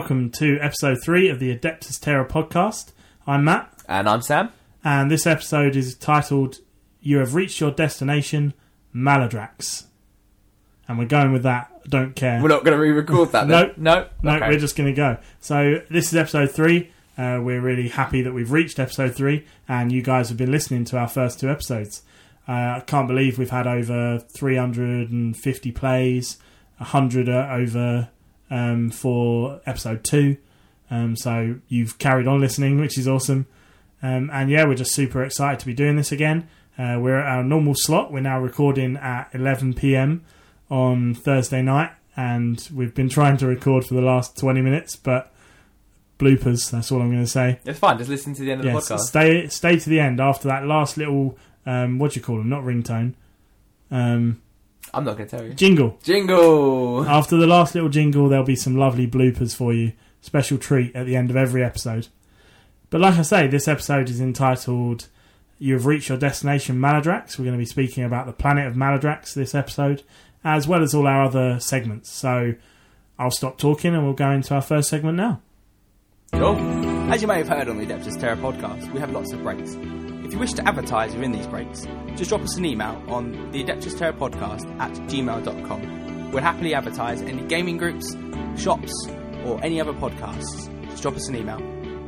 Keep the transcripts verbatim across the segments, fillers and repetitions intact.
welcome to episode three of the Adeptus Terra podcast. I'm Matt. And I'm Sam. And this episode is titled, You Have Reached Your Destination, Maladrax. And we're going with that, don't care. We're not going to re-record that No, then? No? No, Okay. we're just going to go. So this is episode three. Uh, we're really happy that we've reached episode three, and you guys have been listening to our first two episodes. Uh, I can't believe we've had over three hundred fifty plays, one hundred over um, for episode two. Um, so you've carried on listening, which is awesome. Um, and yeah, we're just super excited to be doing this again. Uh, we're at our normal slot. We're now recording at eleven p.m. on Thursday night, and we've been trying to record for the last twenty minutes, but bloopers, that's all I'm going to say. It's fine, just listen to the end of Yes, the podcast. stay stay to the end after that last little, um, what do you call them, not ringtone, um, I'm not going to tell you. jingle. Jingle! After the last little jingle, there'll be some lovely bloopers for you. Special treat at the end of every episode. But like I say, this episode is entitled You Have Reached Your Destination, Maladrax. We're going to be speaking about the planet of Maladrax this episode, as well as all our other segments. So I'll stop talking and we'll go into our first segment now. Cool. As you may have heard on the Adeptus Terra podcast, we have lots of breaks. If you wish to advertise within these breaks, just drop us an email on the Adeptus Terra podcast at gmail dot com. We'll happily advertise any gaming groups, shops, or any other podcasts. Just drop us an email.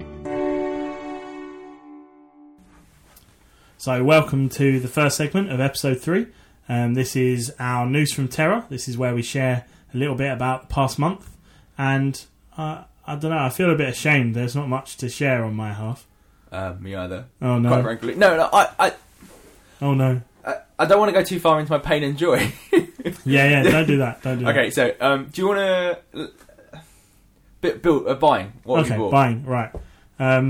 So welcome to the first segment of episode three. Um, this is our News from Terra. This is where we share a little bit about the past month. And uh, I don't know, I feel a bit ashamed. There's not much to share on my half. Uh, me either. Oh no. Quite frankly. No, no, I, I, Oh no. I, I don't want to go too far into my pain and joy. Yeah, yeah, don't do that. Don't do Okay, so, um, do you want to... Bit build, uh, buying. What that. have you Okay, bought? buying, right. Um,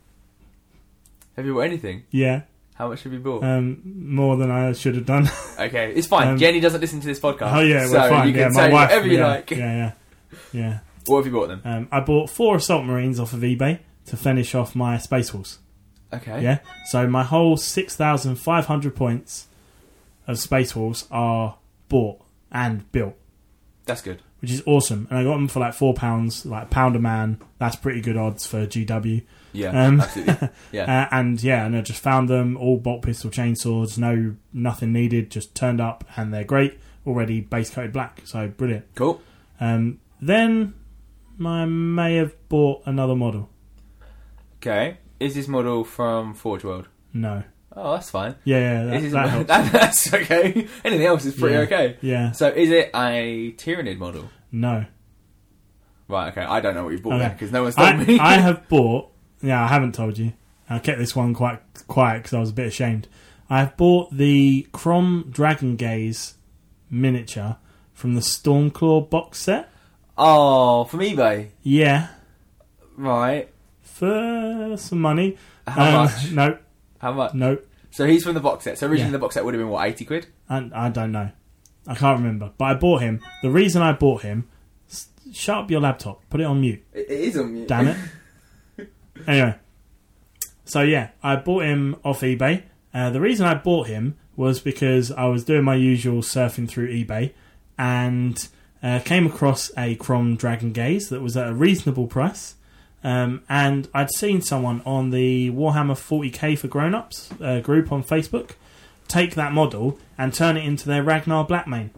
Have you bought anything? yeah, How much have you bought? um, more than I should have done. Okay, it's fine. um, Jenny doesn't listen to this podcast. Oh yeah, so we're fine. you can Yeah, say my wife. whatever you yeah, like. Yeah, yeah, yeah. What have you bought then? Um, I bought four Assault Marines off of eBay to finish off my Space Wolves. Okay. Yeah, so my whole six thousand five hundred points of Space Wolves are bought and built, That's good. which is awesome. And I got them for like four pounds, like pound a man. That's pretty good odds for G W. Yeah, Um, absolutely. Yeah. Uh, and yeah, and I just found them all bolt pistol chainsaws, no nothing needed, just turned up, and they're great. Already base coated black, so brilliant. Cool. Um, then I may have bought another model. Okay. Is this model from Forge World? No. Oh, that's fine. Yeah, yeah, that, Is this- that helps. that- that's okay. Anything else is pretty Yeah. okay. Yeah, So, is it a Tyranid model? no. Right. Okay. I don't know what you've bought Okay. then because no one's told I, me. I have bought. Yeah, I haven't told you. I kept this one quite quiet because I was a bit ashamed. I have bought the Crom Dragon Gaze miniature from the Stormclaw box set. Oh, from eBay. Yeah, Right. for some money. How Um, much? No, How much? no. So he's from the box set. So originally Yeah. the box set would have been what, eighty quid? I, I don't know. I can't remember. But I bought him. The reason I bought him... s- Shut up your laptop. Put it on mute. It, it is on mute. Damn it. Anyway. So yeah, I bought him off eBay. Uh, the reason I bought him was because I was doing my usual surfing through eBay and uh, came across a Crom Dragon Gaze that was at a reasonable price. Um, and I'd seen someone on the Warhammer forty K for Grown-Ups uh, group on Facebook take that model and turn it into their Ragnar Blackmane.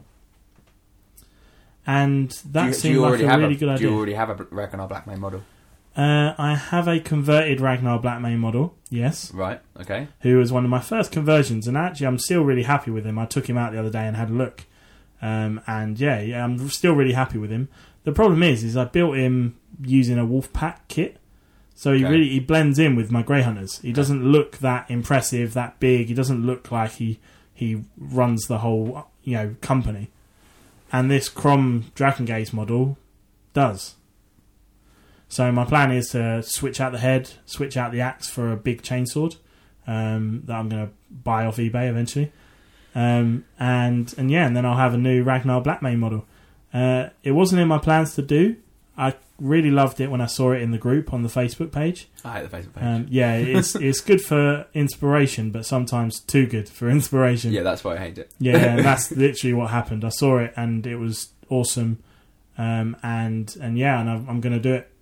And that Do you, do seemed you like already a have really a, good Do idea. you already have a Ragnar Blackmane model? Uh, I have a converted Ragnar Blackmane model, yes, Right. Okay. who was one of my first conversions, and actually I'm still really happy with him. I took him out the other day and had a look, um, and yeah, yeah, I'm still really happy with him. The problem is, is I built him using a Wolfpack kit, so he Okay. really he blends in with my Grey Hunters. He doesn't look that impressive, that big. He doesn't look like he he runs the whole you know company, and this Crom Dragon Gaze model does. So my plan is to switch out the head, switch out the axe for a big chainsword um, that I'm going to buy off eBay eventually, um, and and yeah, and then I'll have a new Ragnar Blackmane model. Uh, it wasn't in my plans to do. I really loved it when I saw it in the group on the Facebook page. I hate the Facebook page. Um, yeah, it's it's good for inspiration, but sometimes too good for inspiration. yeah, that's why I hate it. Yeah, and that's literally what happened. I saw it and it was awesome, um, and and yeah, and I'm, I'm going to do it.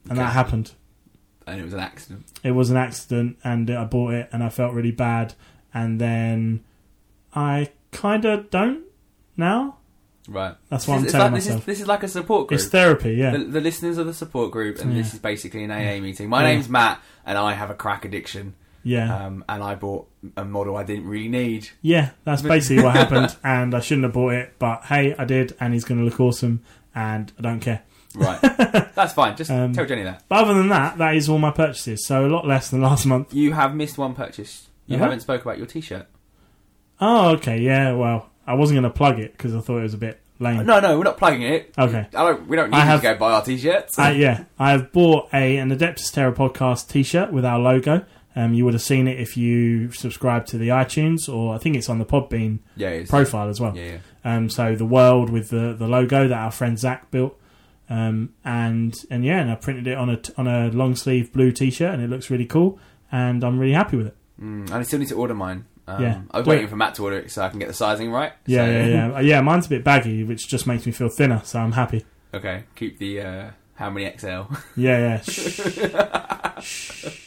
and Okay. that happened. And it was an accident. It was an accident, and I bought it, and I felt really bad, and then I kind of don't now. Right. That's This what is- I'm it's telling like, this myself. is this is like a support group. It's therapy, yeah. The, the listeners are the support group, and Yeah. this is basically an A A meeting. My Yeah. name's Matt, and I have a crack addiction. yeah. Um, and I bought a model I didn't really need. Yeah, that's basically what happened, and I shouldn't have bought it, but hey, I did, and he's going to look awesome, and I don't care. Right. That's fine. Just Um, tell Jenny that. But other than that, that is all my purchases, so a lot less than last month. You have missed one purchase. You Have I? haven't spoke about your T-shirt. Oh, okay, yeah, well, I wasn't going to plug it because I thought it was a bit lame. No, no, we're not plugging it. Okay. I don't. We don't need I you have- to go buy our T-shirts. Uh, yeah, I've bought a an Adeptus Terra podcast T-shirt with our logo. Um, you would have seen it if you subscribe to the iTunes, or I think it's on the Podbean yeah, it's, profile as well. yeah, yeah. Um, so the world with the, the logo that our friend Zach built, um, and and yeah, and I printed it on a t- on a long sleeve blue T-shirt, and it looks really cool, and I'm really happy with it. Mm, and I still need to order mine. Um, Yeah. I was Do waiting it. for Matt to order it so I can get the sizing right. Yeah, so, yeah, yeah, Uh, yeah. Mine's a bit baggy, which just makes me feel thinner, so I'm happy. Okay, keep the uh, how many X L? Yeah, yeah. Shh. Shh.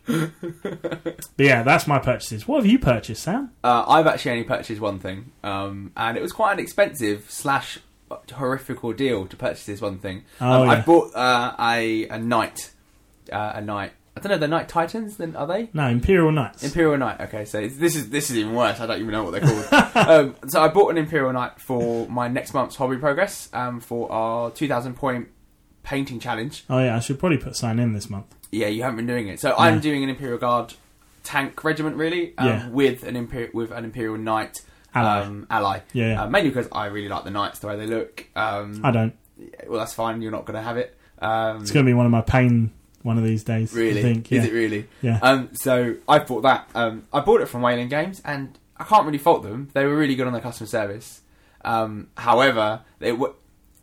But yeah, that's my purchases. What have you purchased, Sam? Uh, I've actually only purchased one thing, um, and it was quite an expensive slash horrific ordeal to purchase this one thing. Oh, um, yeah. I bought uh, a a Knight, uh, a Knight. I don't know, the Knight Titans. Then are they No, Imperial Knights. Imperial Knight? Okay, so it's- this is this is even worse. I don't even know what they're called. um, so I bought an Imperial Knight for my next month's hobby progress, um, for our two thousand point painting challenge. Oh yeah, I should probably put sign in this month. Yeah, you haven't been doing it. So I'm Yeah. doing an Imperial Guard tank regiment, really, um, Yeah. with an Imperial with an Imperial Knight Ally. um, ally. Yeah, yeah. Uh, mainly because I really like the Knights, the way they look. Um, I don't. well, that's fine. You're not going to have it. Um, It's going to be one of my pain one of these days. really? I think. Yeah. Is it really? Yeah. Um, so I bought that. Um, I bought it from Wayland Games, and I can't really fault them. They were really good on their customer service. Um, however, they w-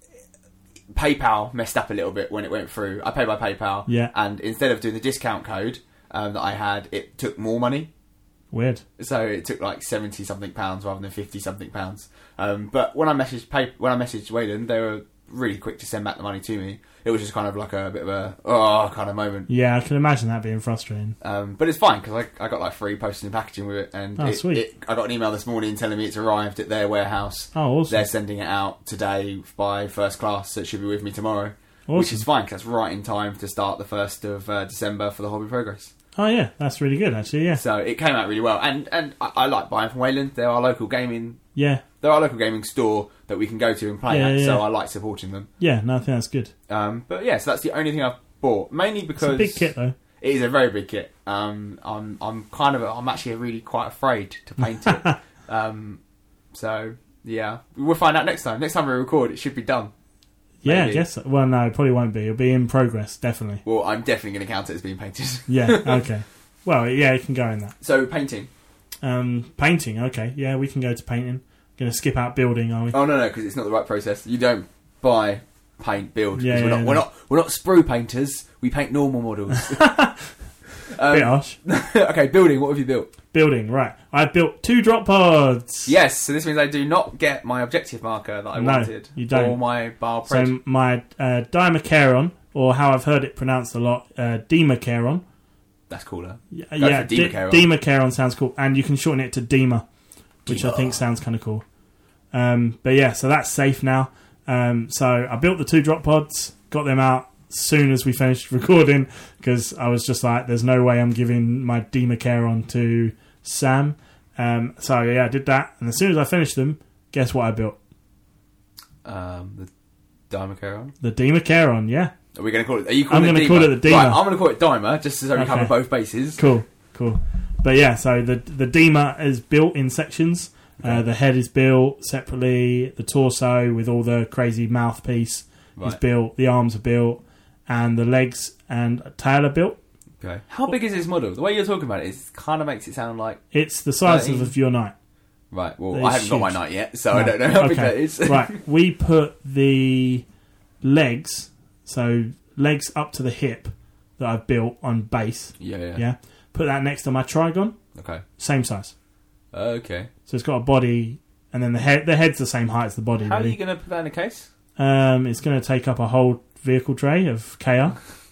PayPal messed up a little bit when it went through. I paid by PayPal, Yeah. and instead of doing the discount code um, that I had, it took more money. Weird. So it took like seventy something pounds rather than fifty something pounds. Um, but when I messaged pay- when I messaged Wayland, they were really quick to send back the money to me. It was just kind of like a bit of a oh kind of moment. Yeah, I can imagine that being frustrating. Um, but it's fine because I, I got like free postage and packaging with it, and Oh, it, sweet. it, I got an email this morning telling me it's arrived at their warehouse. Oh, awesome. They're sending it out today by first class, so it should be with me tomorrow, Awesome. which is fine because that's right in time to start the first of uh, December for the Hobby Progress. Oh yeah, that's really good actually. Yeah. So it came out really well, and and I, I like buying from Wayland. They're our local gaming. Yeah. They're our local gaming store that we can go to and play Yeah, at, yeah. so I like supporting them. Yeah. No, I think that's good. Um, but yeah, so that's the only thing I've bought, mainly It's because a big kit though. it is a very big kit. Um, I'm I'm kind of I'm actually really quite afraid to paint it. um, so yeah, we'll find out next time. Next time we record, it should be done. Yeah, I Maybe. guess. Well, no, it probably won't be. It'll be in progress, definitely. Well, I'm definitely going to count it as being painted. Yeah. Okay. Well, yeah, it can go in that. So painting. Um, painting. Okay. Yeah, we can go to painting. Going to skip out building, are we? Oh no, no, because it's not the right process. You don't buy, paint, build. 'cause Yeah, we're, yeah, not, no. we're not we're not sprue painters. We paint normal models. Bit um, harsh. okay, building. What have you built? Building. Right. I built two drop pods. Yes, so this means I do not get my objective marker that I No, wanted. you don't. Or my bar pred. So my uh, Dimacaron, or how I've heard it pronounced a lot, uh, Demacaron. That's cooler. Yeah, Go yeah for D- Demacaron. Demacaron sounds cool, and you can shorten it to Dema, which I Dema. think sounds kind of cool. Um, but yeah, so that's safe now. Um, so I built the two drop pods, got them out as soon as we finished recording, because I was just like, "There's no way I'm giving my Demacaron to Sam." Um, so yeah, I did that, and as soon as I finished them, guess what I built? Um, the Dimacaron. The Demacaron. Yeah, Are we going to call it? Are you I'm calling gonna it call Dima? it the Dima. Right, I'm going to call it Dimer, just so we Okay. cover both bases. cool, cool. But yeah, so the the Dema is built in sections. Okay. Uh, the head is built separately. The torso with all the crazy mouthpiece is Right. built. The arms are built, and the legs and tail are built. Okay. How big is this model? The way you're talking about it is kind of makes it sound like It's the size thirteen. of your knight. right. Well, It's I haven't got my huge. knight yet, so I No. don't know how big Okay. that is. Right, we put the legs, so legs up to the hip that I've built on base. yeah, yeah. Yeah, put that next to my trigon, Okay. same size. Okay. So it's got a body, and then the head. The head's the same height as the body. How are really. you going to put that in a case? Um, it's going to take up a whole vehicle tray of K R.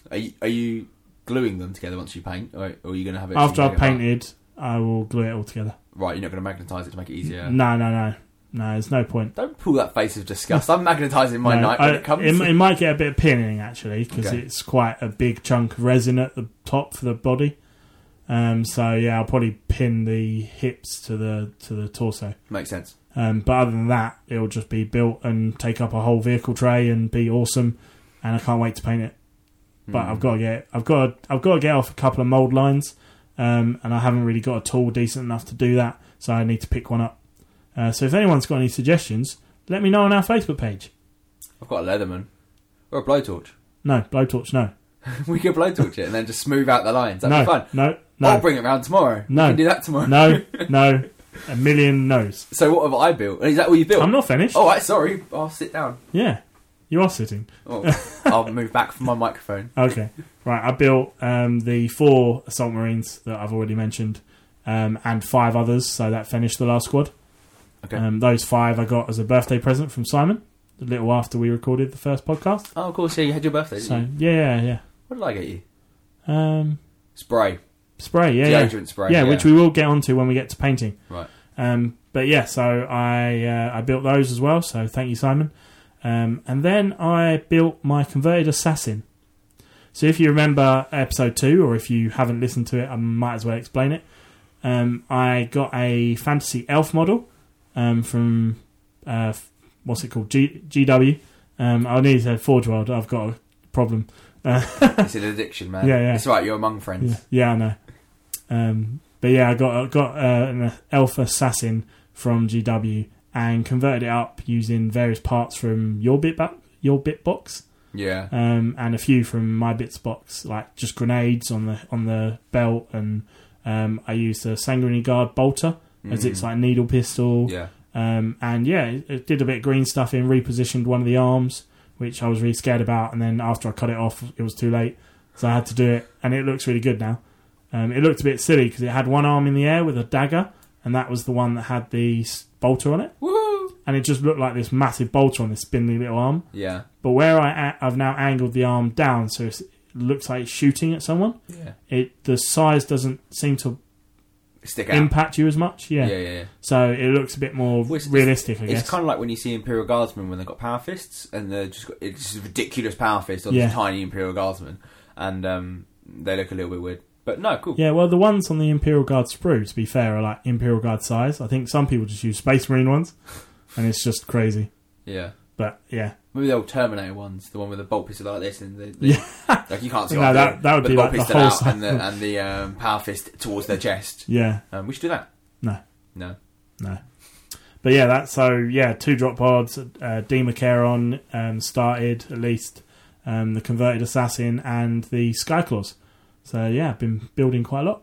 Are you, are you gluing them together once you paint, or, or are you going to have it After I've apart? painted, I will glue it all together. Right, you're not going to magnetise it to make it easier. No, no, no, no. There's no point. Don't pull that face of disgust. I'm magnetising my No, night when I- it comes. It, it might get a bit of pinning actually because Okay. it's quite a big chunk of resin at the top for the body. Um, so yeah, I'll probably pin the hips to the to the torso. Makes sense. Um, but other than that, it'll just be built and take up a whole vehicle tray and be awesome. And I can't wait to paint it. But Mm. I've got to get I've got to, I've got to get off a couple of mould lines, um, and I haven't really got a tool decent enough to do that. So I need to pick one up. Uh, so if anyone's got any suggestions, let me know on our Facebook page. I've got a Leatherman or a blowtorch. No, blowtorch, no, We could blowtorch it and then just smooth out the lines. That'd no, be fun. no, no, I'll bring it round tomorrow. No. We can do that tomorrow. no, no, a million no's. So what have I built? Is that what you built? I'm not finished. Oh, right, sorry. I'll sit down. Yeah, you are sitting. Oh, I'll move back from my microphone. Okay, right. I built um, the four assault marines that I've already mentioned, um, and five others. So that finished the last squad. Okay. Um, those five I got as a birthday present from Simon, a little after we recorded the first podcast. Oh, of course, yeah, you had your birthday, didn't So you? yeah, yeah, What did I get you? yeah. Um, Spray. spray, yeah, yeah. Deodorant spray. yeah, which we will get onto when we get to painting. Right. Um, but yeah, so I uh, I built those as well. So thank you, Simon. Um, and then I built my converted assassin. So if you remember episode two, or if you haven't listened to it, I might as well explain it. Um, I got a fantasy elf model um, from uh, what's it called, G- GW. Um, I need to Forge World. I've got a problem. Uh, It's an addiction, man. Yeah, yeah. It's right, you're among friends. Yeah, yeah, I know. Um, but yeah, I got I got uh, an elf assassin from G W and converted it up using various parts from your bit ba- your bit box, Yeah. um, and a few from my bits box, like just grenades on the on the belt, and um, I used a Sanguinary Guard bolter as its like needle pistol. Yeah. Um, and yeah, it, it did a bit of green stuff in, repositioned one of the arms, which I was really scared about, and then after I cut it off, it was too late, so I had to do it, and it looks really good now. Um, it looked a bit silly because it had one arm in the air with a dagger, and that was the one that had the s- bolter on it, Woohoo! and it just looked like this massive bolter on this spindly little arm. Yeah. But where I a- I've now angled the arm down, so it's, it looks like it's shooting at someone. Yeah. It the size doesn't seem to Stick out. impact you as much. Yeah. Yeah, yeah, yeah. So it looks a bit more Well, it's- realistic, I guess. It's kind of like when you see Imperial Guardsmen when they've got power fists, and they're just got, it's just a ridiculous power fist on Yeah. this tiny Imperial Guardsman, and um, they look a little bit weird. But no, cool. Yeah, well, the ones on the Imperial Guard sprue, to be fair, are like Imperial Guard size. I think some people just use Space Marine ones, and it's just crazy. Yeah. But yeah, Maybe the old Terminator ones, the one with the bolt pistol like this, and the, the Yeah. like you can't see No, what that- they're doing, that would but be the like bolt the pistol whole out side. and the and the um, power fist towards their chest. yeah, Um, we should do that. no, No. no. But yeah, that's so yeah. Two drop pods, uh, Demacaron um, started at least, um, the converted assassin and the Skyclaws. So yeah, I've been building quite a lot.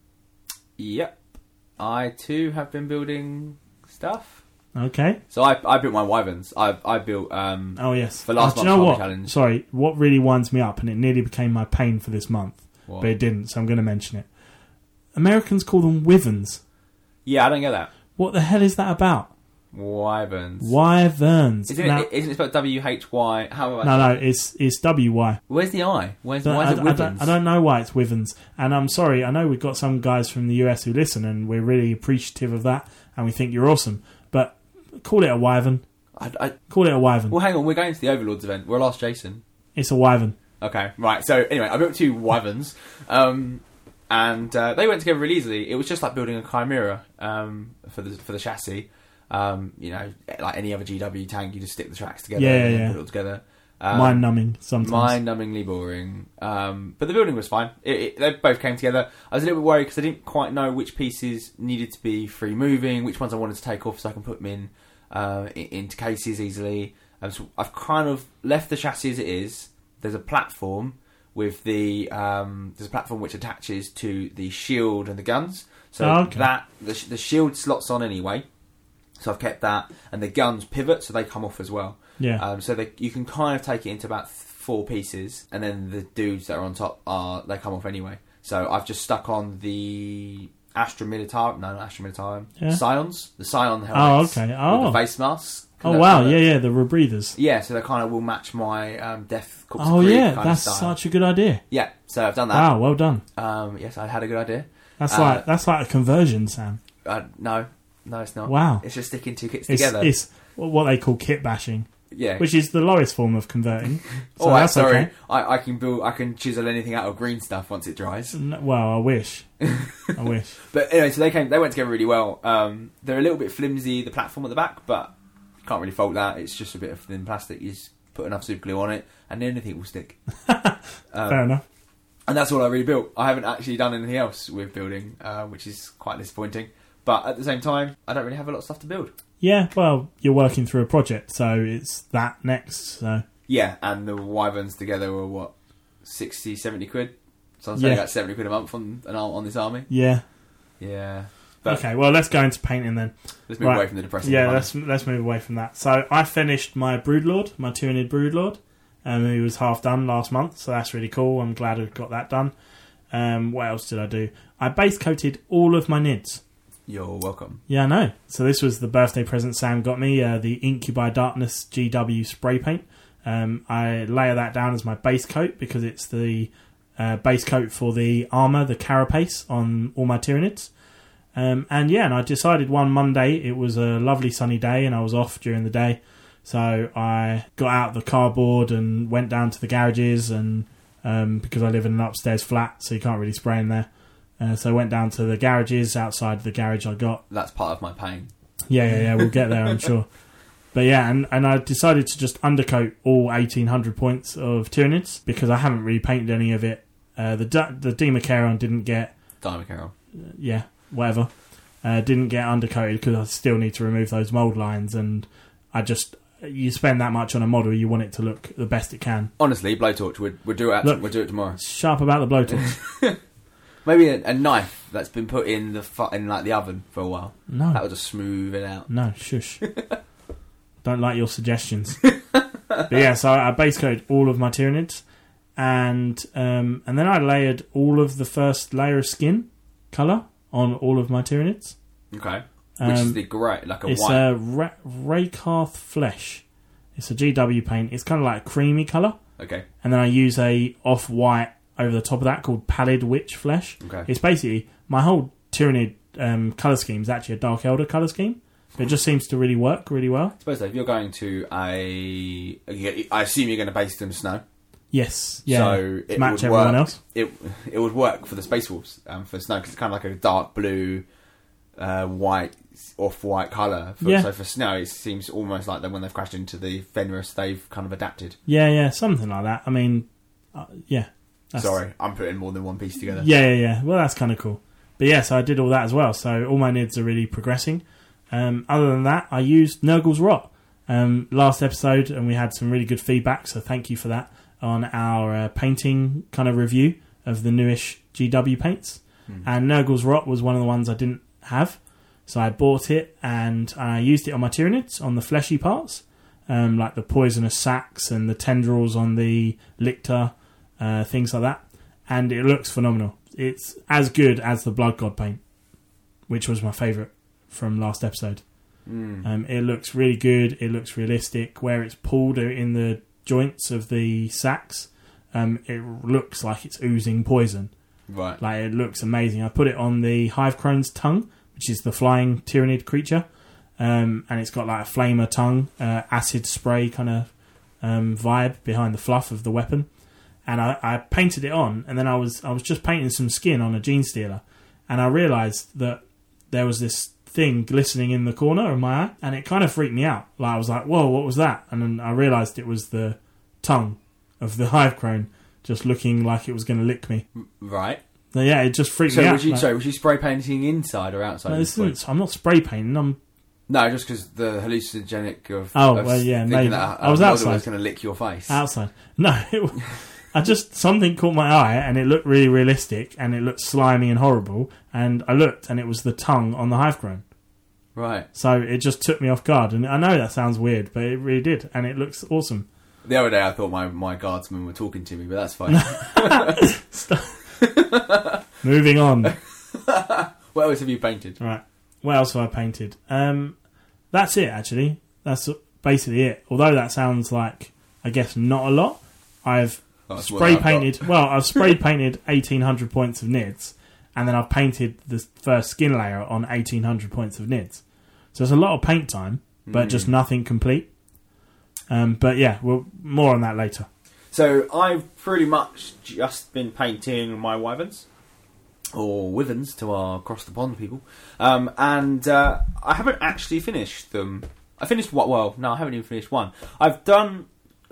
Yep. I too have been building stuff. Okay. So I I built my wyverns. I I built um Oh yes. For last oh, do you month's know hobby what? challenge. Sorry, what really winds me up, and it nearly became my pain for this month, what? but it didn't. So I'm going to mention it. Americans call them wyverns. Yeah, I don't get that. What the hell is that about? Wyverns. Wyverns. Isn't Now- it? Isn't it spelled W H Y? How have I? no, no, it's it's W Y. Where's the I? Where's So why I, is it I wyverns? don't, I don't know why it's wyverns. And I'm sorry, I know we've got some guys from the U S who listen, and we're really appreciative of that, and we think you're awesome. But call it a wyvern. I, I, Call it a wyvern. well, hang on. We're going to the Overlords event. We'll ask Jason. It's a wyvern. Okay, right. So anyway, I built two wyverns, um, and uh, they went together really easily. It was just like building a Chimera um, for the for the chassis. Um, you know, like any other G W tank, you just stick the tracks together Yeah, and yeah, yeah. put it all together. Um, Mind numbing sometimes. Mind-numbingly boring. Um, but the building was fine. It, it, they both came together. I was a little bit worried because I didn't quite know which pieces needed to be free moving, which ones I wanted to take off so I can put them in, uh, in into cases easily. Um, so I've kind of left the chassis as it is. There's a platform with the um, there's a platform which attaches to the shield and the guns. So Oh, okay. that the, the shield slots on anyway. So I've kept that, and the guns pivot, so they come off as well. Yeah. Um, so they, you can kind of take it into about four pieces, and then the dudes that are on top are they come off anyway. So I've just stuck on the Astra Militar, no, not Astra Militar, Yeah. Scions, the Scion Oh, helmets okay. with Oh, the face masks. Oh wow, yeah, yeah, the rebreathers. Yeah, so they kind of will match my um, Death Corps Oh Creed yeah, kind that's of style. such a good idea. Yeah, so I've done that. Wow, well done. Um, yes, I had a good idea. That's Uh, like that's like a conversion, Sam. Uh, no, no, it's not. Wow. It's just sticking two kits It's, together. it's what they call kit bashing, yeah. which is the lowest form of converting. So oh, right, that's sorry. okay. I, I can build. I can chisel anything out of green stuff once it dries. No, well, I wish. I wish. But anyway, so they came. They went together really well. Um, they're a little bit flimsy, the platform at the back, but you can't really fault that. It's just a bit of thin plastic. You just put enough super glue on it, and anything will stick. um, Fair enough. And that's all I really built. I haven't actually done anything else with building, uh, which is quite disappointing. But at the same time, I don't really have a lot of stuff to build. Yeah, well, you're working through a project, so it's that next. So Yeah, and the wyverns together were what, sixty, seventy quid? So I'm saying Yeah. about seventy quid a month on an on this army. yeah. Yeah. But Okay, well, let's go into painting then. let's move Right. away from the depressing Yeah, one. let's let's move away from that. So I finished my Broodlord, my Tyranid Broodlord. Um, he was half done last month, so that's really cool. I'm glad I've got that done. Um, what else did I do? I base coated all of my Nids. You're welcome. Yeah, I know. So this was the birthday present Sam got me, uh, the Incubi Darkness G W spray paint. Um, I layer that down as my base coat because it's the uh, base coat for the armour, the carapace on all my Tyranids. Um, and yeah, and I decided one Monday, it was a lovely sunny day and I was off during the day. So I got out the cardboard and went down to the garages and um, because I live in an upstairs flat, so you can't really spray in there. Uh, so I went down to the garages outside the garage I got. That's part of my pain. Yeah, yeah, yeah, we'll get there, I'm sure. But yeah, and, and I decided to just undercoat all eighteen hundred points of Tyranids because I haven't really painted any of it. Uh, the D- the Democaron didn't get... Diamond Carol. Uh, yeah, whatever. Uh, didn't get undercoated because I still need to remove those mould lines and I just... You spend that much on a model, you want it to look the best it can. Honestly, blowtorch. We'll, we'll do it. Look. We'll do it tomorrow. Sharp about the blowtorch. Maybe a, a knife that's been put in the fu- in like the oven for a while. No. That would just smooth it out. No, shush. Don't like your suggestions. But yeah, so I base coated all of my Tyranids, and um, and then I layered all of the first layer of skin colour on all of my Tyranids. Okay. Which is Um, the grey, like a it's white. a Ra- Raycarth Flesh. It's a G W paint. It's kind of like a creamy colour, Okay. and then I use a off-white over the top of that called Pallid Witch Flesh. Okay. It's basically my whole Tyranid um, colour scheme is actually a Dark Elder colour scheme. But it just seems to really work really well. I suppose though, if you're going to a, I assume you're going to base them snow. Yes, yeah. So to it match would everyone work. else. It it would work for the Space Wolves um, for snow because it's kind of like a dark blue, uh, white, off-white colour. For, Yeah. So for snow, it seems almost like that when they've crashed into the Fenris, they've kind of adapted. Yeah, yeah, something like that. I mean, uh, yeah. That's, Sorry, I'm putting more than one piece together. Yeah, yeah, yeah. Well, that's kind of cool. But yeah, so I did all that as well. So all my Nids are really progressing. Um, other than that, I used Nurgle's Rot um, last episode, and we had some really good feedback. So thank you for that on our uh, painting kind of review of the newish G W paints. Hmm. And Nurgle's Rot was one of the ones I didn't have, so I bought it and I used it on my Tyranids on the fleshy parts, um, like the poisonous sacs and the tendrils on the Lictor, uh, things like that. And it looks phenomenal. It's as good as the Blood God paint, which was my favourite from last episode. Mm. Um, it looks really good. It looks realistic. Where it's pulled in the joints of the sacs, um, it looks like it's oozing poison. Right. Like, it looks amazing. I put it on the Hive Crone's tongue, which is the flying Tyranid creature, um, and it's got like a flamer tongue, uh, acid spray kind of um, vibe behind the fluff of the weapon. And I, I painted it on, and then I was I was just painting some skin on a Gene Stealer, and I realised that there was this thing glistening in the corner of my eye, and it kind of freaked me out. Like, I was like, whoa, what was that? And then I realised it was the tongue of the Hive Crone just looking like it was going to lick me. Right. So yeah, it just freaked So me out. was you like, sorry? Was you spray painting inside or outside? no, of this the point? isn't, I'm not spray painting. I'm No, just because the hallucinogenic of Oh, of well, yeah, thinking maybe. that a, I was a model outside. was going to lick your face. outside. No, it, I just something caught my eye, and it looked really realistic, and it looked slimy and horrible. And I looked, and it was the tongue on the Hive Crone. Right. So it just took me off guard, and I know that sounds weird, but it really did, and it looks awesome. The other day, I thought my, my guardsmen were talking to me, but that's fine. Moving on. What else have you painted? Right. What else have I painted? Um, that's it, actually. That's basically it. Although that sounds like, I guess, not a lot, I've That's spray what I've painted. Well, I've spray painted eighteen hundred points of N I Ds, and then I've painted the first skin layer on eighteen hundred points of N I Ds. So it's a lot of paint time, but Mm. just nothing complete. Um, but yeah, well, more on that later. So I've pretty much just been painting my wyverns, or wivens to our across the pond people, um, and uh, I haven't actually finished them. I finished what? Well, no, I haven't even finished one. I've done.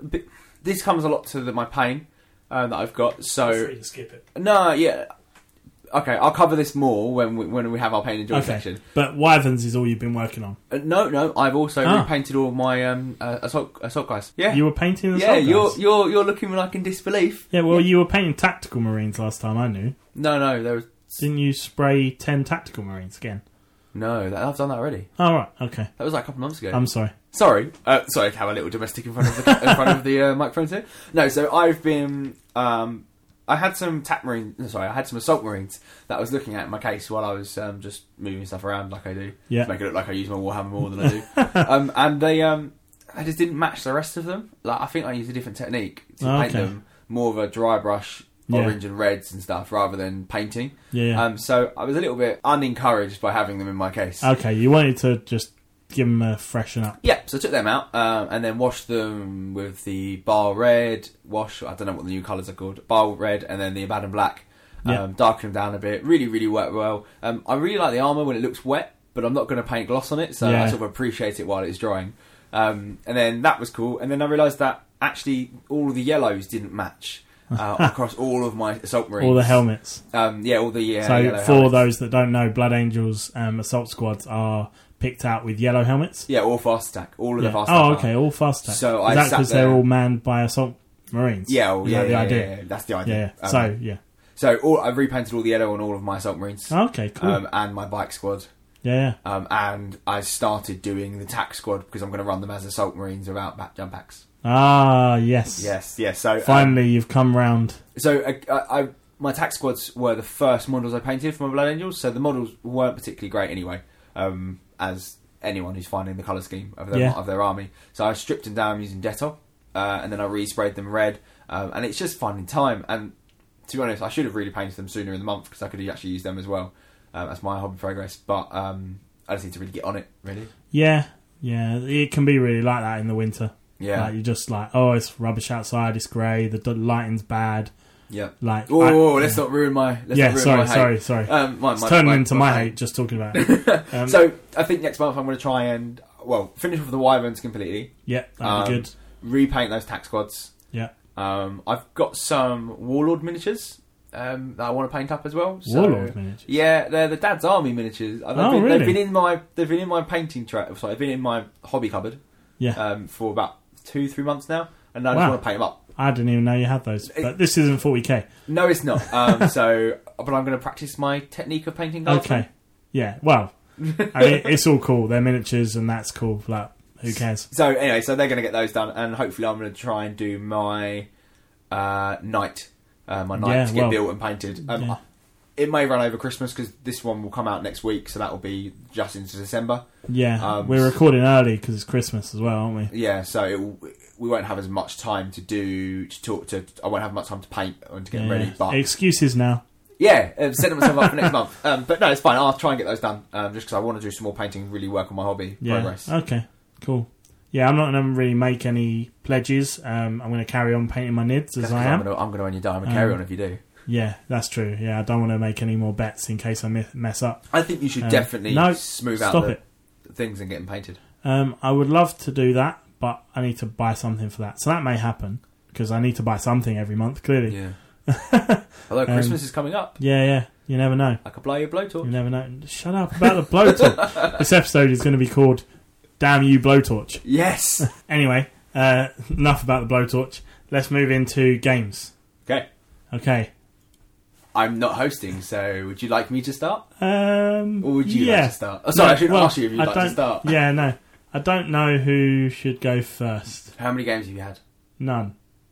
This comes a lot to the, my pain uh, that I've got. So Feel free to skip it. no, yeah, okay. I'll cover this more when we, when we have our pain and joy Okay, section. but wyverns is all you've been working on. Uh, no, no, I've also Ah. repainted all of my um, uh, assault assault guys. Yeah, You were painting the yeah. assault You're guys? you're you're looking like in disbelief. Yeah, well, you were painting tactical marines last time I knew. No, no, there was Didn't you spray ten tactical marines again? no. That, I've done that already. Oh, right, okay. That was like a couple of months ago. I'm sorry. Sorry, uh, sorry to have a little domestic in front of the in front of the uh, microphones here. No, so I've been. Um, I had some tac marine. Sorry, I had some assault marines that I was looking at in my case while I was um, just moving stuff around like I do Yeah. to make it look like I use my Warhammer more than I do. um, and they, um, I just didn't match the rest of them. Like I think I used a different technique to Oh, paint okay. them, more of a dry brush, Yeah. orange and reds and stuff, rather than painting. Yeah, yeah. Um, so I was a little bit unencouraged by having them in my case. Okay, you wanted to just give them a freshen up. Yeah, so I took them out um, and then washed them with the bar red wash. I don't know what the new colours are called. Bar red and then the Abaddon black. Um, Yeah. Darken them down a bit. Really, really worked well. Um, I really like the armour when it looks wet, but I'm not going to paint gloss on it, so Yeah. I sort of appreciate it while it's drying. Um, and then that was cool. And then I realised that actually all of the yellows didn't match uh, across all of my assault marines. All the helmets. Um, yeah, all the uh, so, yellow for helmets. those that don't know, Blood Angels um, assault squads are picked out with yellow helmets. Yeah, all fast attack. All of Yeah. the fast Oh, attack. okay, all fast attack. So is I that sat because they're there- all manned by assault marines? Yeah, well, Is yeah, that the yeah, idea? yeah, yeah, that's the idea. Yeah, yeah. Um, so, yeah. So all, I've repainted all the yellow on all of my assault marines, Okay, cool. um, and my bike squad, yeah, yeah. um, and I started doing the tac squad because I'm going to run them as assault marines without back jump packs. Ah, yes. Yes, yes. So um, Finally, you've come round. so uh, I, I, my tac squads were the first models I painted for my Blood Angels. So the models weren't particularly great anyway, um, as anyone who's finding the colour scheme of their Yeah. of their army. So I stripped them down using Dettol, uh, and then I resprayed them red, um, and it's just finding time. And to be honest, I should have really painted them sooner in the month because I could have actually used them as well. Um, that's my hobby progress, but um, I just need to really get on it. Really, Yeah, yeah. It can be really like that in the winter. yeah, Like, you're just like, oh, it's rubbish outside, it's grey, the d- lighting's bad. yeah. Like, Oh, I- oh, let's not ruin my. Let's yeah, not ruin sorry, my hate. sorry, sorry. Um, my, It's my, turning my, into my hate just talking about it. Um, So I think next month I'm going to try and well finish off the wyverns completely. yeah, that'd um, be good. Repaint those tac squads. Yeah. Um, I've got some warlord miniatures um, that I want to paint up as well. So, Warlord miniatures. Yeah, they're the Dad's Army miniatures. They've, Oh, been, really? they've been in my they've been in my painting tray. Sorry, they've been in my hobby cupboard. Yeah. Um, for about two three months now, and I just Wow. want to paint them up. I didn't even know you had those. But this isn't forty k. No, it's not. Um, so, but I'm going to practice my technique of painting guardsmen. Okay. Yeah, well, I mean, it's all cool. They're miniatures and that's cool. Like, who cares? So anyway, so they're going to get those done, and hopefully I'm going to try and do my uh, knight, uh, my knight Yeah, to get well, built and painted. Um, yeah. It may run over Christmas because this one will come out next week, so that will be just into December. Yeah, Um, we're recording early because it's Christmas as well, aren't we? Yeah, so it will, we won't have as much time to do to talk to. I won't have much time to paint and to get Yeah. ready. But Excuses now. yeah, uh, setting myself up for next month. Um, but no, it's fine. I'll try and get those done um, just because I want to do some more painting, really work on my hobby Yeah. progress. Okay, cool. Yeah, I'm not going to really make any pledges. Um, I'm going to carry on painting my nids as That's I 'cause am. I'm going to I'm going to own your diamond carry Um, on if you do. Yeah, that's true. Yeah, I don't want to make any more bets in case I mi- mess up. I think you should Um, definitely no, smooth out stop the it. things and get them painted. Um, I would love to do that, but I need to buy something for that. So that may happen because I need to buy something every month. Clearly, Yeah. Although Um, Christmas is coming up, yeah, yeah. You never know. I could blow your blowtorch. You never know. Shut up about the blowtorch. This episode is going to be called "Damn You Blowtorch." Yes. Anyway, uh, enough about the blowtorch. Let's move into games. Okay. Okay. I'm not hosting, so would you like me to start? Um, Or would you yeah. like to start? Oh, sorry, No, I should well, ask you if you'd I like to don't- start. Yeah, no. I don't know who should go first. How many games have you had? None.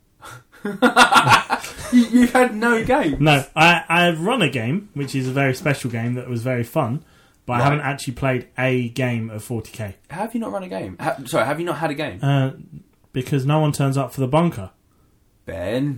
you, you've had no game. No, I, I've run a game, which is a very special game that was very fun. but Right. I haven't actually played a game of forty K. How have you not run a game? Ha- sorry, have you not had a game? Uh, because no one turns up for the bunker. Ben.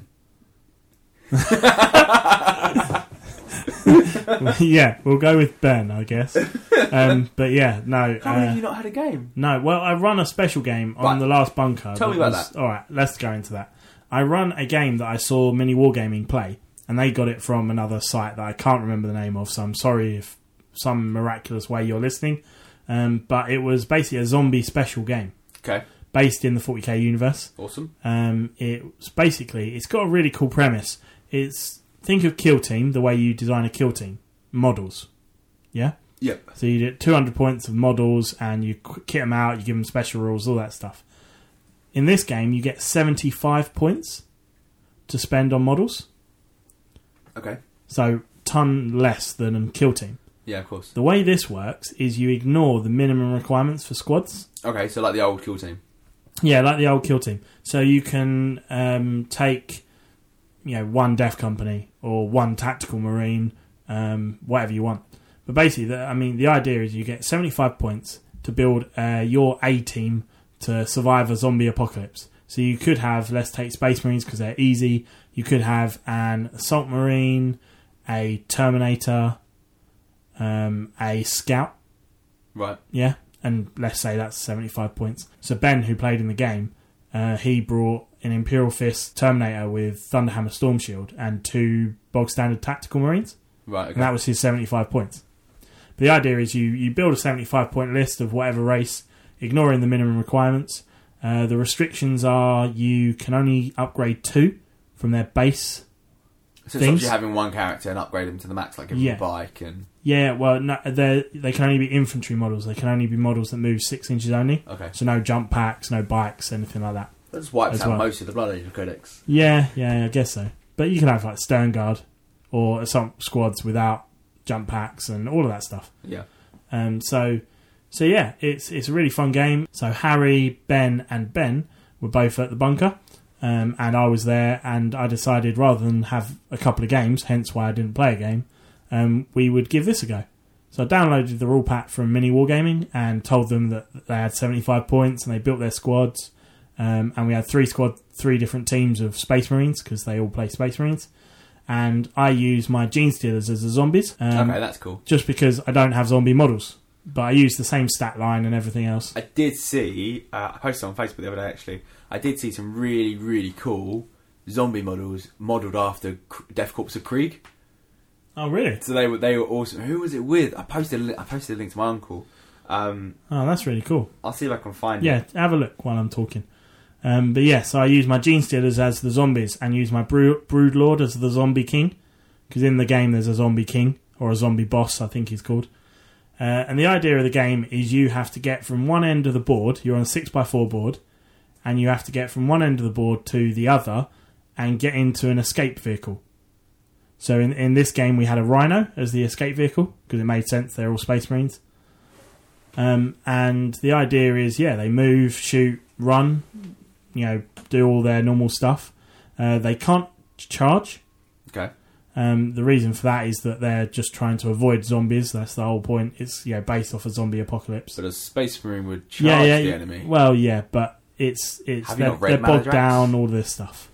Yeah, we'll go with Ben, I guess. Um, but yeah, no. How have Uh, you not had a game? no, well, I run a special game on Right. the last bunker. Tell me about was- All right, let's go into that. I run a game that I saw Mini Wargaming play, and they got it from another site that I can't remember the name of, so I'm sorry if some miraculous way you're listening. Um, but it was basically a zombie special game Okay, based in the forty K universe. awesome. Um, it's basically, it's got a really cool premise. It's, think of Kill Team, the way you design a Kill Team. Models. Yeah? Yep. So you get two hundred points of models, and you qu- kit them out, you give them special rules, all that stuff. In this game, you get seventy-five points to spend on models. Okay. So, ton less than a Kill Team. Yeah, of course. The way this works is you ignore the minimum requirements for squads. Okay, so like the old Kill Team. Yeah, like the old Kill Team. So you can um, take, you know, one Death Company or one Tactical Marine, um, whatever you want. But basically, the, I mean, the idea is you get seventy-five points to build uh, your A team to survive a zombie apocalypse. So you could have, let's take Space Marines because they're easy. You could have an Assault Marine, a Terminator, um, a Scout. Right. Yeah, and let's say that's seventy-five points. So Ben, who played in the game, uh, he brought an Imperial Fist Terminator with Thunderhammer Storm Shield and two bog standard Tactical Marines, Right, okay. and that was his seventy-five points. But the idea is you, you build a seventy-five point list of whatever race, ignoring the minimum requirements. Uh, the restrictions are you can only upgrade two from their base. So things. it's not having one character and upgrade them to the max, like give Yeah. them a bike and... Yeah, well, no, they they can only be infantry models. They can only be models that move six inches only. Okay. So no jump packs, no bikes, anything like that. That just wipes As out well. most of the Blood Angel Codex. Yeah, yeah, I guess so. But you can have like Stern Guard or some squads without jump packs and all of that stuff. Yeah. Um, so, so yeah, it's it's a really fun game. So Harry, Ben, and Ben were both at the bunker, um, and I was there. And I decided rather than have a couple of games, hence why I didn't play a game, um, we would give this a go. So I downloaded the rule pack from Mini Wargaming and told them that they had seventy-five points and they built their squads. Um, and we had three squad, three different teams of Space Marines because they all play Space Marines. And I use my Gene Stealers as the zombies. Um, Okay, that's cool. Just because I don't have zombie models. But I use the same stat line and everything else. I did see, uh, I posted on Facebook the other day actually, I did see some really, really cool zombie models modelled after K- Death Corps of Krieg. Oh, really? So they were they were awesome. Who was it with? I posted a li- I posted a link to my uncle. Um, Oh, that's really cool. I'll see if I can find Yeah, it. have a look while I'm talking. Um, but yeah, so I use my Gene Stealers as the zombies and use my Bro- Brood Lord as the zombie king. Because in the game there's a zombie king, or a zombie boss, I think he's called. Uh, and the idea of the game is you have to get from one end of the board, you're on a six by four board, and you have to get from one end of the board to the other and get into an escape vehicle. So in, in this game we had a Rhino as the escape vehicle, because it made sense, they're all Space Marines. Um, and the idea is, yeah, they move, shoot, run, you know, do all their normal stuff. Uh, they can't charge. Okay. Um, the reason for that is that they're just trying to avoid zombies. That's the whole point. It's, you know, based off a zombie apocalypse. But a Space Marine would charge yeah, yeah, the yeah. enemy. Well, yeah, but it's it's Have you they're, not read they're bogged Maladrax? down, all this stuff.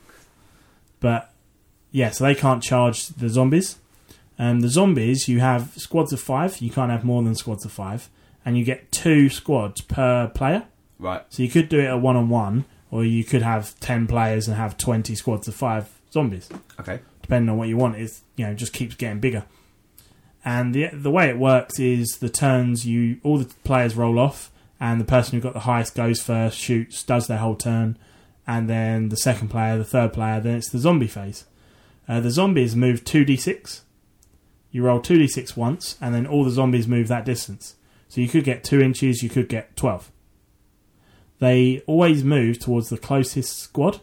But yeah, so they can't charge the zombies. Um, the zombies, you have squads of five. You can't have more than squads of five, and you get two squads per player. Right. So you could do it a one on one, or you could have ten players and have twenty squads of five zombies. Okay. Depending on what you want, is you know just keeps getting bigger. And the the way it works is the turns you all the players roll off, and the person who got the highest goes first, shoots, does their whole turn, and then the second player, the third player, then it's the zombie phase. Uh, the zombies move two d six. You roll two d six once, and then all the zombies move that distance. So you could get two inches, you could get twelve. They always move towards the closest squad.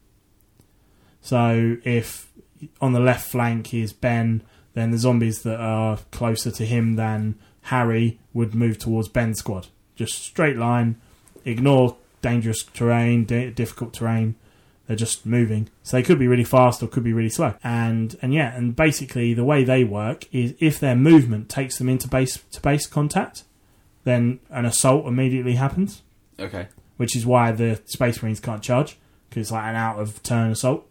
So if on the left flank is Ben, then the zombies that are closer to him than Harry would move towards Ben's squad. Just straight line, ignore dangerous terrain, di- difficult terrain, They're just moving. So they could be really fast or could be really slow. And and yeah, and basically the way they work is if their movement takes them into base to base contact, then an assault immediately happens. Okay. Which is why the Space Marines can't charge, because it's like an out of turn assault.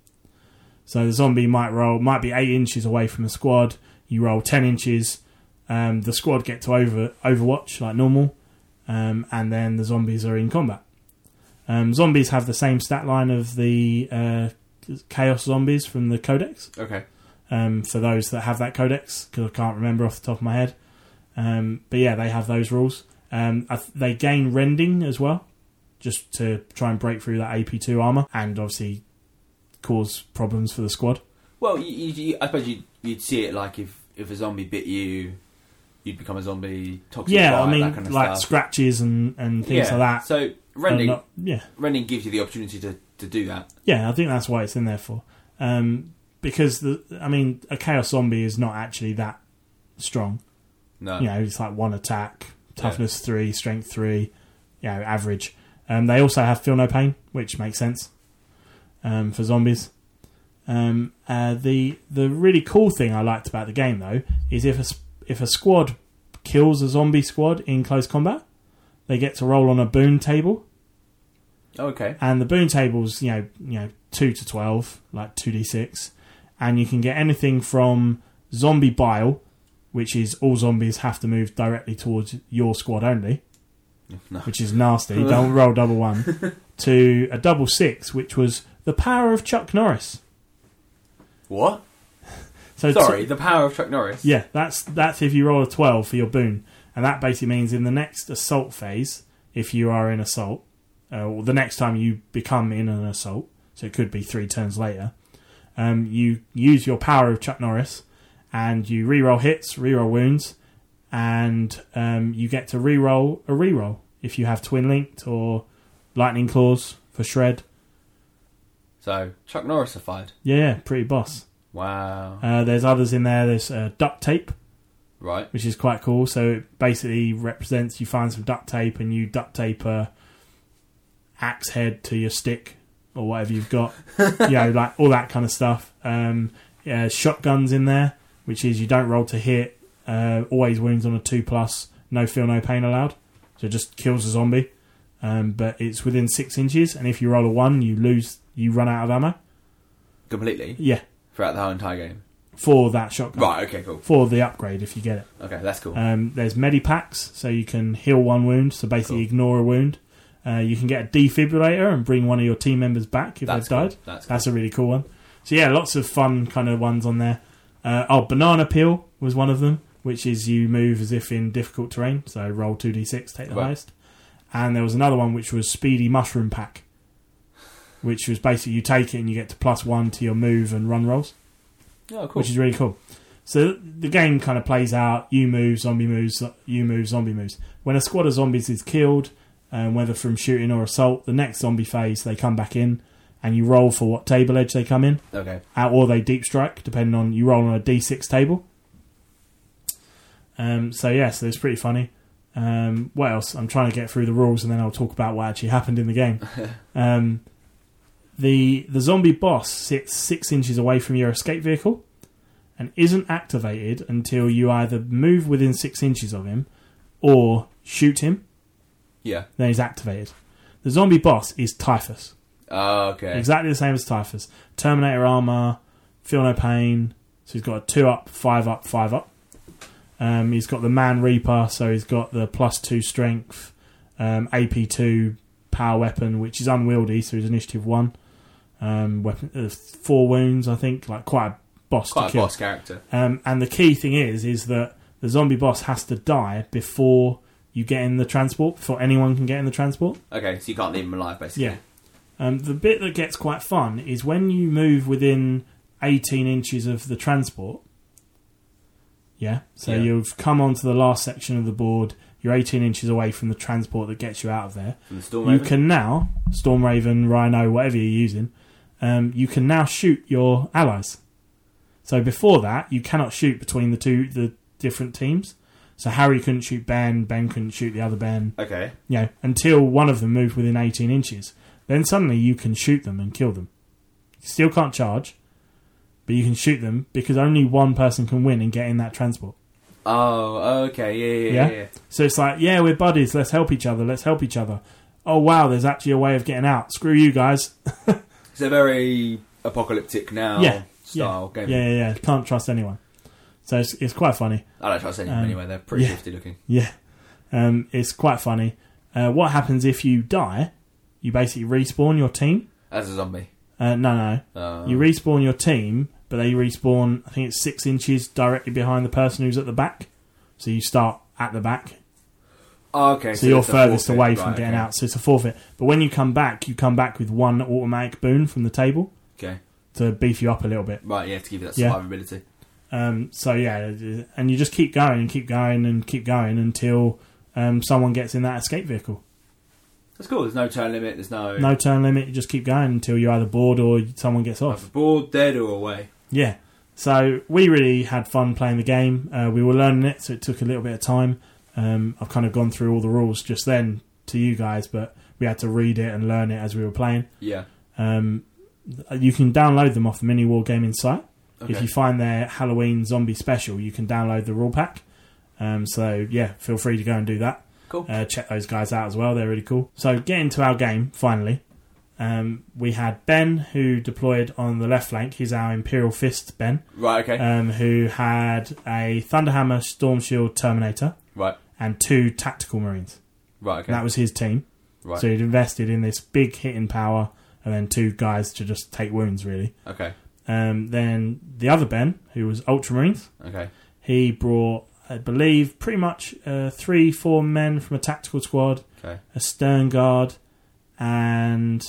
So the zombie might roll, might be eight inches away from the squad. You roll ten inches. Um, the squad get to over overwatch like normal, um, and then the zombies are in combat. Um, zombies have the same stat line of the uh, Chaos Zombies from the Codex. Okay. Um, for those that have that Codex, because I can't remember off the top of my head. Um, but yeah, they have those rules. Um, I th- they gain rending as well, just to try and break through that A P two armour, and obviously cause problems for the squad. Well, you, you, you, I suppose you'd, you'd see it like if, if a zombie bit you, you'd become a zombie, toxic Yeah, fire, I mean, that kind of like stuff. scratches and, and things yeah. like that. So rending, not, yeah, rending gives you the opportunity to, to do that. yeah, I think that's why it's in there for. Um, because the, I mean, a Chaos Zombie is not actually that strong. No, You know, it's like one attack, toughness yeah. three, strength three, you know, average. Um, they also have feel no pain, which makes sense um, for zombies. Um, uh, the the really cool thing I liked about the game though is if a if a squad kills a zombie squad in close combat, they get to roll on a boon table. Okay. And the boon table's you know you know two to twelve, like two d six, and you can get anything from zombie bile, which is all zombies have to move directly towards your squad only, no. which is nasty. Don't roll double one. To a double six, which was the power of Chuck Norris. What? So Sorry, t- the power of Chuck Norris. Yeah, that's that's if you roll a twelve for your boon, and that basically means in the next assault phase, if you are in assault, uh, or the next time you become in an assault, so it could be three turns later, um, you use your power of Chuck Norris, and you reroll hits, reroll wounds, and um, you get to reroll a reroll if you have twin linked or lightning claws for shred. So Chuck Norrisified. Yeah, yeah, pretty boss. Wow. Uh, there's others in there. There's uh, duct tape, Right. which is quite cool. So it basically represents you find some duct tape and you duct tape a axe head to your stick or whatever you've got. You know, like all that kind of stuff. Um, yeah, shotguns in there, which is you don't roll to hit. Uh, always wounds on a two plus. No feel, no pain allowed. So it just kills a zombie. Um, but it's within six inches, and if you roll a one, you lose. You run out of ammo. Completely? Yeah, Throughout the whole entire game? for that shotgun. Right, okay, cool. For the upgrade, if you get it. Okay, that's cool. Um, there's medipacks, so you can heal one wound, so basically Cool. ignore a wound. Uh, you can get a defibrillator and bring one of your team members back if That's they've cool. died. That's That's a really cool one. So yeah, lots of fun kind of ones on there. Uh, oh, banana peel was one of them, which is you move as if in difficult terrain, so roll two d six, take the Right. highest. And there was another one which was speedy mushroom pack, which was basically you take it and you get to plus one to your move and run rolls. Oh, cool. Which is really cool. So the game kind of plays out, you move, zombie moves, you move, zombie moves. When a squad of zombies is killed, um, whether from shooting or assault, the next zombie phase, they come back in, and you roll for what table edge they come in, Okay. out or they deep strike, depending on, you roll on a d six table. Um, so yeah, so it's pretty funny. Um, what else? I'm trying to get through the rules, and then I'll talk about what actually happened in the game. um, the the zombie boss sits six inches away from your escape vehicle and isn't activated until you either move within six inches of him or shoot him. Yeah. Then he's activated. The zombie boss is Typhus. Oh, okay. Exactly the same as Typhus. Terminator armor, feel no pain. So he's got a two up, five up, five up. Um, he's got the Man Reaper, so he's got the plus two strength, um, A P two power weapon, which is unwieldy, so he's initiative one. Um, weapon, uh, four wounds, I think, like quite a boss Quite to a kill. boss character. Um, and the key thing is, is that the zombie boss has to die before you get in the transport, before anyone can get in the transport. Okay, so you can't leave him alive, basically. Yeah. Um, the bit that gets quite fun is when you move within eighteen inches of the transport. Yeah. So Yeah. you've come onto the last section of the board. You're eighteen inches away from the transport that gets you out of there. From the Storm You Raven? can now, Storm Raven, Rhino, whatever you're using, um, you can now shoot your allies. So before that, you cannot shoot between the two the different teams. So Harry couldn't shoot Ben, Ben couldn't shoot the other Ben. Okay. You know, until one of them moved within eighteen inches. then suddenly you can shoot them and kill them. You still can't charge, but you can shoot them because only one person can win and get in that transport. Oh, okay, yeah, yeah, Yeah? yeah. yeah. So it's like, yeah, we're buddies, let's help each other, let's help each other. Oh, wow, there's actually a way of getting out. Screw you guys. It's a very apocalyptic now Yeah, style yeah, game. yeah, yeah, yeah. Can't trust anyone. So it's, it's quite funny. I don't trust anyone Um, anyway. They're pretty yeah. shifty looking. Yeah. Um, it's quite funny. Uh, what happens if you die? You basically respawn your team. As a zombie. Uh, no, no. Uh, You respawn your team, but they respawn, I think it's six inches directly behind the person who's at the back. So you start at the back. oh, okay. So, you're it's a furthest forfeit, away from right, getting okay. out. So it's a forfeit. But when you come back, you come back with one automatic boon from the table Okay. to beef you up a little bit. Right, yeah, to give you that Yeah. survivability. Um, so yeah, and you just keep going and keep going and keep going until um, someone gets in that escape vehicle. That's cool. There's no turn limit. There's no... No turn limit. You just keep going until you're either bored or someone gets off. bored, dead, or away. Yeah. So we really had fun playing the game. Uh, we were learning it, so it took a little bit of time. Um, I've kind of gone through all the rules just then to you guys, but we had to read it and learn it as we were playing. Yeah. Um, you can download them off the Mini Wargaming site. Okay. If you find their Halloween zombie special, you can download the rule pack. Um, so yeah, feel free to go and do that. Cool. Uh, check those guys out as well. They're really cool. So getting to our game, finally. Um, we had Ben, who deployed on the left flank. He's our Imperial Fist Ben. Right, okay. Um, who had a Thunderhammer, Storm Shield, Terminator, right. and two Tactical Marines. Right, okay. And that was his team. right. So he'd invested in this big hitting power and then two guys to just take wounds, really. Okay. Um, then the other Ben, who was Ultramarines, Okay. he brought, I believe, pretty much uh, three, four men from a tactical squad, Okay. a Stern Guard, and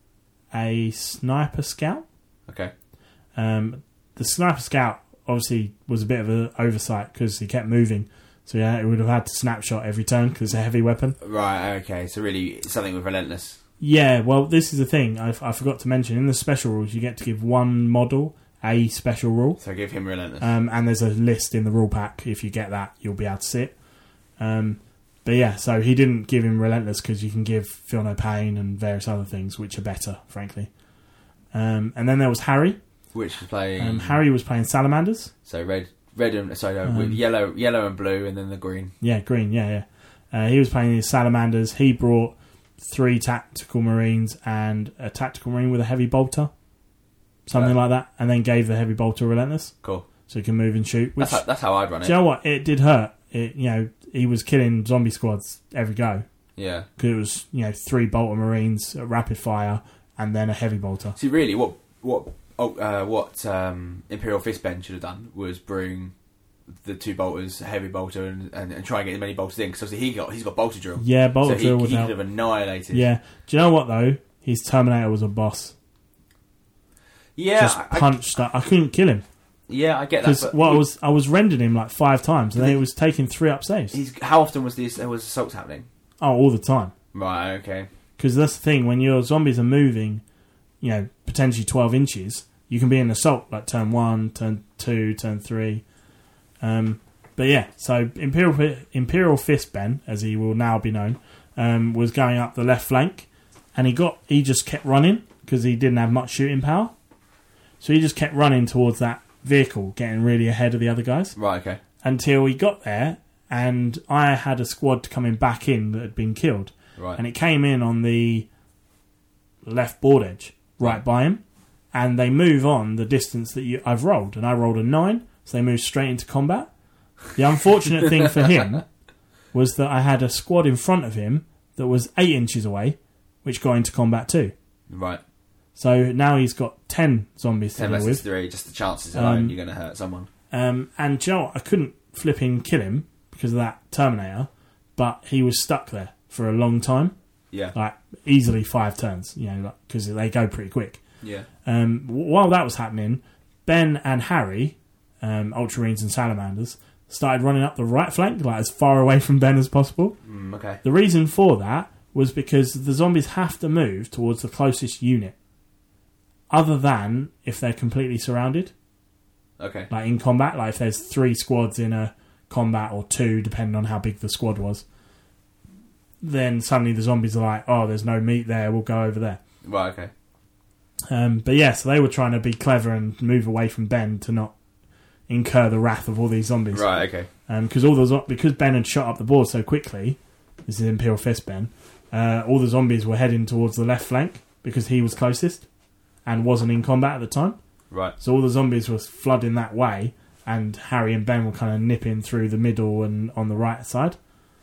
a Sniper Scout. Okay. Um, the Sniper Scout obviously was a bit of an oversight because he kept moving. So yeah, it would have had to snapshot every turn because it's a heavy weapon. Right, okay. So really, something with Relentless. Yeah, well, this is the thing. I, I forgot to mention, in the special rules, you get to give one model a special rule. So give him Relentless. Um, and there's a list in the rule pack. If you get that, you'll be able to see it. Um, but yeah, so he didn't give him Relentless because you can give Feel No Pain and various other things, which are better, frankly. Um, and then there was Harry. Which was playing... Um, Harry was playing Salamanders. So red, red and... Sorry, no, Um, with yellow yellow and blue, and then the green. Yeah, green, yeah, yeah. Uh, he was playing his Salamanders. He brought three Tactical Marines and a Tactical Marine with a Heavy Bolter. Something Right. like that. And then gave the Heavy Bolter Relentless. Cool. So he can move and shoot. Which, That's how, that's how I'd run do it. you know what? It did hurt. It, you know, he was killing zombie squads every go. Yeah. Because it was, you know, three Bolter Marines, a rapid fire, and then a Heavy Bolter. See, really, what what oh, uh, what um, Imperial Fist Ben should have done was bring the two bolters, a heavy bolter, and, and, and try and get as many bolters in. Because obviously he got he's got bolter drill. Yeah, Bolter so he, drill was he out. could have annihilated. Yeah. Do you know what, though? His Terminator was a boss. yeah, Just I, I, punched that. I couldn't kill him. yeah. I get that. Because But what I he- was, I was rendering him like five times, and then he was taking three up saves. he's, how often was this? There was assaults happening. Oh, all the time. Right. Okay. Because that's the thing, when your zombies are moving, you know, potentially twelve inches, you can be in assault, like turn one, turn two, turn three. Um, but yeah, so Imperial Imperial Fist Ben, as he will now be known, um, was going up the left flank, and he got he just kept running because he didn't have much shooting power. So he just kept running towards that vehicle, getting really ahead of the other guys, Right. Okay. until he got there, and I had a squad coming back in that had been killed. Right. And it came in on the left board edge, right, Right. by him. And they move on the distance that you, I've rolled. And I rolled a nine, so they move straight into combat. The unfortunate thing for him was that I had a squad in front of him that was eight inches away, which got into combat too. Right. So now he's got ten zombies to Ten deal versus with. three. Just the chances Um, alone, you're going to hurt someone. Um, and do you know what? I couldn't flipping kill him because of that Terminator, but he was stuck there for a long time. Yeah. Like easily five turns, you know, because they go pretty quick. Yeah. Um, while that was happening, Ben and Harry, um, Ultramarines and Salamanders, started running up the right flank, like as far away from Ben as possible. Mm, okay. The reason for that was because the zombies have to move towards the closest unit, other than if they're completely surrounded, Okay. like in combat. Like if there's three squads in a combat or two, depending on how big the squad was. Then suddenly the zombies are like, oh, there's no meat there, we'll go over there. Right, okay. Um, but yeah, so they were trying to be clever and move away from Ben to not incur the wrath of all these zombies. Right, okay. Because um, all the zo- because Ben had shot up the board so quickly, this is Imperial Fist Ben, uh, all the zombies were heading towards the left flank because he was closest and wasn't in combat at the time. Right. So all the zombies were flooding that way, and Harry and Ben were kind of nipping through the middle and on the right side.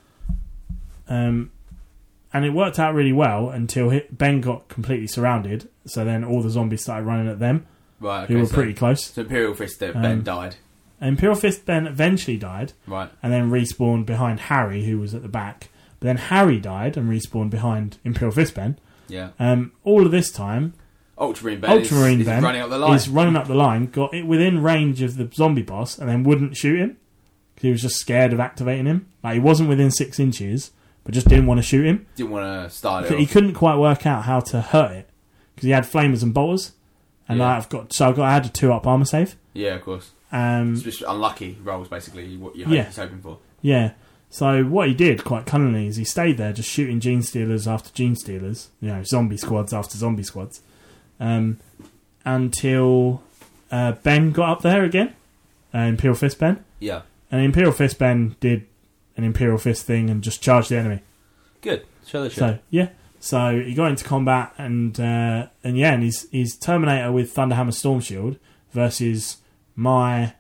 Um, and it worked out really well until he- Ben got completely surrounded. So then all the zombies started running at them, Right, okay. who were so, pretty close. So Imperial Fist uh, Um, Ben died. Imperial Fist Ben eventually died, Right. and then respawned behind Harry, who was at the back. But then Harry died and respawned behind Imperial Fist Ben. Yeah. Um, all of this time, Ultramarine Ben, Ultramarine is, Ben is running up the line. is running up the line, got it within range of the zombie boss, and then wouldn't shoot him because he was just scared of activating him. Like he wasn't within six inches, but just didn't want to shoot him. Didn't want to start it He off. couldn't quite work out how to hurt it because he had flamers and bolters, and Yeah. I've got so I got I had a two up armor save. Yeah, of course. Um, It's just unlucky rolls, basically, what you're Yeah. hoping for. Yeah. So what he did quite cunningly is he stayed there just shooting gene stealers after gene stealers, you know, zombie squads after zombie squads, um, until uh, Ben got up there again, uh, Imperial Fist Ben. Yeah. And Imperial Fist Ben did an Imperial Fist thing and just charged the enemy. Good. Show the show. So, yeah. So he got into combat and, uh, and yeah, and he's, he's Terminator with Thunderhammer Storm Shield versus my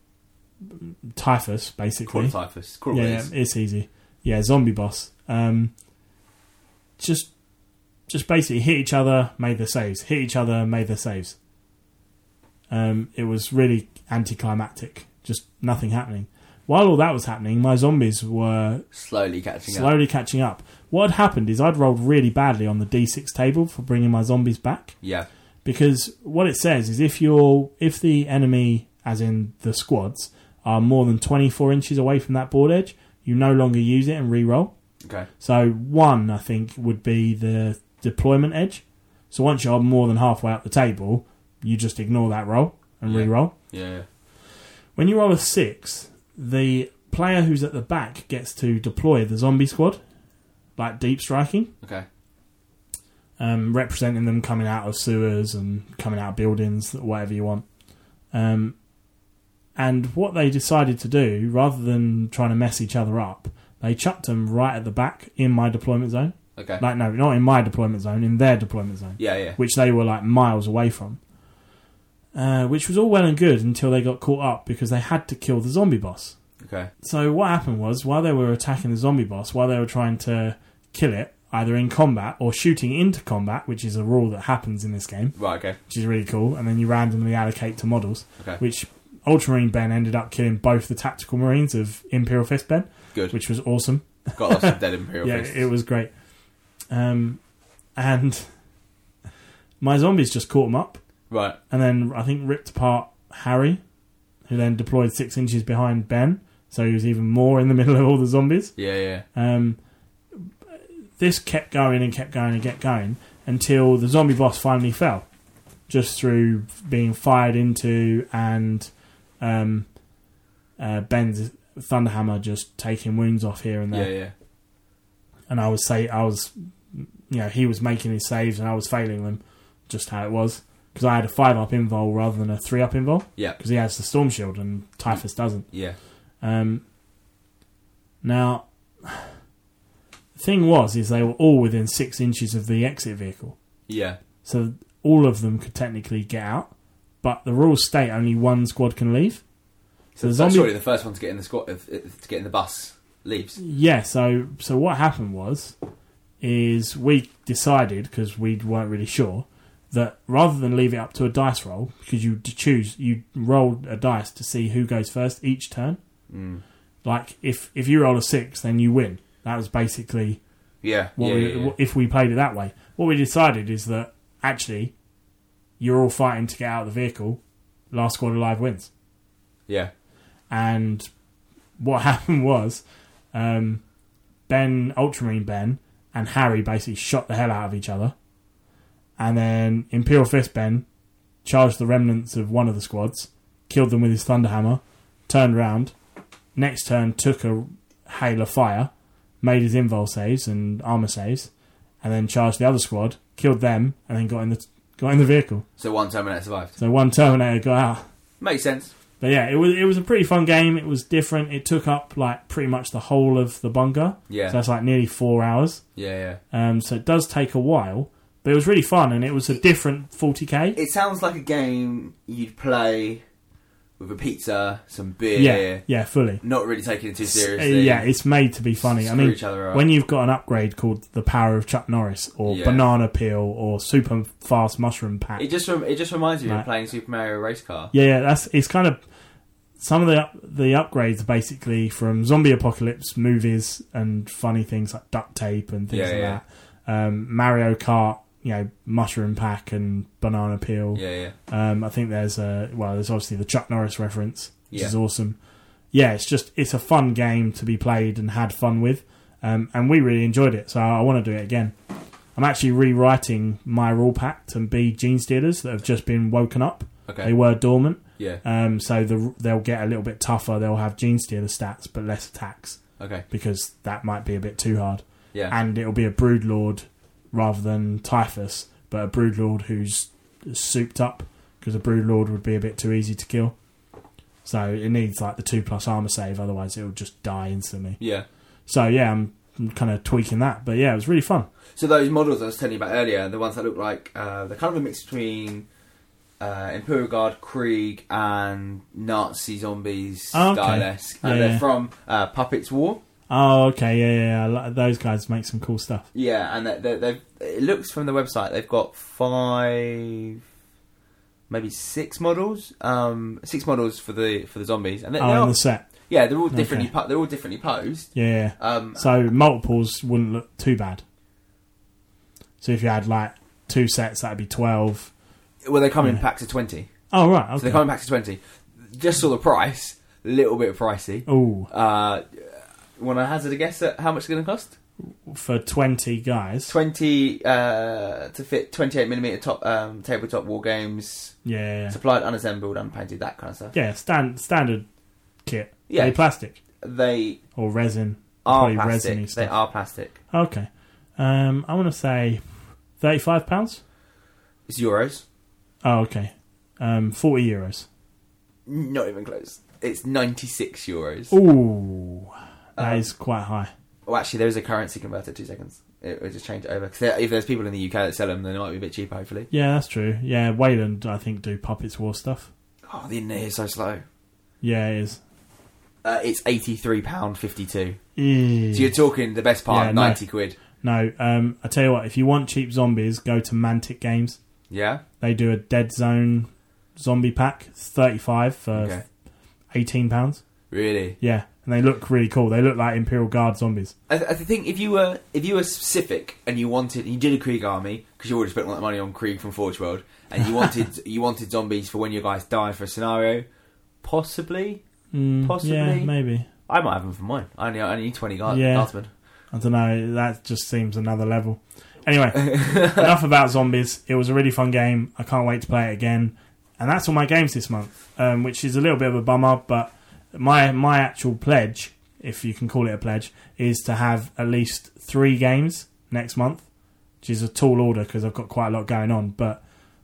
Typhus, basically. Quarter Typhus. Quarter Yeah, Whiz. it's easy. Yeah, zombie boss. Um, just, just basically hit each other, made their saves. Hit each other, made their saves. Um, it was really anticlimactic. Just nothing happening. While all that was happening, my zombies were Slowly catching up. slowly catching up. What had happened is I'd rolled really badly on the D six table for bringing my zombies back. Yeah. Because what it says is if you're if the enemy, as in the squads, are more than twenty-four inches away from that board edge, you no longer use it and re-roll. Okay. So one, I think, would be the deployment edge. So once you're more than halfway up the table, you just ignore that roll and Yeah. re-roll. Yeah, yeah. When you roll a six, the player who's at the back gets to deploy the zombie squad, like deep striking. Okay. Um, representing them coming out of sewers and coming out of buildings, whatever you want. Um, and what they decided to do, rather than trying to mess each other up, they chucked them right at the back in my deployment zone. Okay. Like, no, not in my deployment zone, in their deployment zone. Yeah, yeah. Which they were like miles away from. Uh, which was all well and good until they got caught up because they had to kill the zombie boss. Okay. So what happened was, while they were attacking the zombie boss, while they were trying to kill it, either in combat or shooting into combat, which is a rule that happens in this game, Right, okay. which is really cool, and then you randomly allocate to models, Okay. which Ultramarine Ben ended up killing both the tactical marines of Imperial Fist Ben, Good. which was awesome. Got lots of dead Imperial Yeah, Fists. it was great. Um, and my zombies just caught them up, Right. and then I think ripped apart Harry, who then deployed six inches behind Ben, so he was even more in the middle of all the zombies. Yeah, yeah. Um, this kept going and kept going and kept going until the zombie boss finally fell, just through being fired into and um, uh, Ben's Thunderhammer just taking wounds off here and there. Yeah, yeah. And I was say I was, you know, he was making his saves and I was failing them, just how it was, because I had a five up invul rather than a three up invul. Yeah. Because he has the storm shield and Typhus doesn't. Yeah. Um, now, the thing was, is they were all within six inches of the exit vehicle. Yeah. So all of them could technically get out, but the rules state only one squad can leave. So, the so zombie- surely the first one to get in the squad, uh, to get in the bus, leaves. Yeah, so so what happened was, is we decided, because we weren't really sure, that rather than leave it up to a dice roll, because you choose, you roll a dice to see who goes first each turn. Mm. Like, if, if you roll a six, then you win. That was basically Yeah. what yeah, we, yeah, yeah. if we played it that way. What we decided is that, actually, you're all fighting to get out of the vehicle, last squad alive wins. Yeah. And what happened was, um, Ben, Ultramarine Ben, and Harry basically shot the hell out of each other. And then Imperial Fist Ben charged the remnants of one of the squads, killed them with his Thunderhammer, turned around, next turn took a hail of fire, made his invul saves and armor saves, and then charged the other squad, killed them, and then got in the got in the vehicle. So one Terminator survived. So one Terminator got out. Makes sense. But yeah, it was it was a pretty fun game. It was different. It took up like pretty much the whole of the bunker. Yeah. So that's like nearly four hours. Yeah, yeah. Um, so it does take a while, but it was really fun, and it was a different forty K. It sounds like a game you'd play with a pizza, some beer. Yeah, yeah, fully. Not really taking it too Uh, seriously. yeah, it's made to be funny. I Screw mean, each other up. when you've got an upgrade called the Power of Chuck Norris, or Yeah. Banana Peel, or Super Fast Mushroom Pack. It just rem- it just reminds you Right. of playing Super Mario Race Car. Yeah, yeah, that's it's kind of some of the up, the upgrades are basically from zombie apocalypse movies and funny things like duct tape and things Yeah, like yeah. that. Um, Mario Kart, you know, Mushroom Pack and Banana Peel. Yeah, yeah. Um, I think there's a well, there's obviously the Chuck Norris reference, which Yeah. is awesome. Yeah, it's just it's a fun game to be played and had fun with, um, and we really enjoyed it. So I want to do it again. I'm actually rewriting my rule pack to be Gene Stealers that have just been woken up. Okay. They were dormant. Yeah. Um, so the, they'll get a little bit tougher. They'll have Gene Stealer stats, but less attacks Okay. because that might be a bit too hard. Yeah. And it'll be a Broodlord rather than Typhus, but a Broodlord who's souped up because a Broodlord would be a bit too easy to kill. So it needs like the two plus armor save, otherwise it'll just die instantly. Yeah. So yeah, I'm, I'm kind of tweaking that, but yeah, it was really fun. So those models I was telling you about earlier, the ones that look like uh, they're kind of a mix between uh, Imperial Guard, Krieg, and Nazi zombies Oh, okay. style-esque, and Yeah, they're yeah. from uh, Puppets War. Oh, okay, yeah, yeah, yeah. I li- those guys make some cool stuff. Yeah, and they they they've it looks from the website they've got five, maybe six models, um, six models for the for the zombies, and they, Oh, they're in all, the set. yeah, they're all differently Okay. po- they're all differently posed. Yeah, yeah. Um, So multiples wouldn't look too bad. So if you had like two sets, that'd be twelve. well, they come in Yeah. packs of twenty, Oh right, okay. so they come in packs of twenty. Just saw the price, a little bit pricey. Ooh, Uh, want to hazard a guess at how much it's going to cost? for twenty guys. Twenty uh, to fit twenty-eight millimeter top um, tabletop war games, Yeah, yeah, yeah. supplied, unassembled, unpainted, that kind of stuff. Yeah, stand, standard kit. Yeah. Are they plastic They or resin? are Probably plastic. resiny They stuff. are plastic. Okay. Um, I want to say thirty-five pounds. It's euros. Oh, okay. Um, forty euros. Not even close. It's ninety-six euros. Ooh, that Um, is quite high. Well, actually, there is a currency converter. Two seconds. It will just change it over. Because if there's people in the U K that sell them, then it might be a bit cheaper, hopefully. Yeah, that's true. Yeah, Wayland, I think, do Puppets War stuff. Oh, the internet is so slow. Yeah, it is. Uh, it's eighty-three pounds fifty-two. Ew. So you're talking the best part, Yeah, no. ninety quid. No, um, I tell you what, if you want cheap zombies, go to Mantic Games. Yeah? They do a Dead Zone zombie pack. It's thirty-five for Okay. eighteen pounds. Really? Yeah, and they look really cool. They look like Imperial Guard zombies. I, th- I think if you were if you were specific and you wanted you did a Krieg army because you already spent all that money on Krieg from Forge World and you wanted you wanted zombies for when your guys die for a scenario, possibly Mm, Possibly. Yeah, maybe. I might have them for mine. I only I only need twenty guard, Yeah. guardsmen. I don't know. That just seems another level. Anyway, enough about zombies. It was a really fun game. I can't wait to play it again. And that's all my games this month, um, which is a little bit of a bummer. But my my actual pledge, if you can call it a pledge, is to have at least three games next month, which is a tall order because I've got quite a lot going on. But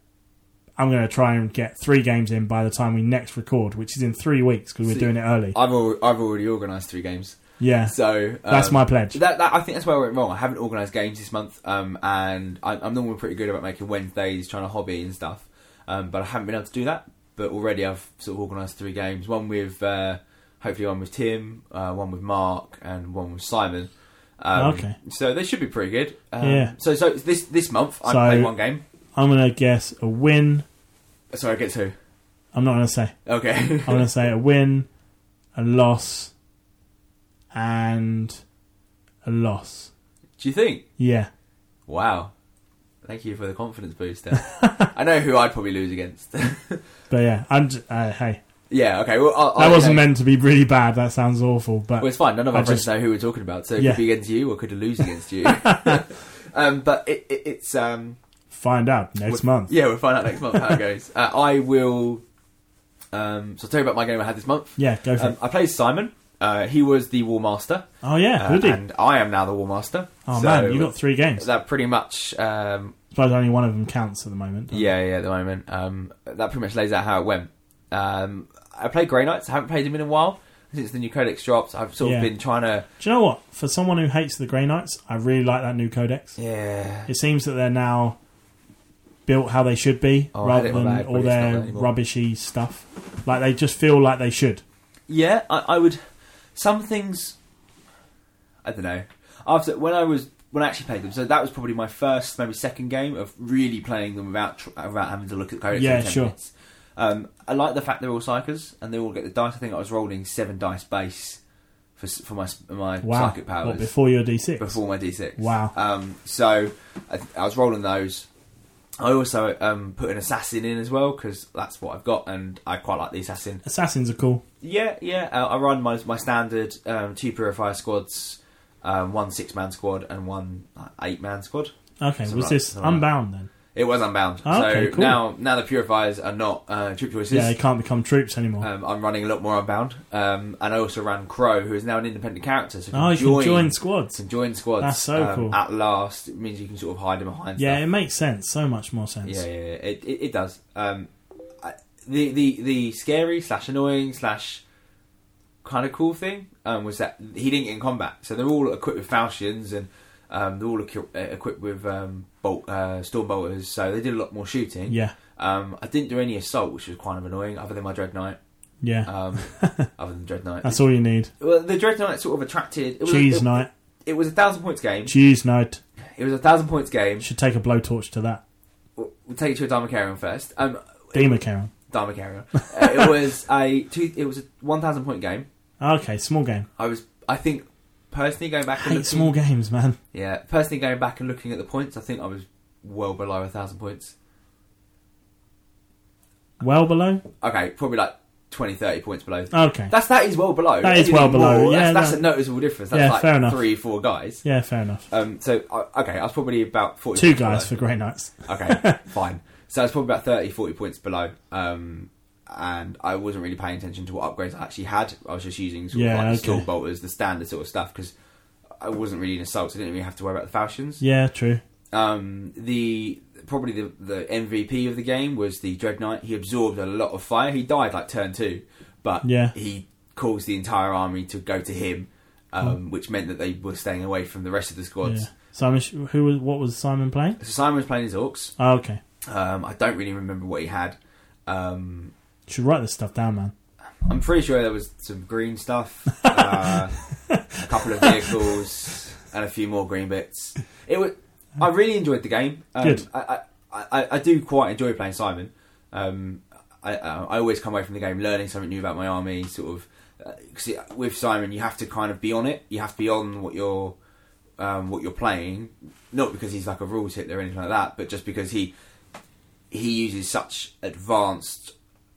I'm going to try and get three games in by the time we next record, which is in three weeks because we're See, doing it early. I've al- I've already organised three games, Yeah, so um, that's my pledge. That, that I think that's where I went wrong. I haven't organised games this month, um, and I, I'm normally pretty good about making Wednesdays, trying to hobby and stuff. Um, but I haven't been able to do that. But already I've sort of organised three games. One with uh, hopefully one with Tim, uh, one with Mark, and one with Simon. Um, Okay. So they should be pretty good. Um, Yeah. So so this this month I So- played one game. I'm going to guess a win. Sorry, I get two. I'm not going to say. Okay. I'm going to say a win, a loss, and a loss. Do you think? Yeah. Wow. Thank you for the confidence booster. I know who I'd probably lose against. But yeah, I'm j- uh, hey, yeah, okay. Well, I'll, that I'll wasn't know. meant to be really bad. That sounds awful. But Well, it's fine. None of our I friends just- know who we're talking about, so it Yeah. could be against you or could lose against you. um, but it, it, it's um, find out next we'll- month. Yeah, we'll find out next month how it goes. Uh, I will. Um, so I'll tell you about my game I had this month. Yeah, go for Um, it. I played Simon. Uh, he was the War Master. Oh yeah, uh, Hoodie. And I am now the War Master. Oh so man, you got three games. That pretty much. Um, I suppose only one of them counts at the moment. yeah, yeah, at the moment. Um, that pretty much lays out how it went. Um, I played Grey Knights. I haven't played them in a while since the new codex dropped. I've sort Yeah. of been trying to. Do you know what? For someone who hates the Grey Knights, I really like that new codex. Yeah. It seems that they're now built how they should be, Oh, I rather had it on than lag, but all it's not their that anymore. rubbishy stuff. Like they just feel like they should. Yeah, I, I would. Some things. I don't know. After when I was when I actually played them, so that was probably my first, maybe second game of really playing them without tr- without having to look at codex. Yeah, every ten sure. minutes. Um, I like the fact they're all psychers and they all get the dice. I think I was rolling seven dice base for s- for my s- my Wow. psychic powers What, before your D six? before my D six. Wow. Um, so I, I was rolling those. I also um, put an assassin in as well because that's what I've got, and I quite like the assassin. Assassins are cool. Yeah, yeah. Uh, I run my my standard um, two purifier squads, um, one six man squad, and one uh, eight man squad. Okay, So was right, this so right. Unbound then? It was unbound. Oh, okay, so cool. now now the purifiers are not uh, troop choices. Yeah, they can't become troops anymore. Um, I'm running a lot more unbound, um, and I also ran Crow, who is now an independent character. So oh, you join, can join squads. can join squads. That's so um, cool. At last, it means you can sort of hide them behind. Yeah, stuff. it makes sense. So much more sense. Yeah, yeah, yeah. It, it, it does. Um, I, the the the scary slash annoying slash kind of cool thing um, was that he didn't get in combat, so they're all equipped with falchions and um, they're all equi- uh, equipped with um, bolt uh, storm bolters, so they did a lot more shooting. Yeah. Um, I didn't do any assault, which was kind of annoying, other than my Dread Knight. Yeah. Um, other than Dread Knight, That's all you need. well, the Dread Knight sort of attracted. It was, Cheese it, Knight. It was a thousand points game. Cheese Knight. It was a thousand points game. Should take a blowtorch to that. We'll, we'll take it to a Dharmakarion first. Um, Democarion. Dharmakarion. uh, it was a two. It was a one thousand point game. Okay, small game. I was. I think personally going back I and hate looking, small games, man. yeah, personally going back and looking at the points, I think I was well below a thousand points. Well below? Okay, probably like twenty, thirty points below. Okay. That's that is well below. That is Anything well below, more, yeah, that's, that's no. a noticeable difference. That's Yeah, like fair enough. three, four guys. Yeah, fair enough. Um, so I okay, I was probably about forty. Two points guys for below. Grey Knights. Okay, fine. So I was probably about thirty, forty points below. Um, and I wasn't really paying attention to what upgrades I actually had. I was just using sort Yeah, of like okay. the storm bolters, the standard sort of stuff, because I wasn't really in assault, so I didn't really have to worry about the falchions. Yeah, true. Um, the probably the, the M V P of the game was the Dread Knight. He absorbed a lot of fire. He died like turn two, but Yeah. he caused the entire army to go to him, um, which meant that they were staying away from the rest of the squads. Yeah. So I'm ass- who was what was Simon playing? So Simon was playing his orcs. Oh, okay. Um, I don't really remember what he had. Um, Should write this stuff down, man. I'm pretty sure there was some green stuff, uh, a couple of vehicles, and a few more green bits. It was. I really enjoyed the game. Um, Good. I, I, I, I do quite enjoy playing Simon. Um, I, I I always come away from the game learning something new about my army. Sort of, uh, 'cause it, with Simon, you have to kind of be on it. You have to be on what you're um, what you're playing. Not because he's like a rules hitter or anything like that, but just because he he uses such advanced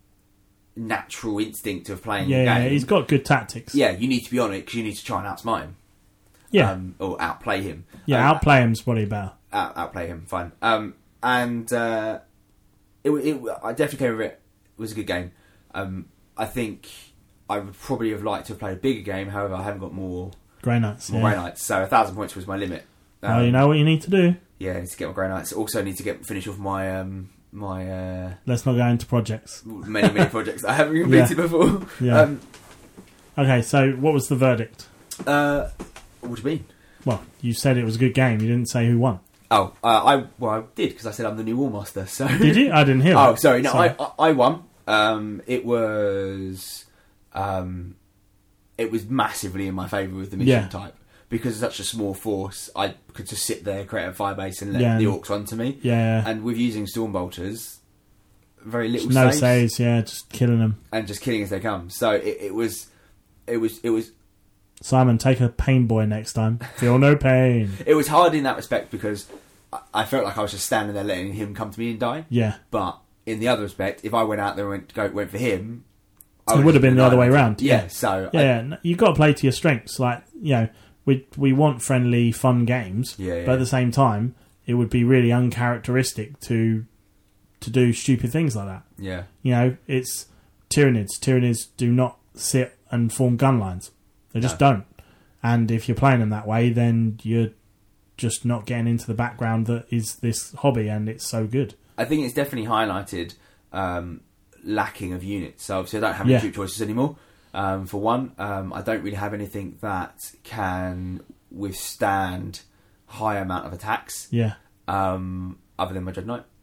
natural instinct of playing Yeah, the yeah, game. he's got good tactics. Yeah, you need to be on it because you need to try and outsmart him. Yeah. Um, or outplay him. yeah, Um, outplay him's what he better. out, outplay him, fine. Um, and uh, it, it, I definitely came with it. It was a good game. Um, I think I would probably have liked to have played a bigger game. However, I haven't got more Grey Knights. more Yeah. Grey Knights, so a thousand points was my limit. Um, Well, you know what you need to do. Yeah, I need to get my Grey Knights. Also, need to get finish off my um, my uh, Let's not go into projects. many many projects that I haven't completed before. Yeah. Um, Okay, so what was the verdict? uh, what do you mean? Well, you said it was a good game. You didn't say who won. Oh, uh, I well I did because I said I'm the new War Master. So Did you? I didn't hear Oh, that. sorry. No, Sorry. I, I I won. Um, it was um, it was massively in my favour with the mission Yeah. type because it's such a small force. I could just sit there, create a firebase, and let Yeah, the and- orcs run to me. Yeah. And with using Stormbolters, very little no saves, saves, yeah, just killing them. and just killing as they come. So it, it was, it was, it was, Simon, take a pain boy next time. Feel no pain. it was hard in that respect because I, I felt like I was just standing there letting him come to me and die. Yeah. But in the other respect, if I went out there and went, go, went for him, I It would've would have been the other way annihilated. round. Yeah, so Yeah, I, yeah. no, you've got to play to your strengths. Like, you know, we we want friendly, fun games, Yeah, yeah. but at the same time, it would be really uncharacteristic to to do stupid things like that. yeah, You know, it's Tyranids. Tyranids do not sit and form gun lines. They just No. don't. And if you're playing them that way, then you're just not getting into the background that is this hobby, and it's so good. I think it's definitely highlighted um, lacking of units. So obviously I don't have any Yeah. troop choices anymore. Um, for one, um, I don't really have anything that can withstand high amount of attacks. Yeah. Um, other than my Dread Knight.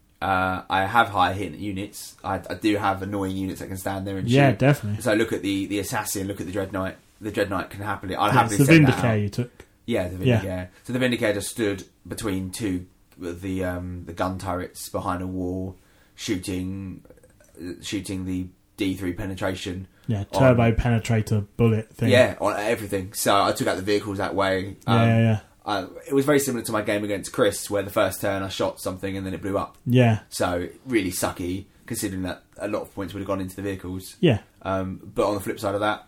Uh, I have high hit units. I, I do have annoying units that can stand there and shoot. Yeah, definitely. So look at the, the assassin, look at the Dread Knight. The Dread Knight can happily... I'll Yeah, happily it's the send that Vindicator out. you took. Yeah, the Yeah. Vindicator. So the Vindicator just stood between two the um, the gun turrets behind a wall, shooting shooting the D three penetration. Yeah, turbo on, penetrator bullet thing. Yeah, on everything. So I took out the vehicles that way. Yeah, Um, yeah, yeah. I, it was very similar to my game against Chris, where the first turn I shot something and then it blew up. Yeah. So really sucky, considering that a lot of points would have gone into the vehicles. Yeah. Um, but on the flip side of that,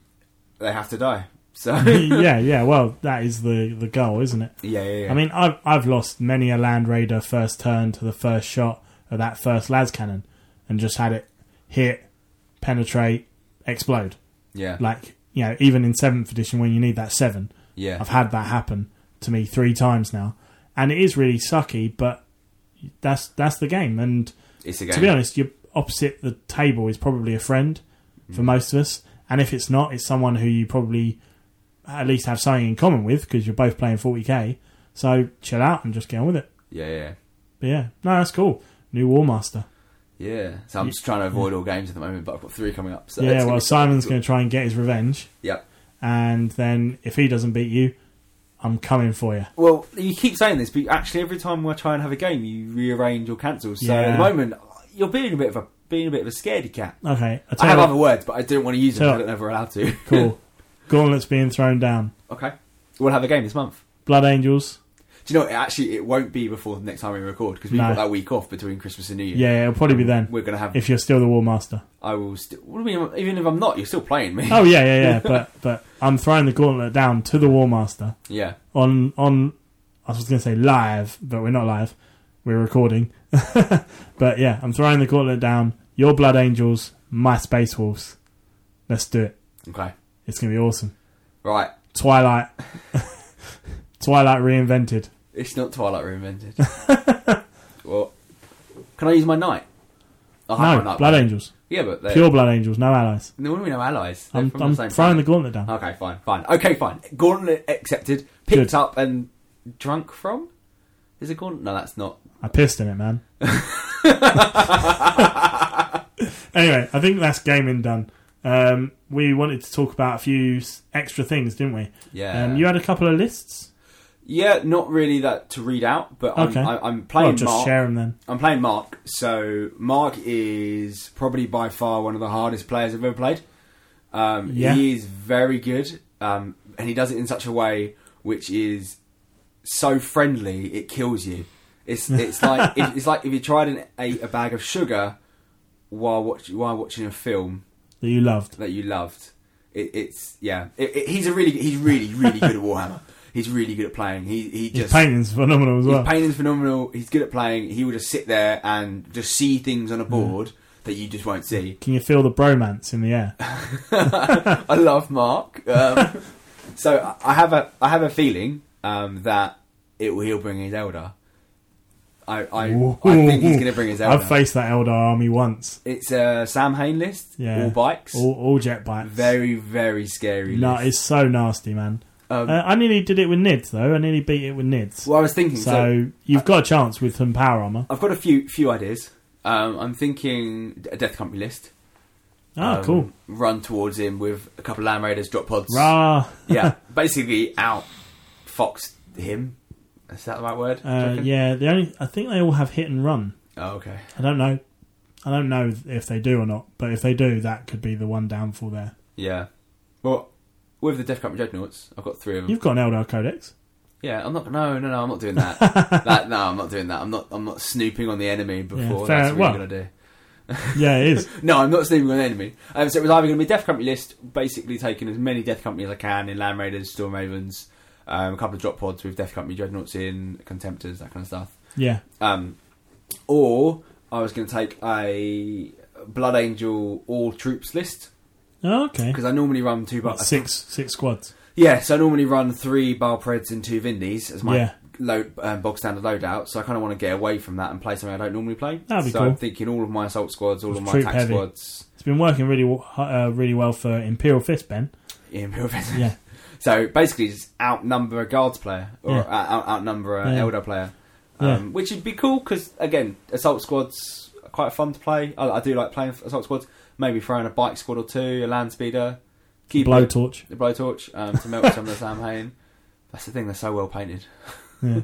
they have to die. So yeah, yeah. Well, that is the, the goal, isn't it? yeah, yeah, yeah. I mean, I've I've lost many a Land Raider first turn to the first shot of that first las cannon, and just had it hit, penetrate, explode. yeah, Like, you know, even in seventh edition when you need that seven, yeah, I've had that happen to me three times now, and it is really sucky. But that's that's the game, and it's a game. to be honest, you're opposite the table is probably a friend for Mm. most of us, and if it's not, it's someone who you probably at least have something in common with because you're both playing forty k. So chill out and just get on with it. Yeah, yeah, But yeah, no, that's cool. New War Master. yeah. So I'm just trying to avoid all games at the moment, but I've got three coming up. So yeah, it's gonna well, be- Simon's going to try and get his revenge, Yep. and then if he doesn't beat you, I'm coming for you. Well, you keep saying this, but actually, every time I try and have a game, you rearrange or cancel. So Yeah. at the moment, you're being a bit of a being a bit of a scaredy cat. Okay, I I tell have you other words, but I didn't want to use them. Tell- I don't know if we're allowed to. what, cool. Gauntlet's being thrown down. Okay, we'll have a game this month. Blood Angels. Do you know what? Actually, it won't be before the next time we record because we've No. got that week off between Christmas and New Year. Yeah, it'll probably be then. We're gonna have. If you're still the War Master. I will still. What do you mean? Even if I'm not, you're still playing me. Oh yeah, yeah, yeah. but but I'm throwing the Gauntlet down to the War Master. Yeah. on on I was going to say live, but we're not live. We're recording. But yeah, I'm throwing the gauntlet down. Your Blood Angels, my Space Wolves. Let's do it. Okay. It's going to be awesome. Right. Twilight. Twilight reinvented. It's not Twilight reinvented. Well, can I use my knight? I'll have No, my knight Blood back. Angels. Yeah, but they're, Pure Blood Angels, no allies. no, what do we know allies? They're I'm, from I'm the same throwing the planet. gauntlet down. Okay, fine, fine. Okay, fine. Gauntlet accepted. Picked Good. up and drunk from? Is it gauntlet? No, that's not. I pissed in it, man. Anyway, I think that's gaming done. Um, we wanted to talk about a few s- extra things, didn't we? Yeah. Um, you had a couple of lists. Yeah, not really that to read out, but I'm, Okay. I, I'm playing Well, just Mark. share them then. I'm playing Mark, so Mark is probably by far one of the hardest players I've ever played. Um, Yeah. He is very good, um, and he does it in such a way which is so friendly it kills you. It's it's like if, it's like if you tried and ate a bag of sugar while watch, while watching a film That you loved. that you loved. It, it's yeah. It, it, he's a really he's really really good at Warhammer. He's really good at playing. He he His just painting's phenomenal as well. his painting's phenomenal. He's good at playing. He will just sit there and just see things on a board that you just won't see. Can you feel the bromance in the air? I love Mark. Um, so I have a I have a feeling um, that it will he'll bring his elder. I I, I think he's going to bring his elder. I've faced that Eldar army once. It's a Sam Hain list. Yeah. All bikes. All, all jet bikes. Very very scary. No, list. it's so nasty, man. Um, Uh, I nearly did it with Nids, though. I nearly beat it with Nids. well, I was thinking. so, So, you've got a chance with some power armor. I've got a few few ideas. Um, I'm thinking a Death Company list. Oh, Um, cool. Run towards him with a couple of Land Raiders, drop pods. Rah. Yeah, basically out fox him. Is that the right word? Do you Uh, reckon? yeah, the only I think they all have hit and run. Oh, okay. I don't know. I don't know if they do or not, but if they do, that could be the one downfall there. Yeah. Well, with the Death Company Dreadnoughts, I've got three of them. You've got an Eldar Codex. Yeah, I'm not. No, no, no. I'm not doing that. that. No, I'm not doing that. I'm not. I'm not snooping on the enemy before. fair- That's a really well- good idea. Yeah, it is. No, I'm not snooping on the enemy. Um, so it was either going to be Death Company list, basically taking as many Death Company as I can in Land Raiders, Storm Ravens, um, a couple of drop pods with Death Company Dreadnoughts in, Contemptors, that kind of stuff. Yeah. Um, or I was going to take a Blood Angel all troops list Oh, okay. Because I normally run two... Bar- Six six squads. Yeah, so I normally run three Balpreds and two Vindys as my Yeah. load, um, bog standard loadout, so I kind of want to get away from that and play something I don't normally play. That'd be so cool. I'm thinking all of my assault squads, all of my Troop attack heavy. squads... It's been working really w- uh, really well for Imperial Fist, Ben. Yeah, Imperial Fist. Yeah. So basically just outnumber a guards player, or Yeah. out, outnumber a Yeah. Elder player. Um, Yeah. Which would be cool, because, again, assault squads are quite fun to play. I, I do like playing assault squads. Maybe throwing a bike squad or two, a land speeder. Keep Blowtorch. The blowtorch um, to melt some of the Samhain. That's the thing, they're so well painted. Yeah.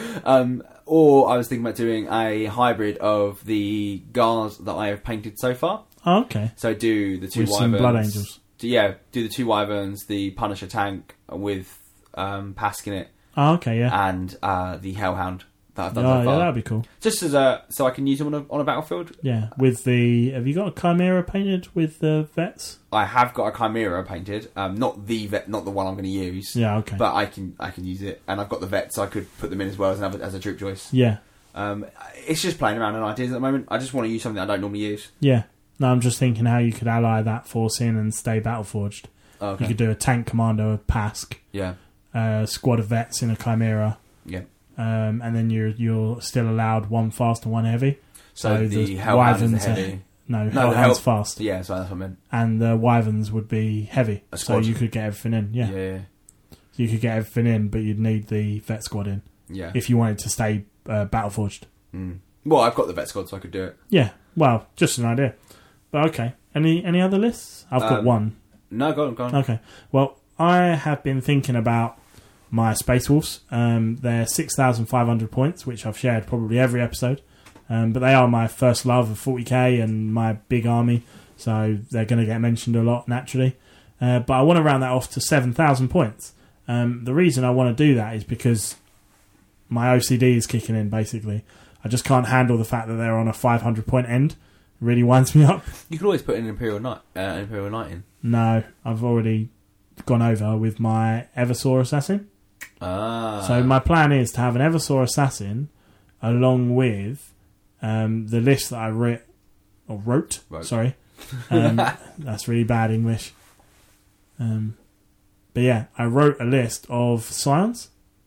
um, or I was thinking about doing a hybrid of the guards that I have painted so far. Oh, okay. So do the two With wyverns. some Blood Angels. Do, yeah, do the two wyverns, the Punisher tank with um, Pask in it, Oh, okay, yeah. and uh, the Hellhound that I've done Oh, so far. yeah, that'd be cool. Just as a so I can use them on a, on a battlefield. Yeah, with the... Have you got a Chimera painted with the vets? I have got a Chimera painted, um, not the vet, not the one I'm going to use. Yeah, okay. But I can I can use it, and I've got the vets, so I could put them in as well as another, as a troop choice. Yeah, Um, it's just playing around on ideas at the moment. I just want to use something I don't normally use. yeah. No, I'm just thinking how you could ally that force in and stay Battleforged. Oh, okay. You could do a tank commander with Pask, Yeah, a squad of vets in a Chimera, yeah. um, and then you're you're still allowed one fast and one heavy. So, So the the Hellhound is wyverns the are- heavy. No, the Hellhound's Hell- fast, Yeah, so that's what I meant. and the wyverns would be heavy, A so squad. you could get everything in. Yeah. Yeah, You could get everything in, but you'd need the vet squad in yeah. if you wanted to stay uh, Battleforged. Mm. Well, I've got the vet squad, so I could do it. Yeah, well, just an idea. But okay, any any other lists? I've got Um, one. No, go on, go on. Okay, well, I have been thinking about my Space Wolves. Um, they're six thousand five hundred points, which I've shared probably every episode. Um, but they are my first love of forty K and my big army, so they're going to get mentioned a lot naturally. Uh, but I want to round that off to seven thousand points. Um, the reason I want to do that is because my O C D is kicking in, basically. I just can't handle the fact that they're on a five hundred point end. It really winds me up. You could always put in an Imperial Knight, uh, an Imperial Knight in. No, I've already gone over with my Eversaur Assassin. Ah. So my plan is to have an Eversaur Assassin along with um, the list that I writ, or wrote. Wrote. Sorry. Um, that's really bad English. Um, but yeah, I wrote a list of Scions.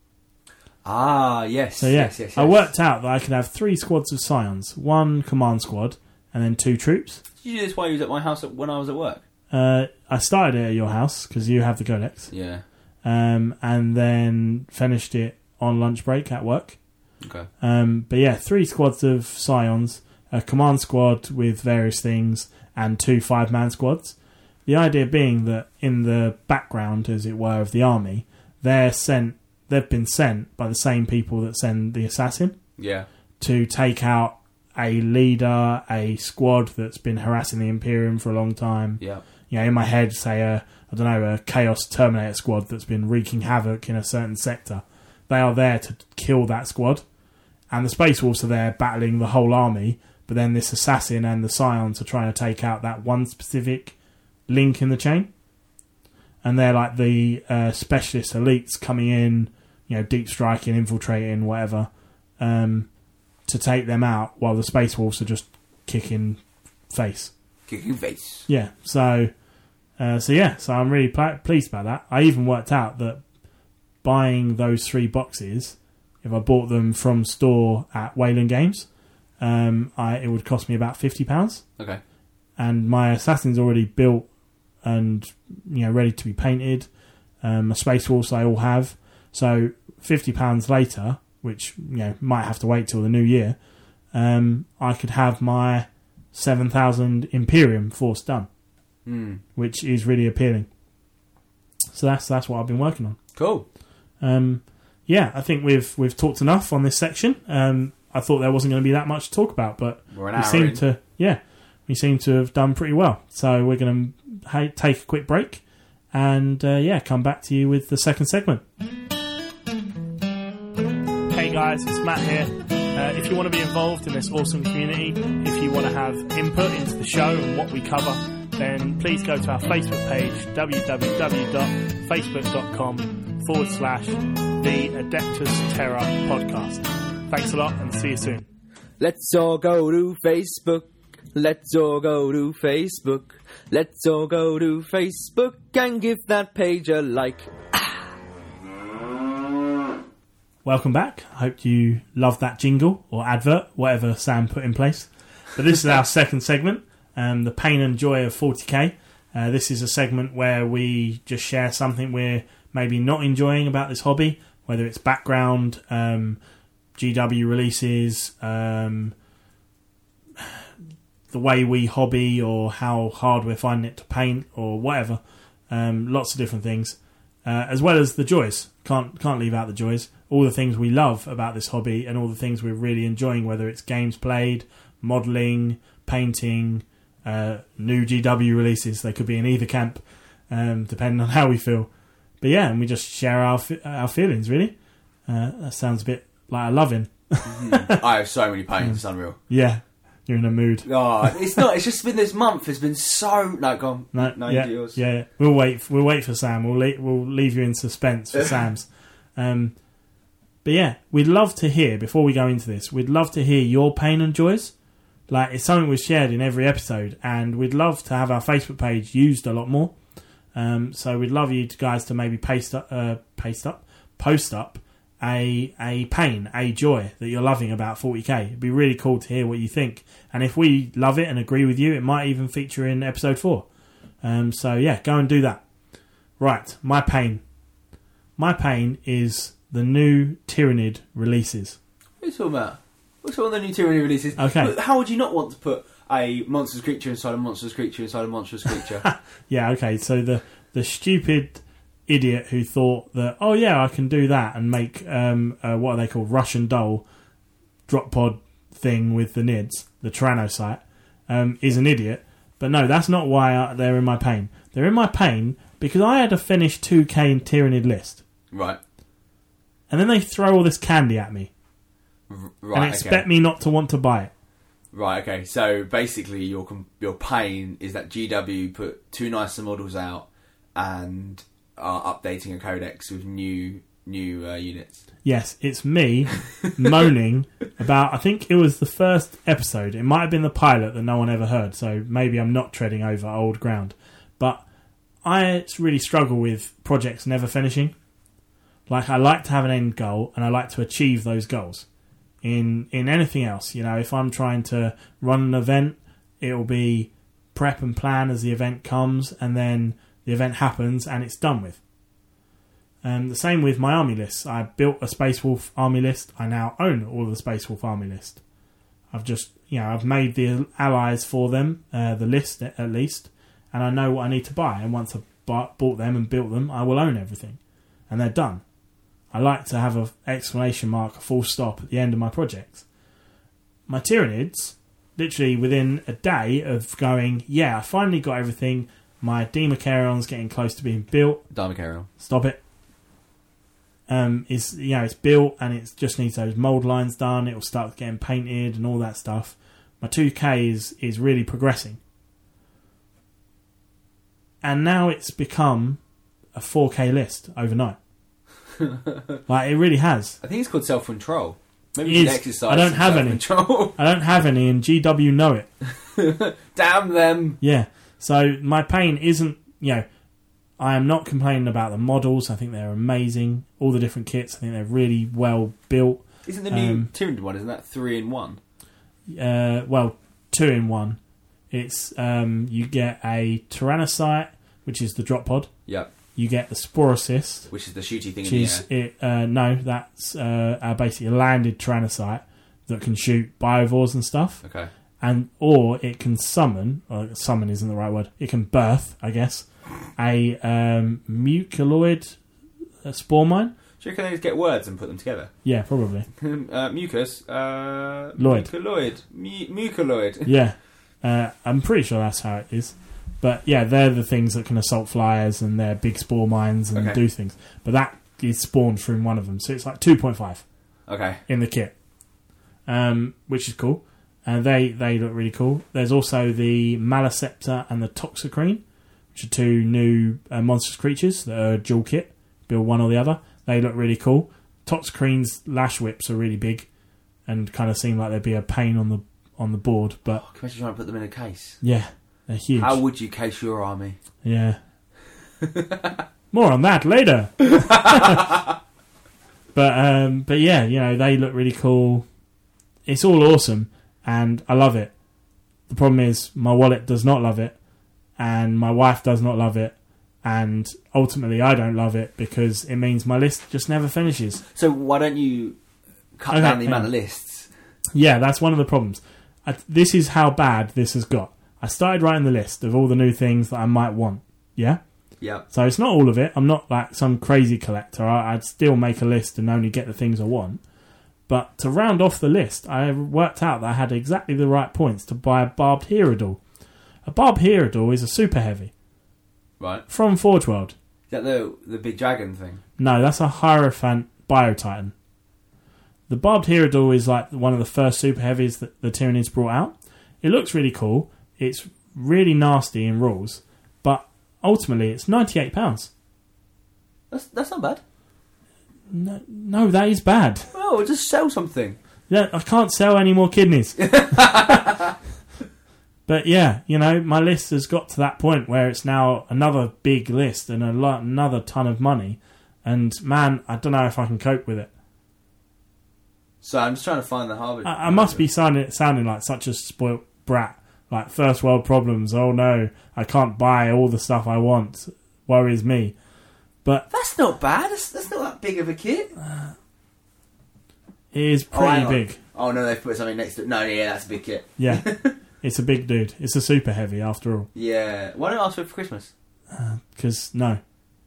Ah, yes. So yeah, yes, yes, yes. I worked out that I could have three squads of Scions, one command squad, and then two troops. Did you do this while you was at my house at, when I was at work? Uh, I started it at your house because you have the Codex, Yeah. um, and then finished it on lunch break at work. Okay. Um, but yeah, three squads of Scions, a command squad with various things, and two five-man squads. The idea being that in the background, as it were, of the army, they're sent. They've been sent by the same people that send the assassin Yeah. to take out a leader, a squad that's been harassing the Imperium for a long time. Yeah. You know, in my head, say a I don't know a Chaos Terminator squad that's been wreaking havoc in a certain sector. They are there to kill that squad, and the Space Wolves are there battling the whole army. But then this assassin and the Scions are trying to take out that one specific link in the chain, and they're like the uh, specialist elites coming in, you know, deep striking, infiltrating, whatever, um, to take them out, while the Space Wolves are just kicking face. Kicking face. Yeah, so uh, so yeah, so I'm really pl- pleased about that. I even worked out that buying those three boxes, if I bought them from store at Wayland Games, um, I it would cost me about fifty pounds. Okay. And my Assassin's already built and, you know, ready to be painted. Um, my Space Wolves I all have. So fifty pounds later, which, you know, might have to wait till the new year, um, I could have my seven thousand Imperium force done, Hmm. which is really appealing. So that's that's what I've been working on. Cool. Um, yeah, I think we've we've talked enough on this section. Um, I thought there wasn't going to be that much to talk about, but We're an we hour seem in. to yeah, we seem to have done pretty well. So we're going to ha- take a quick break and uh, yeah, come back to you with the second segment. Hey guys, it's Matt here. Uh, if you want to be involved in this awesome community, if you want to have input into the show and what we cover, then please go to our Facebook page, www.facebook.com forward slash the Adeptus Terra podcast. Thanks a lot and see you soon. Let's all go to Facebook. Let's all go to Facebook. Let's all go to Facebook and give that page a like. Welcome back. I hope you loved that jingle or advert, whatever Sam put in place. But this is our second segment, um, the pain and joy of forty K. Uh, this is a segment where we just share something we're maybe not enjoying about this hobby, whether it's background, um, G W releases, um, the way we hobby, or how hard we're finding it to paint, or whatever. Um, lots of different things, uh, as well as the joys. Can't can't leave out the joys. All the things we love about this hobby, and all the things we're really enjoying, whether it's games played, modelling, painting, uh, new G W releases. They could be in either camp, um, depending on how we feel. But yeah, and we just share our our feelings. Really, uh, that sounds a bit like a loving. Mm-hmm. I have so many paints. It's unreal. Yeah. You're in a mood. Oh, it's not. It's just been this month. Has been so. No, go on. No, no yeah, deals. yeah. We'll wait. We'll wait for Sam. We'll le- we'll leave you in suspense for Sam's. Um, but yeah, we'd love to hear before we go into this. We'd love to hear your pain and joys. Like, it's something we've shared in every episode, and we'd love to have our Facebook page used a lot more. Um, so we'd love you to guys to maybe paste up, uh, paste up, post up. A a pain, a joy that you're loving about forty K. It'd be really cool to hear what you think. And if we love it and agree with you, it might even feature in episode four. Um, so yeah, go and do that. Right, my pain. My pain is the new Tyranid releases. What are you talking about? What's all the new Tyranid releases? Okay. How would you not want to put a monstrous creature inside a monstrous creature inside a monstrous creature? Yeah, okay, so the, the stupid idiot who thought that, oh yeah, I can do that and make um, uh, what are they called, Russian doll drop pod thing with the N I Ds, the Tyrannocyte, um, is an idiot. But no, that's not why I, they're in my pain. They're in my pain because I had a finished two K Tyranid list. Right. And then they throw all this candy at me. R- right, and expect okay. me not to want to buy it. Right, okay. So basically your com- your pain is that G W put two nicer models out and are updating a codex with new new uh, units. Yes, it's me moaning about, I think it was the first episode. It might have been the pilot that no one ever heard, so maybe I'm not treading over old ground. But I really struggle with projects never finishing. Like, I like to have an end goal, and I like to achieve those goals. In in anything else, you know, if I'm trying to run an event, it'll be prep and plan as the event comes, and then the event happens and it's done with. Um, the same with my army lists. I built a Space Wolf army list. I now own all of the Space Wolf army list. I've just, you know, I've made the allies for them, uh, the list at least, and I know what I need to buy. And once I've bought them and built them, I will own everything. And they're done. I like to have an exclamation mark, a full stop at the end of my projects. My Tyranids, literally within a day of going, yeah, I finally got everything. My Democharion's getting close to being built. Democarion. Stop it. Um, it's, you know, it's built and it just needs those mould lines done. It'll start getting painted and all that stuff. My two K is, is really progressing. And now it's become a four K list overnight. Like, it really has. I think it's called self-control. Maybe It you is. should exercise I don't have any. self-control. I don't have any, and G W know it. Damn them. Yeah. So my pain isn't, you know, I am not complaining about the models. I think they're amazing. All the different kits, I think they're really well built. Isn't the new Um, Tyranid one, isn't that three in one? Uh, well, two in one. It's um, you get a Tyrannocyte, which is the drop pod. Yep. You get the Sporocyst, Which is the shooty thing which in the is air. it. Uh, no, that's uh, a basically a landed Tyrannocyte that can shoot biovores and stuff. Okay. And or it can summon, or summon isn't the right word, it can birth, I guess, a um, muciloid uh, spore mine. Do you reckon they just get words and put them together? Yeah, probably. uh, mucus, uh, Lloyd. muciloid, Mu- muciloid. Yeah, uh, I'm pretty sure that's how it is. But yeah, they're the things that can assault flyers and they're big spore mines and Okay. do things. But that is spawned from one of them, so it's like two point five Okay. in the kit, um, which is cool. And they, they look really cool. There's also the Maliceptor and the Toxicrene, which are two new uh, monstrous creatures that are dual kit. Build one or the other. They look really cool. Toxicrene's lash whips are really big and kind of seem like they'd be a pain on the on the board. But Oh, can you imagine trying to put them in a case? yeah, they're huge. How would you case your army? Yeah. More on that later. But um, but yeah, you know, they look really cool. It's all awesome, and I love it. The problem is my wallet does not love it, and my wife does not love it, and ultimately I don't love it because it means my list just never finishes. So why don't you cut Okay, down the hang amount on. of lists? Yeah, that's one of the problems. I, this is how bad this has got. I started writing the list of all the new things that I might want. Yeah? Yeah. So it's not all of it. I'm not like some crazy collector. I, I'd still make a list and only get the things I want. But to round off the list, I worked out that I had exactly the right points to buy a Barbed Hierodule. A Barbed Hierodule is a super heavy Right. from Forge World. Is that the the big dragon thing? No, that's a Hierophant Biotitan. The Barbed Hierodule is like one of the first super heavies that the Tyranids brought out. It looks really cool. It's really nasty in rules, but ultimately it's ninety-eight pounds. That's that's not bad. No, no, that is bad. Oh, just sell something. Yeah, I can't sell any more kidneys. But yeah, you know, my list has got to that point where it's now another big list and a lot, another ton of money. And man, I don't know if I can cope with it. So I'm just trying to find the Harvard. I, I must be sounding, sounding like such a spoilt brat. Like first world problems. Oh no, I can't buy all the stuff I want. Worries me. But That's not bad. That's, that's not that big of a kit. it is Oh, pretty hang on. big. Oh no, they've put something next to it. No, yeah, that's a big kit. Yeah, it's a big dude. It's a super heavy after all. Yeah. Why don't I ask for it for Christmas? Because no.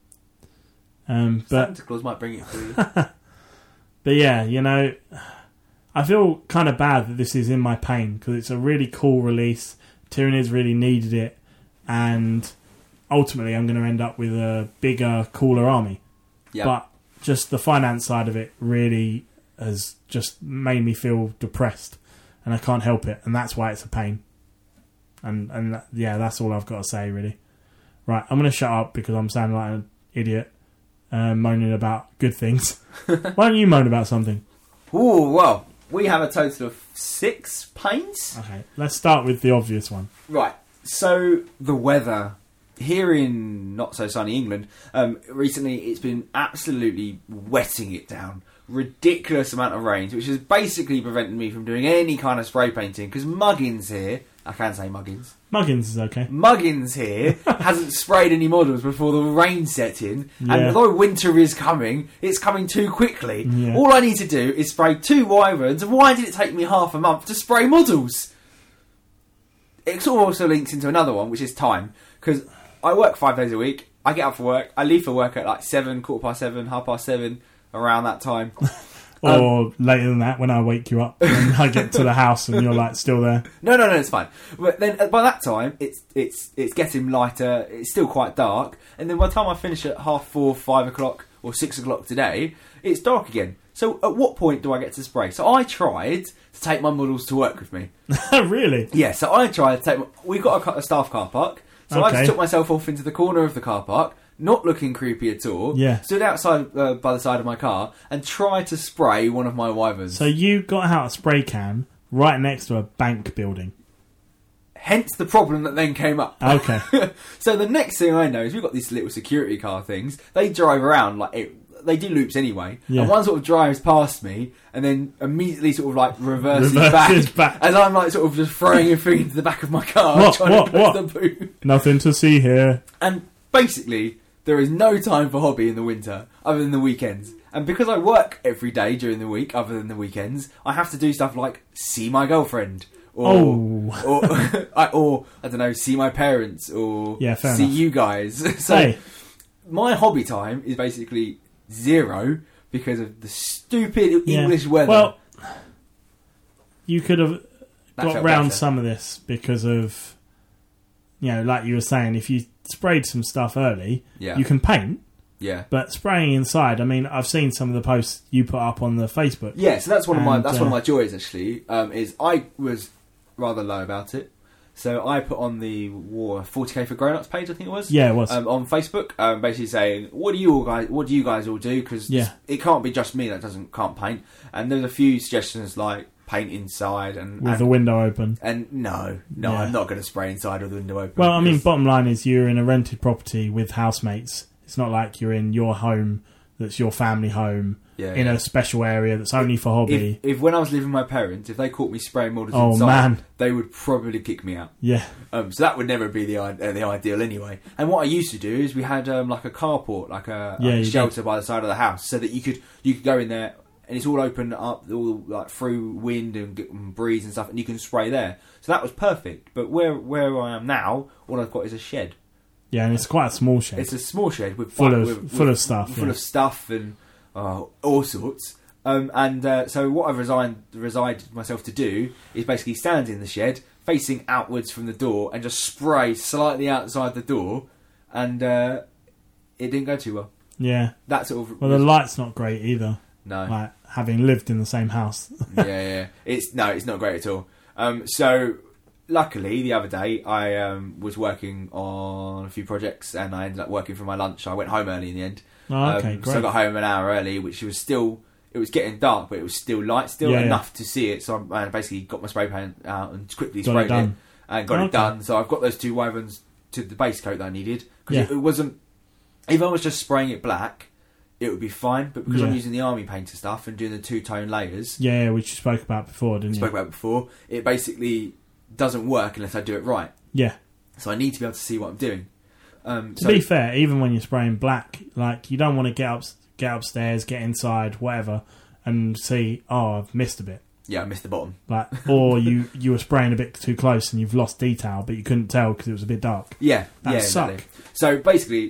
Um, but Santa Claus might bring it for you. But yeah, you know, I feel kind of bad that this is in my pain because it's a really cool release. Tyranids really needed it, and ultimately I'm going to end up with a bigger, cooler army. Yeah. But just the finance side of it really has just made me feel depressed, and I can't help it, and that's why it's a pain. And and that, yeah, that's all I've got to say really. Right, I'm going to shut up because I'm sounding like an idiot, uh, moaning about good things. Why don't you moan about something? Ooh, well, we have a total of six paints. Okay, let's start with the obvious one. Right. So the weather here in not so sunny England, um, recently it's been absolutely wetting it down. Ridiculous amount of rain, which has basically prevented me from doing any kind of spray painting because Muggins here, I can say Muggins, Muggins is okay. Muggins here hasn't sprayed any models before the rain set in, Yeah. and although winter is coming, it's coming too quickly. Yeah. All I need to do is spray two wyverns, and why did it take me half a month to spray models? It sort of also links into another one, which is time, because I work five days a week. I get up for work. I leave for work at like seven, quarter past seven, half past seven, around that time. Or later than that, when I wake you up and I get to the house and you're like still there. No, no, no, it's fine. But then uh, by that time, it's it's it's getting lighter. It's still quite dark, and then by the time I finish at half four, five o'clock, or six o'clock today, it's dark again. So at what point do I get to spray? So I tried to take my models to work with me. Really? Yeah, so I tried to take. My, we've got a, ca- a staff car park, so I Okay. just took myself off into the corner of the car park, not looking creepy at all. Yeah. Stood outside uh, by the side of my car and tried to spray one of my wyverns. So you got out a spray can right next to a bank building. Hence the problem that then came up. Okay. So the next thing I know is we've got these little security car things. They drive around like it, they do loops anyway. Yeah. And one sort of drives past me and then immediately sort of like reverses, Reverses back, back. as I'm like sort of just throwing a thing into the back of my car, What? trying What? to close What? the boot. Nothing to see here. And basically, there is no time for hobby in the winter other than the weekends. And because I work every day during the week, other than the weekends, I have to do stuff like see my girlfriend. Or, Oh. or, I, or I don't know, see my parents, or Yeah, fair see enough. you guys. So Hey, my hobby time is basically zero because of the stupid yeah. English weather. Well, you could have That got felt round better. some of this because of, you know, like you were saying, if you sprayed some stuff early, Yeah. you can paint. Yeah. But spraying inside, I mean, I've seen some of the posts you put up on the Facebook. Yeah, so that's one of my And, that's one of uh, my joys actually. Um, is I was rather low about it, so I put on the War forty K for Grown Ups page, I think it was. Yeah, it was. Um, on Facebook, um, basically saying, "What do you all guys? What do you guys all do? Because Yeah. it can't be just me that doesn't can't paint." And there's a few suggestions like paint inside and with and, the window open. And no, no, Yeah. I'm not going to spray inside with the window open. Well, I mean, because- bottom line is you're in a rented property with housemates. It's not like you're in your home that's your family home yeah, in yeah. a special area that's only for hobby. If, if when I was living with my parents, if they caught me spraying models Oh, inside, man. they would probably kick me out. Yeah, Um, so that would never be the i- uh, the ideal anyway. And what I used to do is we had um, like a carport, like a, Yeah, like a you shelter by the side of the house, so that you could you could go in there and it's all open up, all like through wind and, g- and breeze and stuff, and you can spray there. So that was perfect. But where where I am now, all I've got is a shed. yeah, and it's quite a small shed. It's a small shed with Full of- with, full with- of stuff, full yeah. of stuff and uh, all sorts. Um, and uh, so what I've resigned resigned myself to do is basically stand in the shed, facing outwards from the door, and just spray slightly outside the door. And uh, it didn't go too well. yeah. That sort of Well, the light's not great either. no, Like having lived in the same house. yeah, yeah, it's no, it's not great at all. Um, so luckily, the other day I um, was working on a few projects, and I ended up working for my lunch. I went home early in the end. Oh, okay, Um, great. So I got home an hour early, which was still, it was getting dark, but it was still light, still Yeah, enough to see it. So I basically got my spray paint out and quickly Got it sprayed it, done. and got Okay. it done. So I've got those two wovens to the base coat that I needed. Because Yeah. it, it wasn't, if I was just spraying it black, it would be fine. But because I'm Yeah. using the army painter stuff and doing the two-tone layers, Yeah, yeah, which you spoke about before, didn't spoke you? about before, it basically doesn't work unless I do it right. Yeah. So I need to be able to see what I'm doing. Um, To so, be fair, even when you're spraying black, like you don't want to get up, get upstairs, get inside, whatever, and see, oh, I've missed a bit. yeah, I missed the bottom. Like, or you you were spraying a bit too close and you've lost detail, but you couldn't tell because it was a bit dark. Yeah, That'd yeah, suck. exactly. So basically,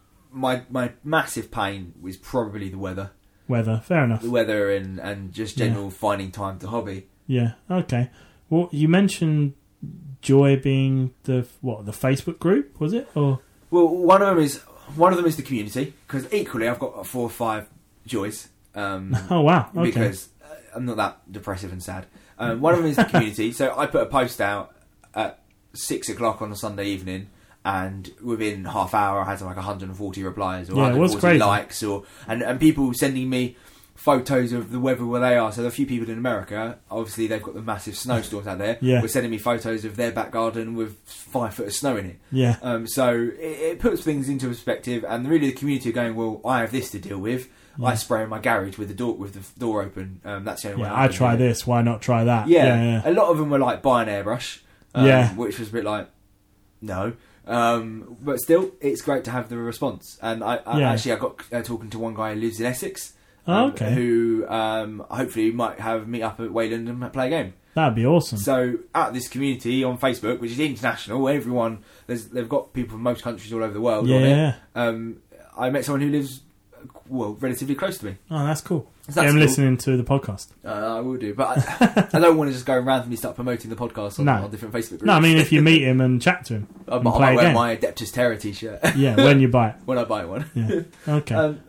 my my massive pain was probably the weather, Weather, fair enough. the weather, and, and just general finding time to hobby. Yeah, okay. Well, you mentioned Joy being the what the Facebook group, was it? Or Well, one of them is one of them is the community, because equally I've got four or five joys. Um, oh wow, okay. Because uh, I'm not that depressive and sad. Um, one of them is the community. So I put a post out at six o'clock on a Sunday evening, and within half hour I had like one hundred forty replies or Yeah, it was one hundred forty crazy. likes, or and, and people sending me photos of the weather where they are. So the few people in America, obviously they've got the massive snowstorms out there. Yeah. Were sending me photos of their back garden with five foot of snow in it. yeah, Um, so it, it puts things into perspective, and really the community are going, well, I have this to deal with. Yeah. I spray in my garage with the door with the door open. Um, that's the only yeah. way. I can try do it. this. Why not try that? Yeah. yeah, yeah. A lot of them were like buy an airbrush. Um, Yeah. which was a bit like no. Um, but still, it's great to have the response. And I, I Yeah. actually I got uh, talking to one guy who lives in Essex. Oh, um, okay. Who um, hopefully might have meet up at Wayland and play a game. That'd be awesome. So at this community on Facebook, which is international, everyone there's, they've got people from most countries all over the world on it. yeah. Um, I met someone who lives well relatively close to me. Oh, that's cool. So Get that's him cool. listening to the podcast. Uh, I will do, but I, I don't want to just go and randomly start promoting the podcast on, No. on different Facebook groups. No, I mean if you meet him and chat to him, I, and might- I play might a wear game. my Adeptus Terra t-shirt yeah, when you buy it. when I buy one. Yeah. Okay. Um,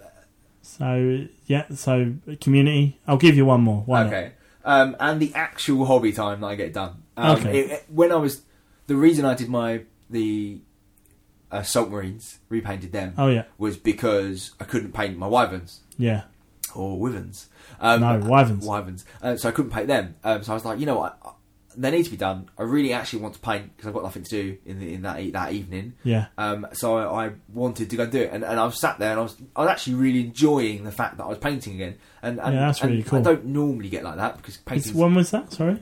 So yeah, so community. I'll give you one more. Why not? okay, um, and the actual hobby time that I get done. Um, Okay. it- it- when I was the reason I did my the uh, Salt Marines repainted them Oh yeah, was because I couldn't paint my Wyverns. yeah. Or Wyverns. Um, No, Wyverns. Wyverns. Uh, so I couldn't paint them. Um, so I was like, you know what? I- They need to be done. I really actually want to paint because I've got nothing to do in the, in that e- that evening. Yeah. Um, so I, I wanted to go and do it, and, and I was sat there and I was I was actually really enjoying the fact that I was painting again. And, and Yeah, that's and really cool. I don't normally get like that because It's, painting. when was that? Sorry.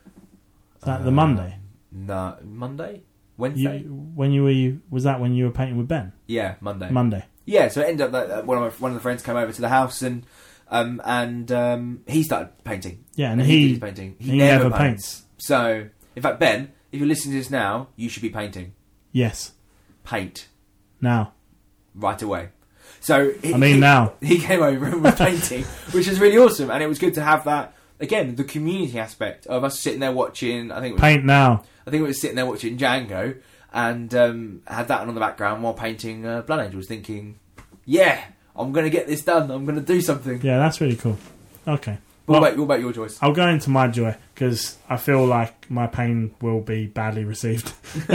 Is that the Monday? No, Monday, Wednesday. You, when you were you, was that when you were painting with Ben? Yeah, Monday. Monday. Yeah, so it ended up that uh, one of my, one of the friends came over to the house and um, and um, he started painting. Yeah, and And he did painting. He, he never, never paints. So, in fact, Ben, if you're listening to this now, you should be painting. yes. Paint Now, right away. So he, I mean he, now. he came over and was painting, which is really awesome, and it was good to have that again. The community aspect of us sitting there watching. I think it was, Paint now. I think it was sitting there watching Django, and um, had that on in the background while painting uh, Blood Angels, thinking, "Yeah, I'm going to get this done. I'm going to do something." Yeah, that's really cool. Okay. What, Well, about, what about your choice? I'll go into my joy because I feel like my pain will be badly received.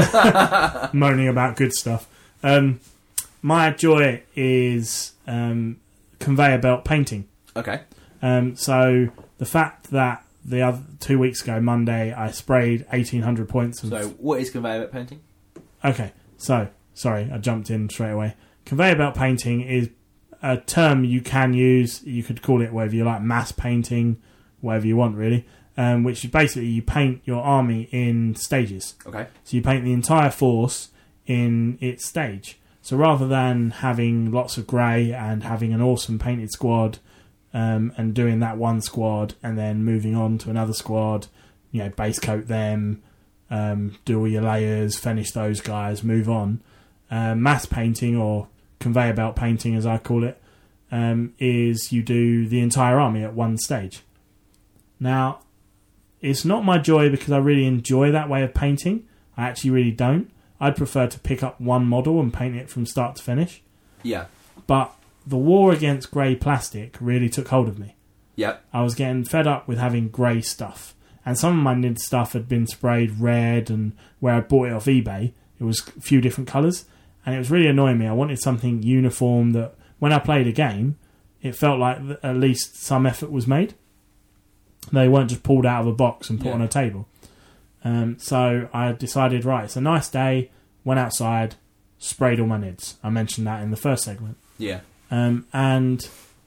Moaning about good stuff. Um, my joy is um, conveyor belt painting. Okay. Um, so the fact that the other two weeks ago, Monday, I sprayed eighteen hundred points. Of, So, what is conveyor belt painting? okay, so sorry, I jumped in straight away. Conveyor belt painting is a term you can use. You could call it whatever you like, mass painting, whatever you want, really. Um, which is basically you paint your army in stages. Okay. So you paint the entire force in its stage. So rather than having lots of grey and having an awesome painted squad, um, and doing that one squad and then moving on to another squad, you know, base coat them, um, do all your layers, finish those guys, move on. Uh, mass painting, or conveyor belt painting as I call it, um, is you do the entire army at one stage. Now, it's not my joy because I really enjoy that way of painting. I actually really don't. I'd prefer to pick up one model and paint it from start to finish. Yeah. But the war against grey plastic really took hold of me. Yep. I was getting fed up with having grey stuff. And some of my N I D stuff had been sprayed red, and where I bought it off eBay, it was a few different colours. And it was really annoying me. I wanted something uniform that when I played a game, it felt like at least some effort was made. They weren't just pulled out of a box and put Yeah. on a table. Um, so I decided, right, it's a nice day, went outside, sprayed all my N I Ds. I mentioned that in the first segment. Yeah. Um, and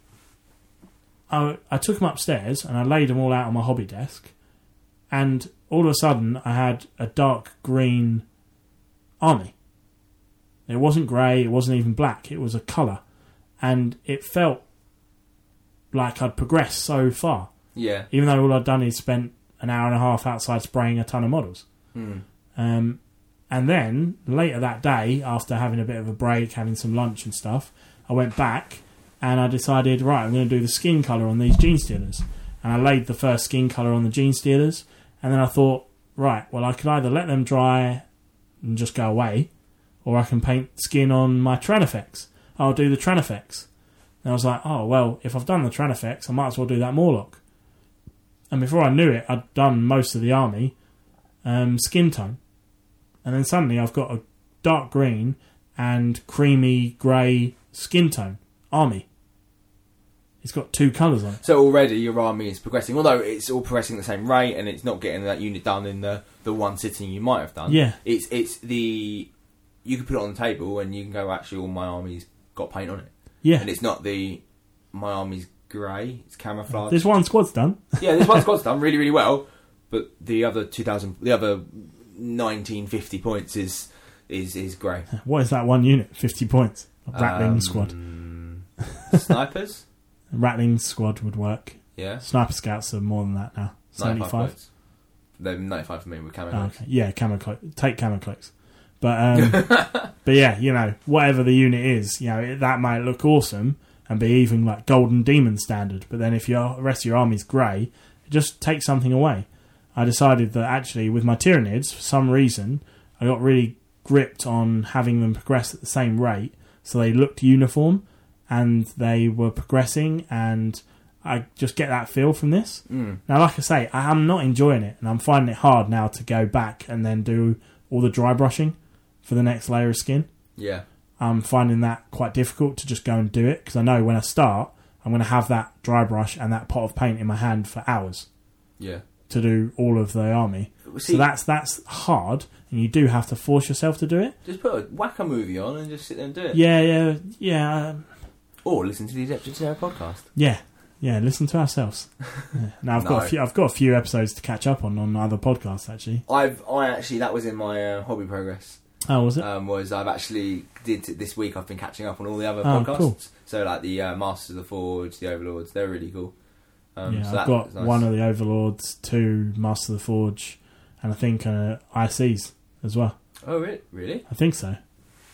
I, I took them upstairs and I laid them all out on my hobby desk. And all of a sudden, I had a dark green army. It wasn't grey, it wasn't even black, it was a colour. And it felt like I'd progressed so far. Yeah. Even though all I'd done is spent an hour and a half outside spraying a ton of models. Hmm. Um, and then, later that day, after having a bit of a break, having some lunch and stuff, I went back and I decided, right, I'm going to do the skin colour on these Gene Stealers. And I laid the first skin colour on the Gene Stealers. And then I thought, right, well, I could either let them dry and just go away, or I can paint skin on my Tranifex. I'll do the Tranifex. And I was like, oh, well, if I've done the Tranifex, I might as well do that Morlock. And before I knew it, I'd done most of the army um, skin tone. And then suddenly I've got a dark green and creamy grey skin tone army. It's got two colours on it. So already your army is progressing, although it's all progressing at the same rate and it's not getting that unit done in the, the one sitting you might have done. Yeah. It's it's the... You can put it on the table and you can go, actually, all my army's got paint on it. Yeah. And it's not the... My army's grey, it's camouflage. This one squad's done. Yeah, this one squad's done really, really well, but the other two thousand... The other nineteen fifty points is is, is grey. What is that one unit? fifty points. A Rattling Um, squad. Snipers? A Rattling squad would work. Yeah. Sniper scouts are more than that now. seventy-five. points. They're ninety-five for me with camo Oh, cloaks. okay. Yeah, camo cloak. Take camo cloaks. But um, but yeah, you know, whatever the unit is, you know, it, that might look awesome and be even like Golden Demon standard. But then if your the rest of your army's grey, it just takes something away. I decided that actually with my Tyranids, for some reason, I got really gripped on having them progress at the same rate, so they looked uniform and they were progressing, and I just get that feel from this. Mm. Now, like I say, I'm not enjoying it, and I'm finding it hard now to go back and then do all the dry brushing for the next layer of skin. Yeah. I'm finding that quite difficult to just go and do it, because I know when I start, I'm going to have that dry brush and that pot of paint in my hand for hours Yeah. to do all of the army. See, so that's that's hard, and you do have to force yourself to do it. just put a whacker movie on and just sit there and do it. Yeah, yeah, yeah, um, Or listen to the Adeptus Terra podcast. yeah, yeah. Listen to ourselves. Yeah. Now I've got No. a few. I've got a few episodes to catch up on on other podcasts actually. I've I actually that was in my uh, hobby progress. Oh, was it? Um, was I've actually did this week. I've been catching up on all the other Oh, podcasts. cool. So like the uh, Masters of the Forge, the Overlords, they're really cool. Um, yeah, so I've that got was nice. one of the Overlords, two Master of the Forge, and I think uh, I Cs as well. Oh really? Really? I think so.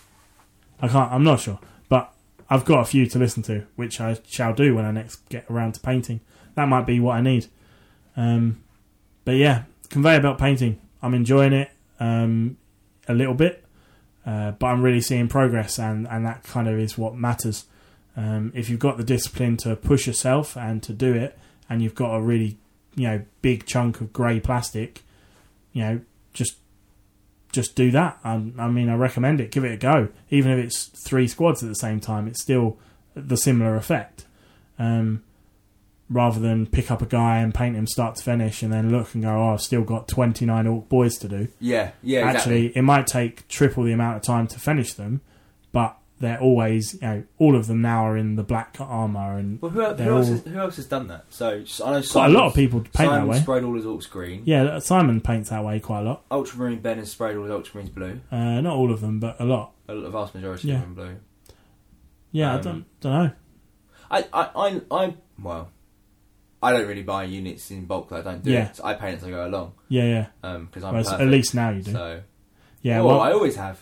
I can't. I'm not sure, but I've got a few to listen to, which I shall do when I next get around to painting. That might be what I need. Um, but yeah, conveyor belt painting. I'm enjoying it um, a little bit, uh, but I'm really seeing progress, and, and that kind of is what matters. Um, if you've got the discipline to push yourself and to do it, and you've got a really, you know, big chunk of grey plastic, you know, just just do that. I, I mean, I recommend it. Give it a go. Even if it's three squads at the same time, it's still the similar effect. Um, rather than pick up a guy and paint him start to finish and then look and go, oh, I've still got twenty-nine orc boys to do. Yeah, yeah, Actually, exactly. it might take triple the amount of time to finish them, but they're always, you know, all of them now are in the black armour. And Well, who, who, they're else all- has, who else has done that? So, I know quite Simon, a lot of people paint Simon that way. sprayed all his orcs green. Yeah, Simon paints that way quite a lot. Ultramarine Ben has sprayed all his Ultramarines blue. Uh, not all of them, but a lot. A lot- the vast majority Yeah. of them blue. Yeah, I Um, don't don't know. I, I, I, I, well, I don't really buy units in bulk. I don't do Yeah. it. So I paint as I go along. Yeah, yeah. Um, because I'm Well, perfect. at least now you do. So, Yeah, well, well, I always have.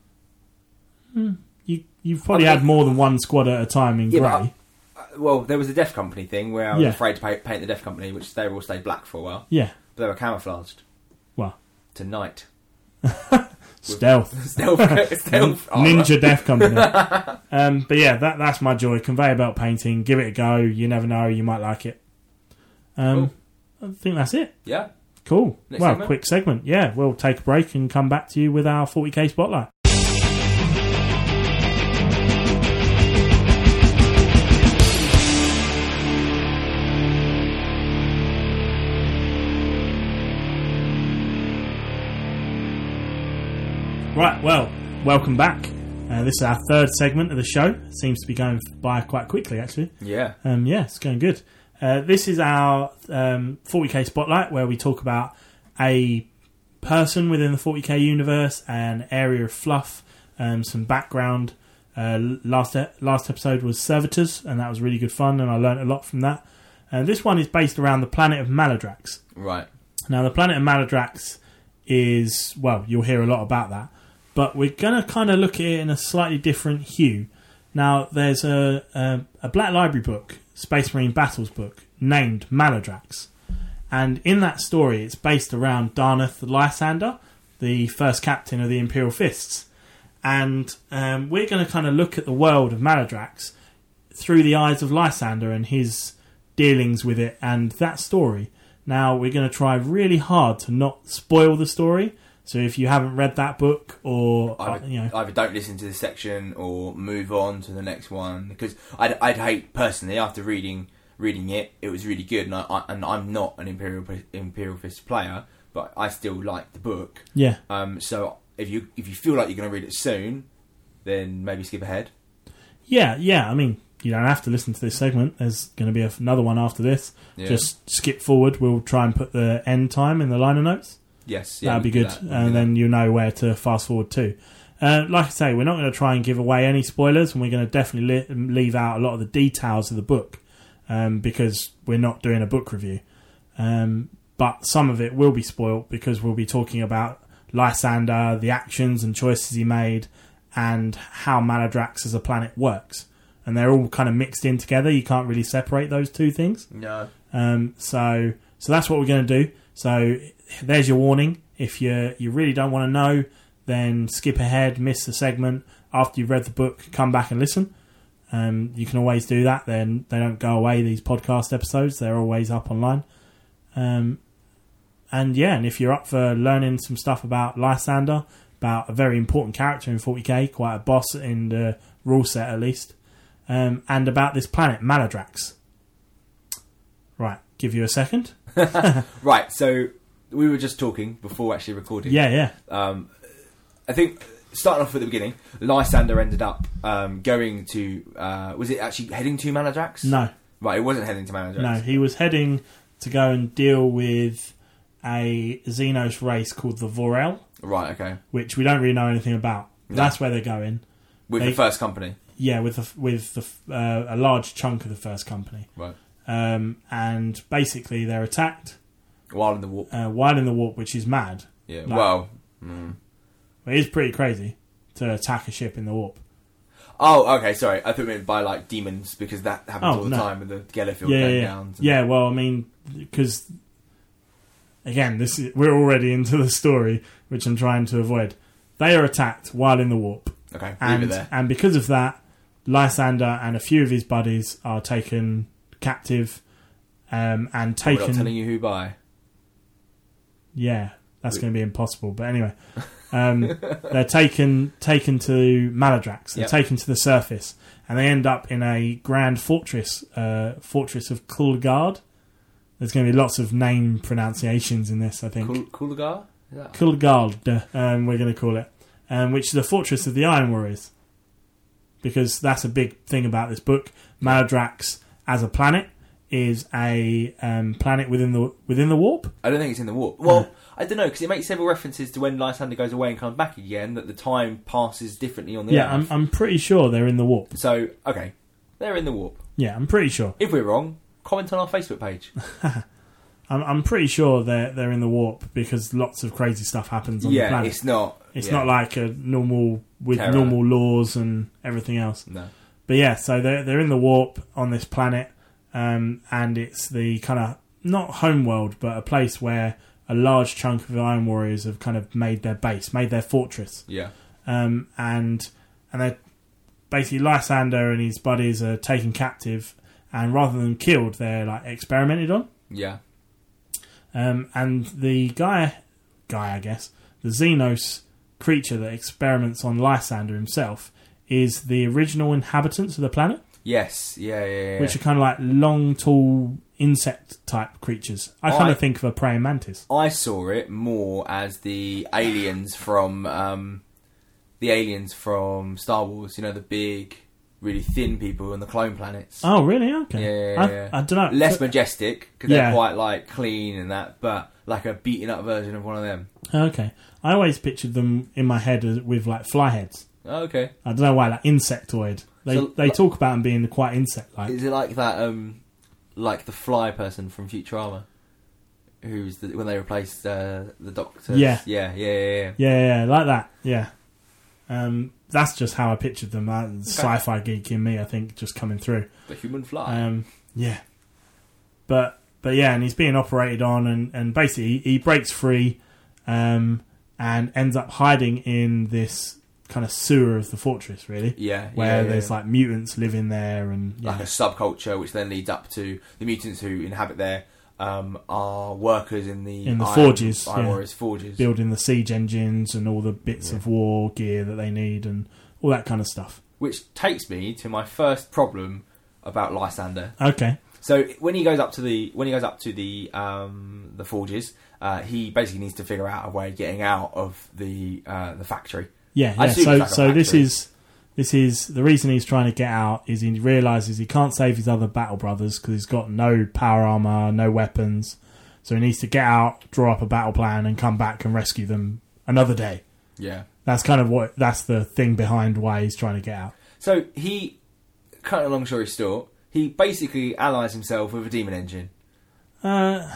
you you've probably I had think- more than one squad at a time in Yeah, but grey. Uh, well, there was a Death Company thing where I was Yeah. afraid to pay, paint the Death Company, which they all stayed black for a while. Yeah, But they were camouflaged. Well. To night. stealth. Stealth, stealth armor. Ninja Death Company. um, but yeah, that that's my joy. Conveyor belt painting. Give it a go. You never know. You might like it. Um, I think that's it. Yeah. Cool. Next well, segment? quick segment. Yeah, we'll take a break and come back to you with our forty K spotlight. Right, well, welcome back. Uh, this is our third segment of the show. It seems to be going by quite quickly, actually. Yeah. Um, yeah, it's going good. Uh, this is our um, forty K Spotlight, where we talk about a person within the forty K universe, an area of fluff, um, some background. Uh, last e- last episode was Servitors, and that was really good fun, and I learnt a lot from that. Uh, this one is based around the planet of Maladrax. Right. Now, the planet of Maladrax is, well, you'll hear a lot about that, but we're going to kind of look at it in a slightly different hue. Now, there's a, a, a Black Library book, Space Marine Battles book, named Maladrax. And in that story, it's based around Darnath Lysander, the first captain of the Imperial Fists. And um, we're going to kind of look at the world of Maladrax through the eyes of Lysander and his dealings with it and that story. Now, we're going to try really hard to not spoil the story. So if you haven't read that book, or Either, uh, you know, either don't listen to this section or move on to the next one, because I'd, I'd hate personally after reading reading it, it was really good, and I, I and I'm not an Imperial Imperial Fist player, but I still like the book. yeah, Um, so if you if you feel like you're going to read it soon, then maybe skip ahead. yeah, yeah. I mean, you don't have to listen to this segment. There's going to be another one after this. Yeah. Just skip forward. We'll try and put the end time in the liner notes. Yes, yeah, That'd be we can good, do that. We can and do then you know where to fast forward to. Uh, like I say, we're not going to try and give away any spoilers, and we're going to definitely li- leave out a lot of the details of the book um, because we're not doing a book review. Um, but some of it will be spoilt because we'll be talking about Lysander, the actions and choices he made, and how Maladrax as a planet works. And they're all kind of mixed in together. You can't really separate those two things. that. No. Um, so, so that's what we're going to do. So, there's your warning. If you you really don't want to know, then skip ahead, miss the segment. After you've read the book, come back and listen. Um, you can always do that. Then they don't go away. These podcast episodes, they're always up online. Um, and yeah, and if you're up for learning some stuff about Lysander, about a very important character in forty K, quite a boss in the rule set at least, um, and about this planet Maladrax. Right, give you a second. Right, so we were just talking before actually recording. Yeah, yeah. Um, I think starting off at the beginning, Lysander ended up um, going to. Uh, was it actually heading to Maladrax? No, Right, it wasn't heading to Maladrax. no. He was heading to go and deal with a Xenos race called the Vorel, Right, okay. which we don't really know anything about. No. That's where they're going. With They- the first company. Yeah, with the, with the, uh, a large chunk of the first company. Right. Um, and basically, they're attacked While in the warp. uh, while in the warp, which is mad. Yeah. no. Well. Mm. It is pretty crazy to attack a ship in the warp. Oh, okay. Sorry, I thought you meant by like demons because that happens Oh, all the no. time with the Gellerfield Yeah, going yeah, down. and- yeah. Well, I mean, because again, this is, we're already into the story, which I'm trying to avoid. They are attacked while in the warp, Okay. Leave and it there. and because of that, Lysander and a few of his buddies are taken captive, um, and We're not taken. telling you who by. Yeah, That's going to be impossible. But anyway, um, they're taken taken to Maladrax. They're Yep. taken to the surface, and they end up in a grand fortress, uh, fortress of Kulgard. There's going to be lots of name pronunciations in this, I think. Kul- Kulgar? Is that- Kulgard, um, we're going to call it, um, which is a fortress of the Iron Warriors. Because that's a big thing about this book. Maladrax, as a planet, is a um, planet within the within the warp. I don't think it's in the warp. Well, I don't know, because it makes several references to when Lysander goes away and comes back again, that the time passes differently on the Yeah, I'm, Earth. I'm pretty sure they're in the warp. So, okay, they're in the warp. Yeah, I'm pretty sure. If we're wrong, comment on our Facebook page. I'm, I'm pretty sure they're they're in the warp because lots of crazy stuff happens on the yeah, planet. it's not... It's yeah. not like a normal with Terra. normal laws and everything else. No. But yeah, so they're they're in the warp on this planet, um, and it's the kind of not homeworld, but a place where a large chunk of the Iron Warriors have kind of made their base, made their fortress. Yeah. Um, and and they basically Lysander and his buddies are taken captive, and rather than killed, they're like experimented on. Yeah. Um, and the guy, guy I guess, the Xenos creature that experiments on Lysander himself is the original inhabitants of the planet, Yes. Yeah, yeah, yeah. which are kind of like long, tall insect type creatures. I kind I- of think of a praying mantis. I saw it more as the aliens from... Um, the aliens from Star Wars. You know, the big, really thin people on the clone planets. Oh, really? Okay. Yeah, yeah, I, yeah. I don't know. Less majestic, because Yeah. they're quite, like, clean and that, but like a beaten up version of one of them. Okay. I always pictured them in my head as, with like fly heads. Oh, okay. I don't know why, like insectoid. They So, they like- talk about them being quite insect-like. Is it like that, um, like the fly person from Futurama? Who's the, when they replaced uh, the Doctor? Yeah. Yeah, yeah, yeah, yeah. Yeah, yeah, yeah, like that. Yeah. Um, that's just how I pictured them. Uh, sci-fi geek in me, I think, just coming through. The human fly. Um, yeah. But but yeah, and he's being operated on, and, and basically he breaks free, um, and ends up hiding in this kind of sewer of the fortress, really, yeah, where yeah, yeah, there's yeah. like mutants living there, and yeah. like a subculture, which then leads up to the mutants who inhabit there. Um, are workers in the In the Iron, forges, Iron yeah. Warriors forges. building the siege engines and all the bits Yeah. of war gear that they need and all that kind of stuff. Which takes me to my first problem about Lysander. Okay. So when he goes up to the when he goes up to the um, the forges, uh, he basically needs to figure out a way of getting out of the uh, the factory. Yeah, I yeah. assume it's So, like a so this factory. is this is the reason he's trying to get out is he realizes he can't save his other battle brothers because he's got no power armor, no weapons. So he needs to get out, draw up a battle plan, and come back and rescue them another day. Yeah. That's kind of what that's the thing behind why he's trying to get out. So he, cut a long story short, he basically allies himself with a demon engine. Uh,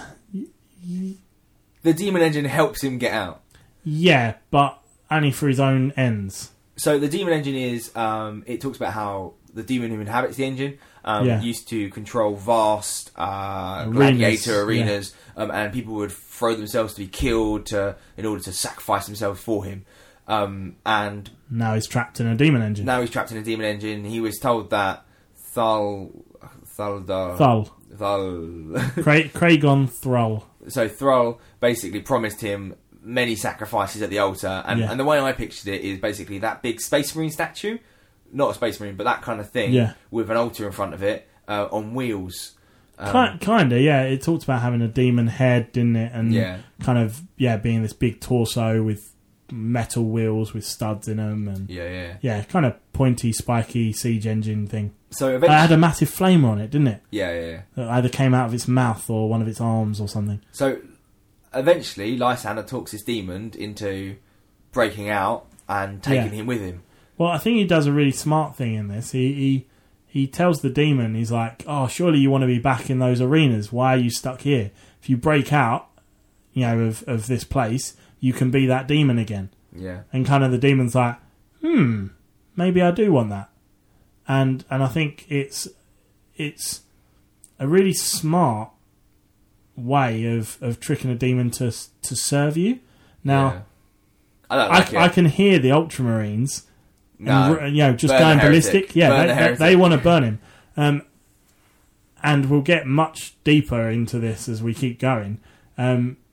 The demon engine helps him get out. yeah, but only for his own ends. So the demon engine is, um, it talks about how the demon who inhabits the engine um, Yeah. used to control vast uh, Arenas, gladiator arenas, um, and people would throw themselves to be killed to, in order to sacrifice themselves for him. Um, and Now he's trapped in a demon engine. now he's trapped in a demon engine. He was told that Thal... Thaldar... Thull. Thal... Cra- Kragon Thrall. So Thrall basically promised him many sacrifices at the altar, and, Yeah. and the way I pictured it is basically that big Space Marine statue, not a Space Marine, but that kind of thing, Yeah. with an altar in front of it, uh, on wheels. Um, Kind, kinda, yeah. It talked about having a demon head, didn't it? And Yeah. kind of, yeah, being this big torso with metal wheels with studs in them, and yeah, yeah. yeah, kind of pointy, spiky siege engine thing. So It eventually, had a massive flamer on it, didn't it? yeah, yeah, yeah. That either came out of its mouth or one of its arms or something. So eventually, Lysander talks this demon into breaking out and taking Yeah. him with him. Well, I think he does a really smart thing in this. He he he tells the demon, he's like, "Oh, surely you want to be back in those arenas. Why are you stuck here? If you break out, you know, of of this place, you can be that demon again." Yeah, And kind of the demon's like, "Hmm, maybe I do want that." And and I think it's it's a really smart way of, of tricking a demon to to serve you. Now, yeah. I don't I, like I it. can hear the Ultramarines. No. And, you know, just Burn going the heretic. ballistic. Yeah, Burn they, the they, heretic. they want to burn him. Um, and we'll get much deeper into this as we keep going. Um,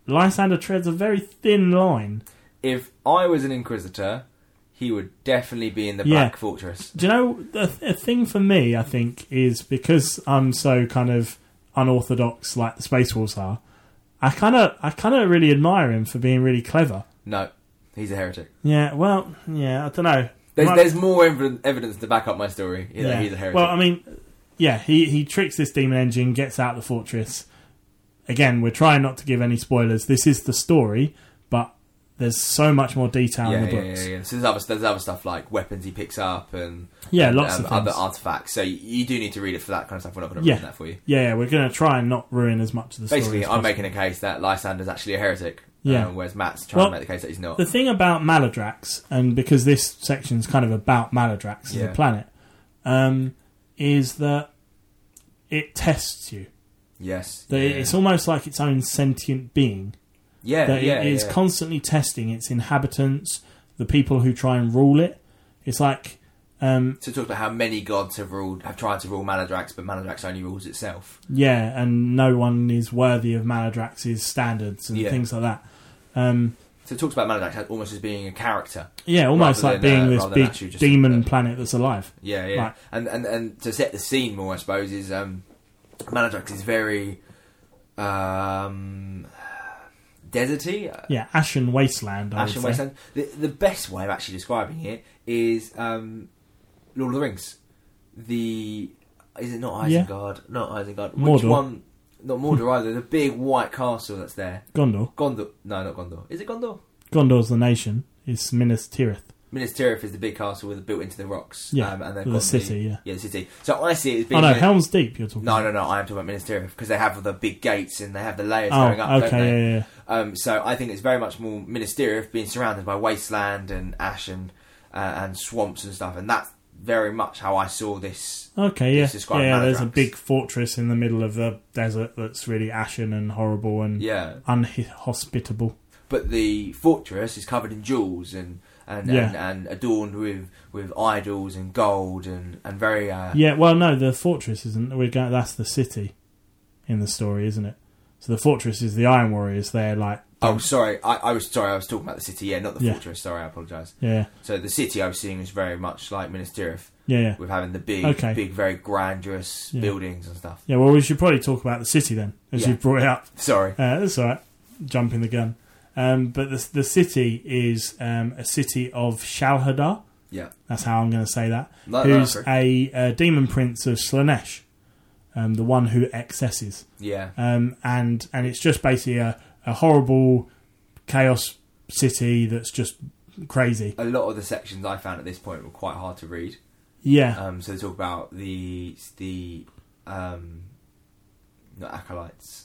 Lysander treads a very thin line. If I was an Inquisitor, he would definitely be in the Yeah. Black Fortress. Do you know, the, the thing for me, I think, is because I'm so kind of unorthodox like the Space Wolves are, I kind of I kind of really admire him for being really clever. No, he's a heretic. Yeah, well, yeah, I don't know. There's, Might- there's more ev- evidence to back up my story that yeah. he's a heretic. Well, I mean, yeah, he, he tricks this demon engine, gets out of the fortress. Again, we're trying not to give any spoilers. This is the story, but there's so much more detail yeah, in the yeah, books. yeah, yeah. So there's other, there's other stuff like weapons he picks up and Yeah, and, lots um, of other things. artifacts. So you, you do need to read it for that kind of stuff. We're not going to Yeah. ruin that for you. Yeah, yeah, we're going to try and not ruin as much of the story. Basically, as I'm possible. making a case that Lysander's actually a heretic, Yeah. um, whereas Matt's trying Well, to make the case that he's not. The thing about Maladrax, and because this section's kind of about Maladrax as Yeah. a planet, um, is that it tests you. Yes. That yeah. it's almost like its own sentient being. yeah, That yeah, it is yeah. constantly testing its inhabitants, the people who try and rule it. It's like, um, So it talks about how many gods have ruled, have tried to rule Maladrax, but Maladrax only rules itself. yeah, and no one is worthy of Maladrax's standards and Yeah. things like that. Um, So it talks about Maladrax almost as being a character. yeah, almost Rather like than, being uh, this rather than big actually just demon a- planet that's alive. Yeah, yeah. Right. And, and and to set the scene more, I suppose, is um, Maladrax is very um, deserty. Yeah, Ashen Wasteland, I Ashen would say. Wasteland. The, the best way of actually describing it is um, Lord of the Rings. The is it not Yeah. Isengard? Not Isengard. Which Mordor. one? Not Mordor either. The big white castle that's there. Gondor. Gondor. No, not Gondor. Is it Gondor? Gondor's the nation. It's Minas Tirith. Minas Tirith is the big castle with built into the rocks. Yeah, um, and they've the got city, yeah. yeah, the city. So I see it as being. Oh no, a- Helm's Deep you're talking No, about. no, no. I am talking about Minas Tirith because they have the big gates and they have the layers Oh, going up. okay, don't they? yeah, yeah. Um, so I think it's very much more Minas Tirith being surrounded by wasteland and ash and uh, and swamps and stuff, and that's very much how I saw this. Okay, yeah. It's described Yeah, there's a Maladrax. big fortress in the middle of the desert that's really ashen and horrible and Yeah, unhospitable. but the fortress is covered in jewels and and, Yeah. and, and adorned with, with idols and gold and and very uh, Yeah, well, no, the fortress isn't. We're going. That's the city in the story, isn't it? So the fortress is the Iron Warriors. They're like, Oh, sorry. I, I was sorry. I was talking about the city. Yeah, not the Yeah. fortress. Sorry, I apologise. yeah, So the city I was seeing is very much like Minas Tirith, yeah, yeah, with having the big, Okay. big, very grandiose Yeah. buildings and stuff. yeah. Well, we should probably talk about the city then, as Yeah. you brought it up. Sorry. Uh, that's all right. Jumping the gun. Um, but the the city is um, a city of Shalhadar. Yeah. That's how I'm going to say that. No, no, who's that's a, a demon prince of Slanesh, um, the one who excesses. Yeah. Um, and and it's just basically a, a horrible chaos city that's just crazy. A lot of the sections I found at this point were quite hard to read. Yeah, Um, so they talk about the the um, not acolytes.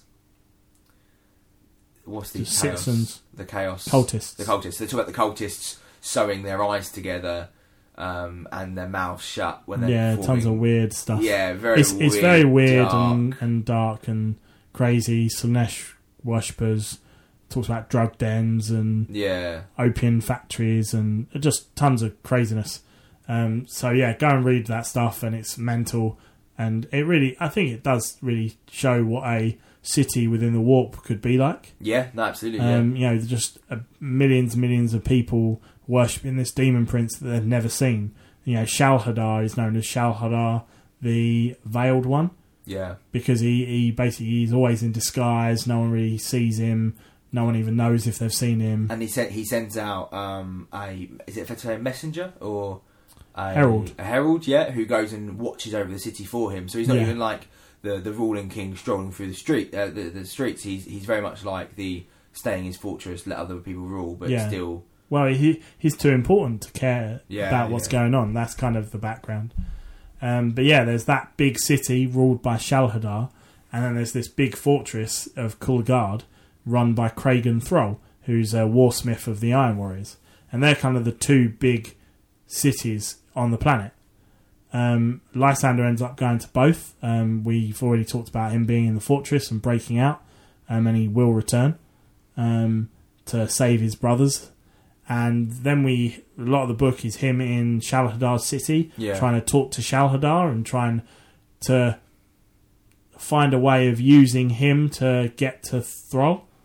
What's the The chaos? citizens. The chaos cultists. The cultists. They talk about the cultists sewing their eyes together um, and their mouths shut when they're yeah, performing. tons of weird stuff. Yeah, very. it's weird, it's very weird dark. and, and dark and crazy. Slanesh worshippers. Talks about drug dens and Yeah, opium factories and just tons of craziness. Um, so yeah, go and read that stuff, and it's mental. And it really, I think it does really show what a city within the warp could be like. yeah, no, absolutely. Um, you know, just uh, millions, millions of people worshipping this demon prince that they've never seen. You know, Shalhadar is known as Shalhadar, the Veiled One, yeah, because he, he basically he's always in disguise. No one really sees him. No one even knows if they've seen him. and he sent he sends out um, a is it fair to say a messenger or a Herald. A herald, yeah, who goes and watches over the city for him. So he's not Yeah. even like the the ruling king strolling through the street uh, the the streets. He's he's very much like the staying in his fortress, let other people rule, but Yeah. still. Well, he he's too important to care Yeah, about what's yeah. going on. That's kind of the background. Um, but yeah, there's that big city ruled by Shalhadar, and then there's this big fortress of Kulgard run by Kragan Thrall, who's a warsmith of the Iron Warriors. And they're kind of the two big cities on the planet. Um, Lysander ends up going to both. Um, we've already talked about him being in the fortress and breaking out, um, and he will return um, to save his brothers. And then we, a lot of the book is him in Shalhadar's city, Yeah. trying to talk to Shalhadar and trying to find a way of using him to get to Thrall.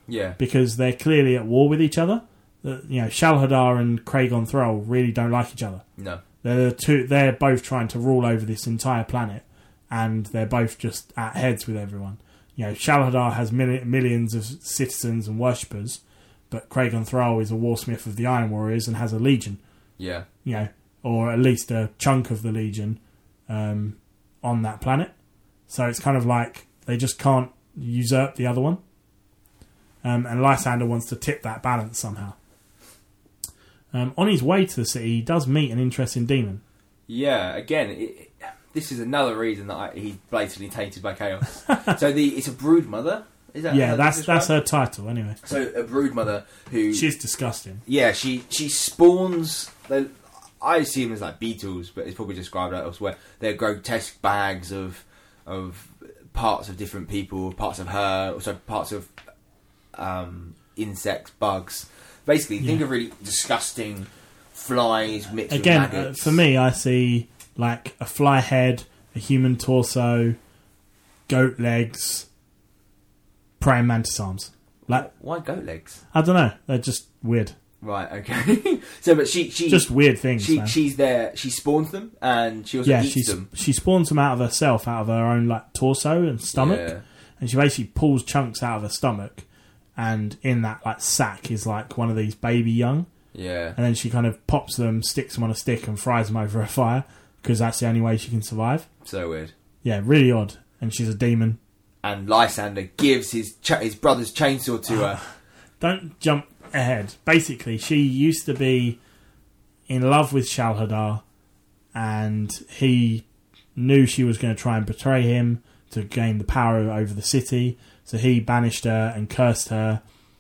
Yeah. Because they're clearly at war with each other. Uh, you know, Shalhadar and Kragon Thrall really don't like each other. No. They're the two. They're both trying to rule over this entire planet, and they're both just at heads with everyone. You know, Shalhadar has mil- millions of citizens and worshippers, but Kragon Thrall is a warsmith of the Iron Warriors and has a legion. Yeah. You know, or at least a chunk of the legion um, on that planet. So it's kind of like they just can't usurp the other one. Um, and Lysander wants to tip that balance somehow. Um, on his way to the city, he does meet an interesting demon. Yeah, again, it, this is another reason that I, he's blatantly tainted by chaos. So the it's a brood mother. Is that Yeah, how that's it's that's described? her title anyway. So a brood mother who She's disgusting. yeah she she spawns. They, I assume it's like beetles, but it's probably described elsewhere. They're grotesque bags of of parts of different people, parts of her, also parts of um, insects, bugs. Basically, think Yeah. of really disgusting flies mixed Again, with uh, maggots. for me, I see like a fly head, a human torso, goat legs, praying mantis arms. Like, why goat legs? I don't know, they're just weird. Right, okay. So, but she she Just weird things, she man. she's there. She spawns them, and she also Yeah, eats she's, them. she spawns them out of herself, out of her own like torso and stomach, Yeah. and she basically pulls chunks out of her stomach, and in that like sack is like one of these baby young, Yeah. and then she kind of pops them, sticks them on a stick, and fries them over a fire because that's the only way she can survive. So weird. Yeah, really odd. And she's a demon. And Lysander gives his cha- his brother's chainsaw to her. Don't jump ahead. Basically, she used to be in love with Shalhadar, and he knew she was going to try and betray him to gain the power over the city. So he banished her and cursed her.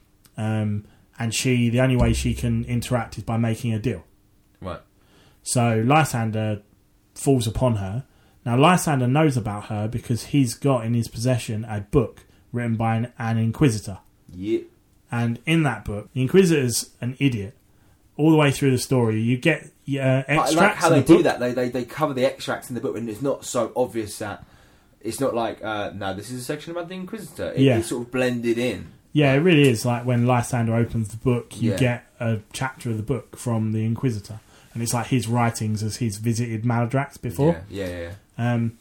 Um, and she, the only way she can interact is by making a deal. Right. So Lysander falls upon her. Now Lysander knows about her because he's got in his possession a book written by an, an Inquisitor. Yeah. And in that book, the Inquisitor's an idiot. All the way through the story, you get uh, extracts I like how in they the book. do that. They, they they cover the extracts in the book, and it's not so obvious that it's not like uh, no, this is a section about the Inquisitor. It, Yeah. It's sort of blended in. Yeah, it really is. Like when Lysander opens the book, you Yeah. get a chapter of the book from the Inquisitor. And it's like his writings as he's visited Maladrax before. Yeah, yeah, yeah. Um,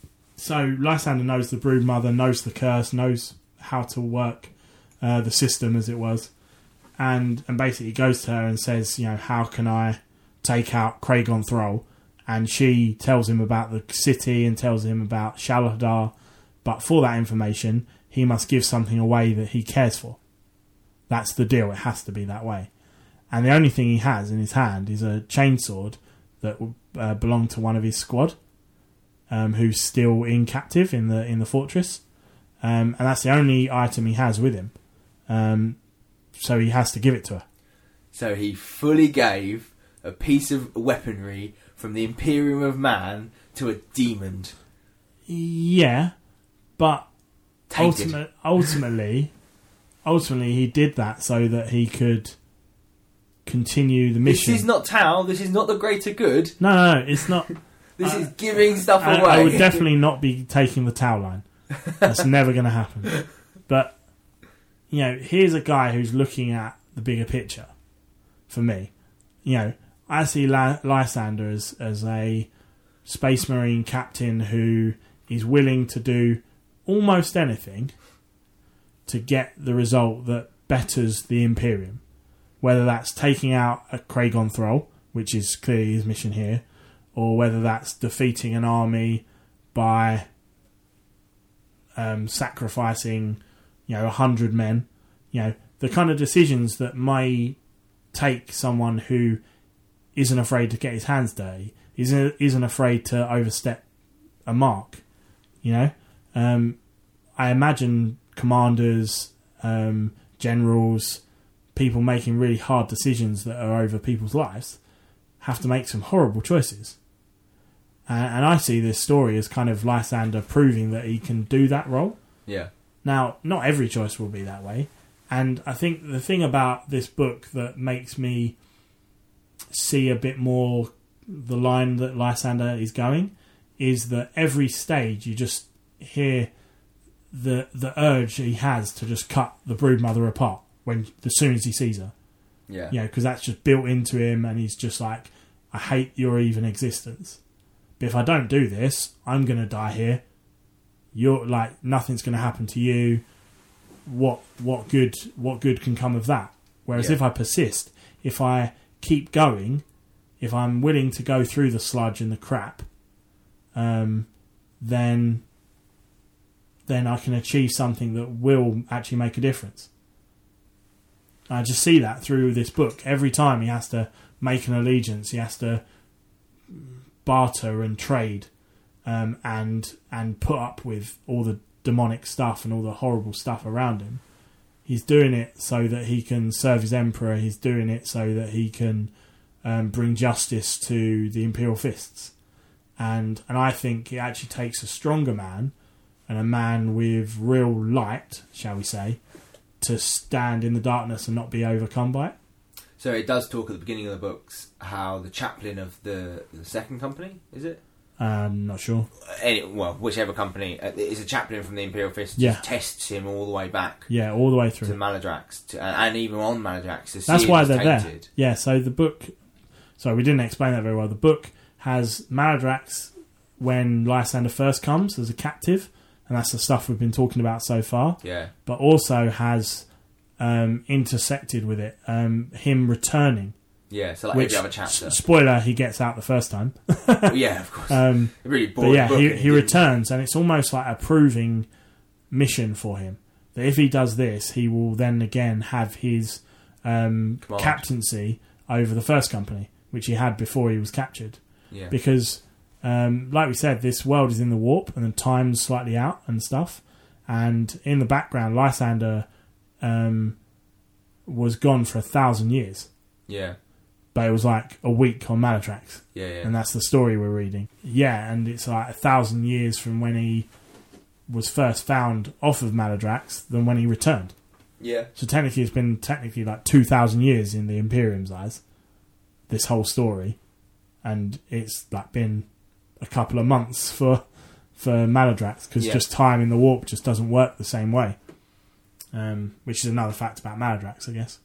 so Lysander knows the brood mother, knows the curse, knows how to work uh, the system as it was, and and basically goes to her and says, you know, how can I take out Kragon Thrall? And she tells him about the city and tells him about Shalhadar, but for that information, he must give something away that he cares for. That's the deal. It has to be that way. And the only thing he has in his hand is a chainsword that uh, belonged to one of his squad, um, who's still in captive in the in the fortress, um, and that's the only item he has with him. Um, so he has to give it to her. So he fully gave a piece of weaponry from the Imperium of Man to a demon. Yeah, but Tainted. ultimate, ultimately, ultimately, he did that so that he could continue the mission. This is not Tau. This is not the greater good. No, no, no, it's not. This I- is giving stuff I, away. I would definitely not be taking the towel line. That's never going to happen. But, you know, here's a guy who's looking at the bigger picture. For me, you know, I see La- Lysander as, as a space marine captain who is willing to do almost anything to get the result that betters the Imperium. Whether that's taking out a Kragon Thrall, which is clearly his mission here, or whether that's defeating an army by um, sacrificing, you know, a hundred men. You know, the kind of decisions that may take someone who isn't afraid to get his hands dirty, isn't isn't afraid to overstep a mark. You know, um, I imagine commanders, um, generals, people making really hard decisions that are over people's lives have to make some horrible choices. Uh, and I see this story as kind of Lysander proving that he can do that role. Yeah. Now, not every choice will be that way. And I think the thing about this book that makes me see a bit more the line that Lysander is going is that every stage you just hear the the urge he has to just cut the broodmother apart when as soon as he sees her. Yeah. You know, because that's just built into him, and he's just like, I hate your even existence. But if I don't do this, I'm going to die here. You're like, nothing's going to happen to you. What what good what good can come of that? Whereas Yeah. if I persist, if I keep going, if I'm willing to go through the sludge and the crap, um, then then I can achieve something that will actually make a difference. I just see that through this book. Every time he has to make an allegiance, he has to barter and trade, um, and and put up with all the demonic stuff and all the horrible stuff around him. He's doing it so that he can serve his emperor. He's doing it so that he can um, bring justice to the Imperial Fists. And and I think it actually takes a stronger man and a man with real light, shall we say, to stand in the darkness and not be overcome by it. So it does talk at the beginning of the books how the chaplain of the, the second company, is it? I'm not sure. Any, well, whichever company, uh, is a chaplain from the Imperial Fist, Yeah. just tests him all the way back Yeah, all the way to through. Maladrax, to, and, and even on Maladrax. To see That's it why as they're there. tainted. Yeah, so the book... Sorry, we didn't explain that very well. The book has Maladrax when Lysander first comes as a captive, and that's the stuff we've been talking about so far, Yeah, but also has um, intersected with it um, him returning. yeah. So like Which, every other chapter. s- spoiler, he gets out the first time. Yeah, of course. Um, It really but bored yeah, book, he, and he didn't- returns, and it's almost like a proving mission for him. That if he does this, he will then again have his um, Command. captaincy over the first company, which he had before he was captured. Yeah, Because, um, like we said, this world is in the warp, and the time's slightly out and stuff. And in the background, Lysander um, was gone for a thousand years. yeah, But it was like a week on Maladrax. yeah, yeah. And that's the story we're reading. Yeah, and it's like a thousand years from when he was first found off of Maladrax than when he returned. yeah. So technically it's been technically like two thousand years in the Imperium's eyes, this whole story. And it's like been a couple of months for for Maladrax, because Yeah. just time in the warp just doesn't work the same way. Um, which is another fact about Maladrax, I guess.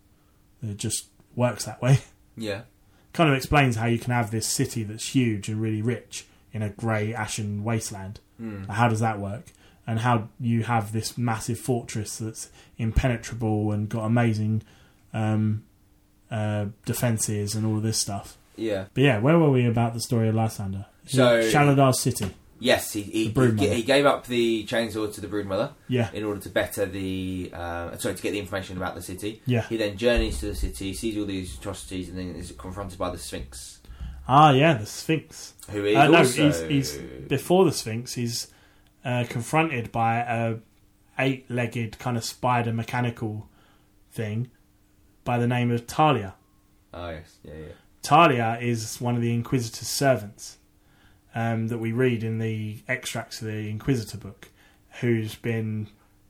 It just works that way. Yeah, Kind of explains how you can have this city that's huge and really rich in a grey, ashen wasteland. mm. How does that work? And how you have this massive fortress that's impenetrable and got amazing um, uh, defences and all of this stuff. yeah. But yeah, where were we about the story of Lysander? So- Shaladar's city. Yes, he he, The Broodmother. he he gave up the chainsaw to the Broodmother Yeah, in order to better the uh, sorry to get the information about the city. yeah. He then journeys to the city, sees all these atrocities, and then is confronted by the Sphinx, Ah, yeah, the Sphinx. who is Uh, no, also he's, he's before the Sphinx. He's uh, confronted by a eight-legged kind of spider mechanical thing by the name of Talia. oh yes, yeah, yeah, Talia is one of the Inquisitor's servants um, that we read in the extracts of the Inquisitor book, who's been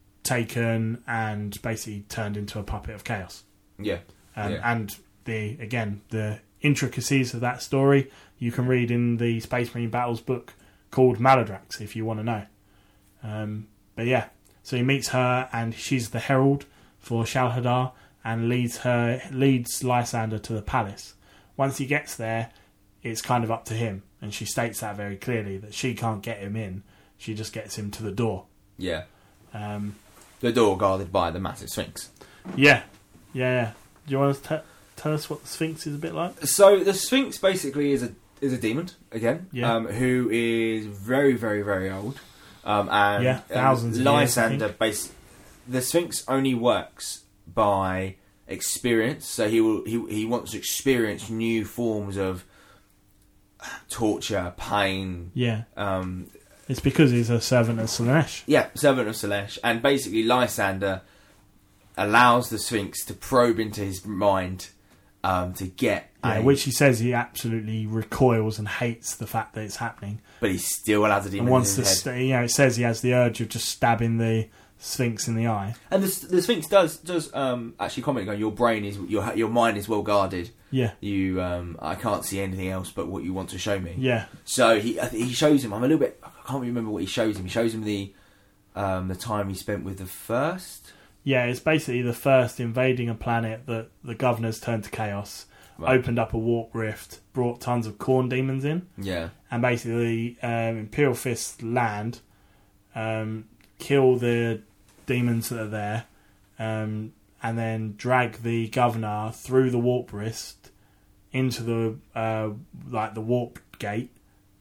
taken and basically turned into a puppet of chaos. yeah, Um, Yeah. And the again the intricacies of that story you can read in the Space Marine Battles book called Maladrax if you want to know. Um, but yeah, so he meets her, and she's the herald for Shalhadar, and leads her leads Lysander to the palace. Once he gets there, it's kind of up to him, and she states that very clearly, that she can't get him in. She just gets him to the door. yeah. Um, The door guarded by the massive Sphinx. yeah, yeah, yeah. Do you want to t- tell us what the Sphinx is a bit like? So the Sphinx basically is a is a demon again, Yeah. um, who is very, very, very old. Um, and Yeah, thousands um, of years, I Lysander, base, the Sphinx only works by experience. So he will he he wants to experience new forms of torture, pain. Yeah. Um, It's because he's a servant of Slaanesh. yeah, servant of Slaanesh, and basically Lysander allows the Sphinx to probe into his mind um, to get Yeah, a, which he says he absolutely recoils and hates the fact that it's happening, but he still allows a demon and in wants his to. head. St- you know, it says he has the urge of just stabbing the Sphinx in the eye. And the, the Sphinx does does um, actually comment on your brain is your your mind is well guarded. Yeah, You, um, I can't see anything else but what you want to show me. yeah, So he I think he shows him. I'm a little bit. I can't remember what he shows him. He shows him the um, the time he spent with the first. Yeah, it's basically the first invading a planet that the governors turned to chaos, right. Opened up a warp rift, brought tons of Khorne demons in, yeah, and basically um, Imperial Fist land, um, kill the demons that are there, um, and then drag the governor through the warp rift into the uh, like the warp gate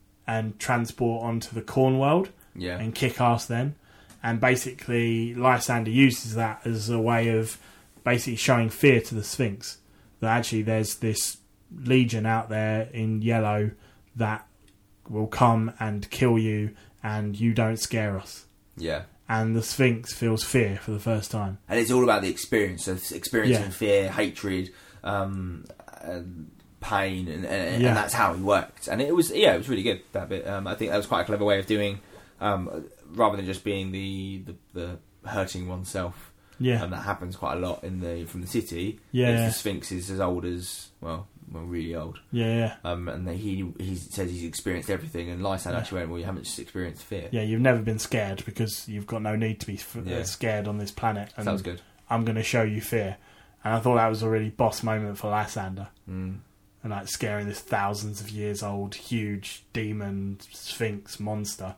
and transport onto the Khorne world, yeah, and kick ass then. And basically Lysander uses that as a way of basically showing fear to the Sphinx, that actually there's this legion out there in yellow that will come and kill you and you don't scare us. Yeah. And the Sphinx feels fear for the first time. And it's all about the experience, so it's experiencing Yeah. fear, hatred, um, and pain, and, and, Yeah. and that's how he worked. And it was, yeah, it was really good, that bit. Um, I think that was quite a clever way of doing, um, rather than just being the, the, the hurting oneself. Yeah. And that happens quite a lot in the from the city. Yeah. The Sphinx is as old as, well, well really old. Yeah, yeah. Um, and he he says he's experienced everything, and Lysander Yeah. actually went, well, you haven't just experienced fear. Yeah, you've never been scared because you've got no need to be f- Yeah. scared on this planet. And Sounds good. I'm going to show you fear. And I thought that was a really boss moment for Lysander. Mm. And like scaring this thousands of years old, huge demon Sphinx monster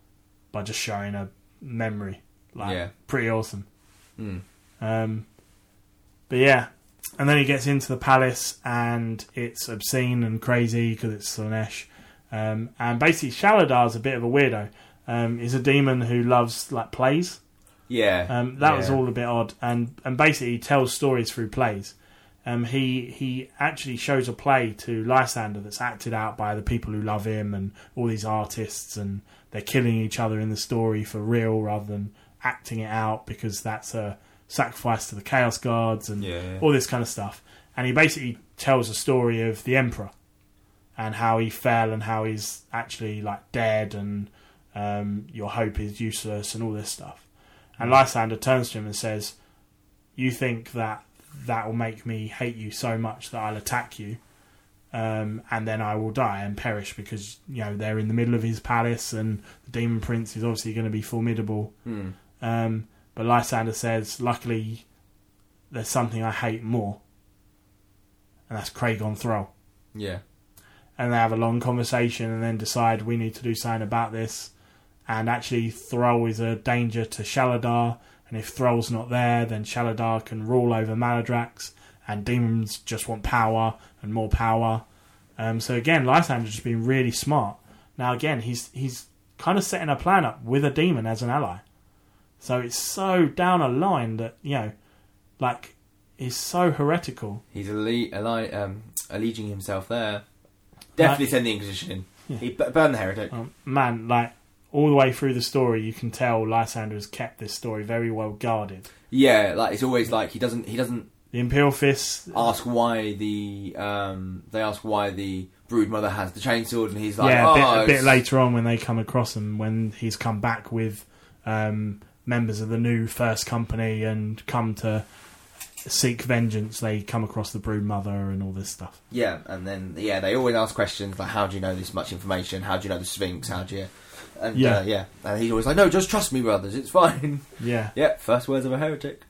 by just showing a memory. Like, Yeah. pretty awesome. Mm. Um, but yeah, and then he gets into the palace and it's obscene and crazy because it's Slaanesh. Um, and basically Shaladar's a bit of a weirdo. Um, he's a demon who loves like plays. Yeah. Um, that yeah. was all a bit odd, and and basically he tells stories through plays. Um, he he actually shows a play to Lysander that's acted out by the people who love him and all these artists, and they're killing each other in the story for real rather than acting it out because that's a sacrifice to the Chaos Guards and Yeah, yeah. all this kind of stuff. And he basically tells a story of the Emperor and how he fell and how he's actually like dead and um, your hope is useless and all this stuff. And Lysander turns to him and says, you think that that will make me hate you so much that I'll attack you, um, and then I will die and perish because, you know, they're in the middle of his palace and the Demon Prince is obviously going to be formidable. Mm. Um, but Lysander says, luckily, there's something I hate more, and that's Kragon Thrall. Yeah. And they have a long conversation and then decide we need to do something about this. And actually, Thrall is a danger to Shaladar. And if Thrall's not there, then Shaladar can rule over Maladrax. And demons just want power and more power. Um, so again, Lysander's just been really smart. Now again, he's he's kind of setting a plan up with a demon as an ally. So it's so down a line that, you know, like, is so heretical. He's alle- alle- um, alleging himself there. Definitely Like- send the Inquisition in. Yeah. He b- burn the heretic. Um, man, like, all the way through the story, you can tell Lysander has kept this story very well guarded. Yeah, like it's always like he doesn't he doesn't The Imperial Fist... ask why the um they ask why the Broodmother has the chainsword, and he's like, yeah, oh, a bit, a bit it's- later on when they come across him, when he's come back with um, members of the new First Company and come to seek vengeance, they come across the Broodmother and all this stuff. Yeah, and then yeah, they always ask questions like, how do you know this much information? How do you know the Sphinx? How do you? And Yeah. uh, yeah, and he's always like, no, just trust me, brothers, it's fine. Yeah. Yeah, first words of a heretic.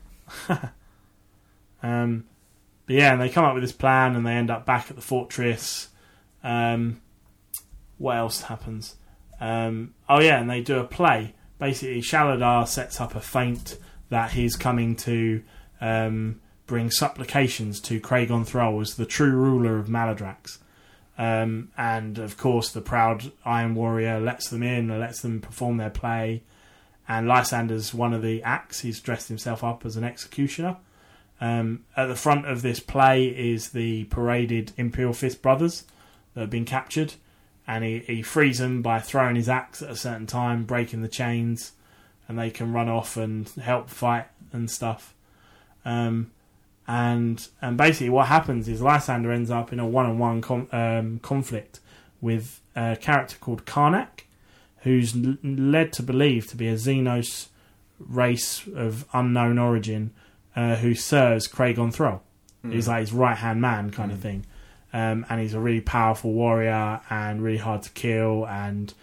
Um, but yeah, and they come up with this plan and they end up back at the fortress. Um, what else happens? Um, oh yeah, and they do a play. Basically, Shaladar sets up a feint that he's coming to um, bring supplications to Kragon Thrall as the true ruler of Maladrax. Um, and of course, the proud Iron Warrior lets them in and lets them perform their play. And Lysander's one of the acts. He's dressed himself up as an executioner. Um, at the front of this play is the paraded Imperial Fist brothers that have been captured. And he, he frees them by throwing his axe at a certain time, breaking the chains. And they can run off and help fight and stuff. Um, and and basically what happens is Lysander ends up in a one-on-one com- um, conflict with a character called Karnak, who's l- led to believe to be a Xenos race of unknown origin, uh, who serves Kragon Thrall. Mm. He's like his right-hand man kind Mm. of thing. Um, and he's a really powerful warrior and really hard to kill, and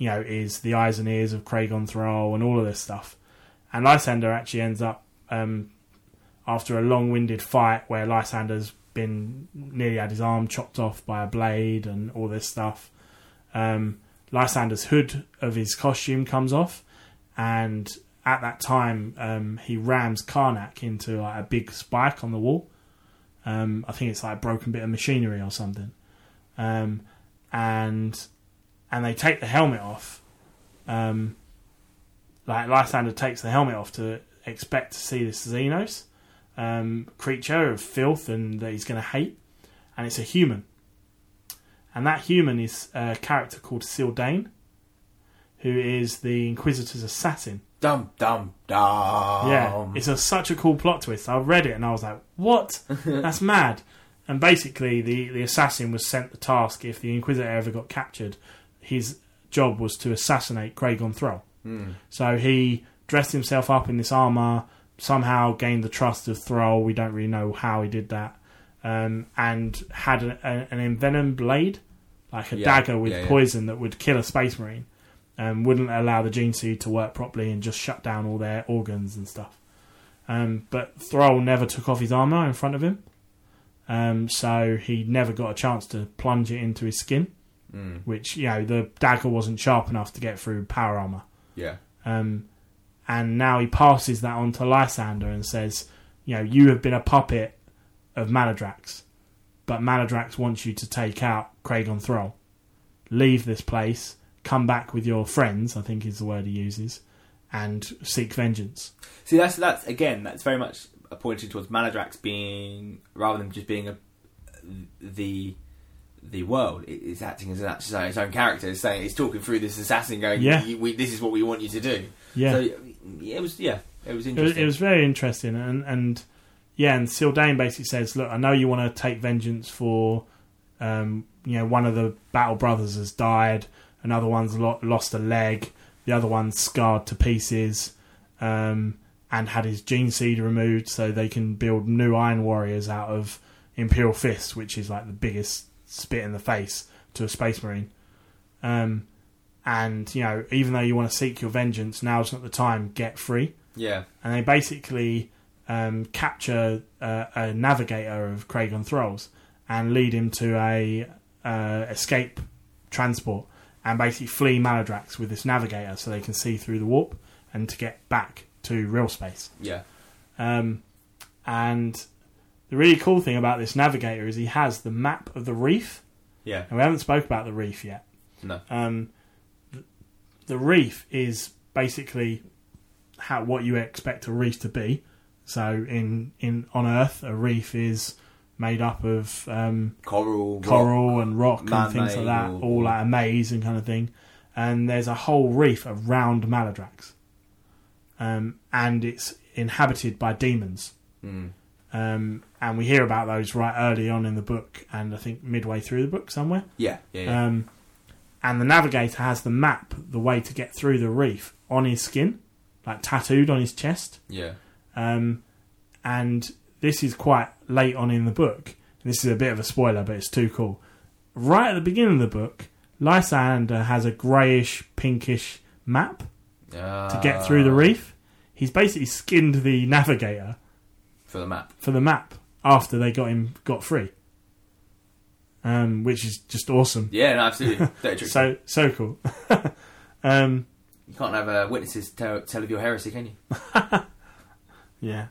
you know, is the eyes and ears of Kragon Thrall and all of this stuff. And Lysander actually ends up, um, after a long-winded fight where Lysander's been nearly had his arm chopped off by a blade and all this stuff, um, Lysander's hood of his costume comes off, and at that time um, he rams Karnak into like a big spike on the wall. Um, I think it's like a broken bit of machinery or something. Um, and and they take the helmet off. Um, like Lysander takes the helmet off to expect to see this Xenos um, creature of filth and that he's going to hate, and it's a human. And that human is a character called Sildane, who is the Inquisitor's assassin. Dum dum dum. Yeah, it's a, such a cool plot twist. I read it and I was like, "What? That's mad!" And basically, the, the assassin was sent the task: if the Inquisitor ever got captured, his job was to assassinate Kragon Thrall. Mm. So he dressed himself up in this armor, somehow gained the trust of Thrall. We don't really know how he did that, um, and had a, a, an envenomed blade, like a Yeah. dagger with Yeah, yeah. poison that would kill a space marine. Um, wouldn't allow the gene seed to work properly and just shut down all their organs and stuff. Um, but Thrall never took off his armour in front of him, um, so he never got a chance to plunge it into his skin, Mm. which, you know, the dagger wasn't sharp enough to get through power armour. Yeah. Um, and now he passes that on to Lysander and says, you know, you have been a puppet of Maladrax, but Maladrax wants you to take out Kragon Thrall. Leave this place, come back with your friends, I think is the word he uses, and seek vengeance. See, that's that's again, that's very much pointing towards Maladrax being, rather than just being a the the world, it's acting as an, actually its own character. It's saying, it's talking through this assassin, going, Yeah. "You- we, "This is what we want you to do." Yeah, So yeah, it was yeah, it was it, was, interesting. it was very interesting, and and yeah, and Sildane basically says, look, I know you want to take vengeance for, um, you know, one of the Battle Brothers has died, another one's lo- lost a leg, the other one's scarred to pieces, um, and had his gene seed removed so they can build new Iron Warriors out of Imperial Fist, which is like the biggest spit in the face to a Space Marine. Um, and, you know, even though you want to seek your vengeance, now's not the time, get free. Yeah. And they basically um, capture uh, a navigator of Kragon Thralls and lead him to a uh, escape transport and basically flee Maladrax with this navigator so they can see through the warp and to get back to real space. Yeah. Um, and the really cool thing about this navigator is he has the map of the reef. Yeah. And we haven't spoke about the reef yet. No. Um, the, the reef is basically how what you expect a reef to be. So in, in on Earth, a reef is made up of um, Coral, coral rock, and rock and things like that, man-made or- all like a maze and kind of thing. And there's a whole reef around Maladrax. Um, and it's inhabited by demons. Mm. Um, and we hear about those right early on in the book, and I think midway through the book somewhere. Yeah. Yeah. yeah. Um, and the navigator has the map, the way to get through the reef, on his skin, like tattooed on his chest. yeah. Um, and this is quite late on in the book. This is a bit of a spoiler, but it's too cool. Right at the beginning of the book, Lysander has a greyish, pinkish map Uh, to get through the reef. He's basically skinned the navigator for the map. for the map after they got him got free, um, which is just awesome. Yeah, no, absolutely. Dirty trick. So so cool. um, You can't have uh, witnesses tell, tell of your heresy, can you? yeah,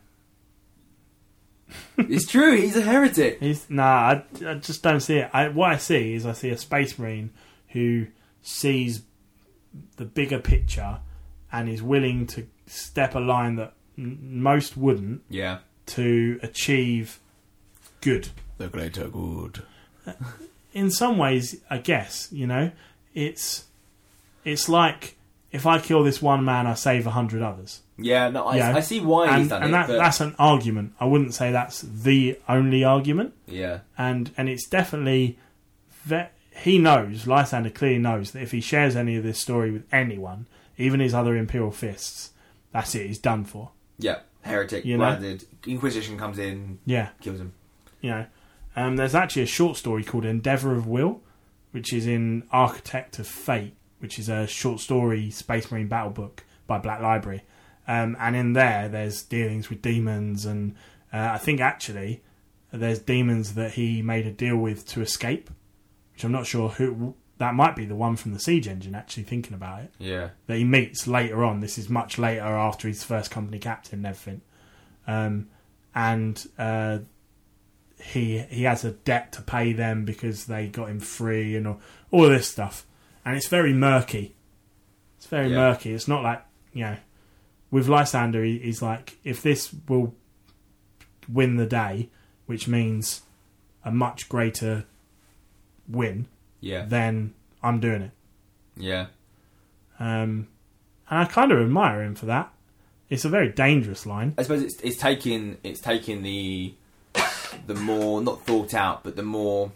It's true. He's a heretic. he's nah. I, I just don't see it. I, what I see is I see a space marine who sees the bigger picture and is willing to step a line that n- most wouldn't Yeah. to achieve good. The greater good. In some ways, I guess, you know, it's it's like if I kill this one man, I save a hundred others. Yeah, no, I, Yeah. I see why and he's done and it. that, but that's an argument. I wouldn't say that's the only argument. yeah, And and it's definitely that he knows, Lysander clearly knows that if he shares any of this story with anyone, even his other Imperial Fists, that's it, he's done for. yeah, heretic, You know? branded. Inquisition comes in, Yeah, kills him. you know. Um, there's actually a short story called Endeavour of Will, which is in Architect of Fate, which is a short story Space Marine battle book by Black Library. Um, and in there, there's dealings with demons, and uh, I think actually there's demons that he made a deal with to escape, which I'm not sure who. That might be the one from the Siege Engine, actually, thinking about it. Yeah. That he meets later on. This is much later after he's first company captain and everything. Um, and uh, he he has a debt to pay them because they got him free and all, all of this stuff. And it's very murky. It's very Yeah. murky. It's not like, you know, with Lysander, he, he's like, if this will win the day, which means a much greater win, Yeah. then I'm doing it. Yeah. Um, and I kind of admire him for that. It's a very dangerous line. I suppose it's it's taking it's taking the the more not thought out, but the more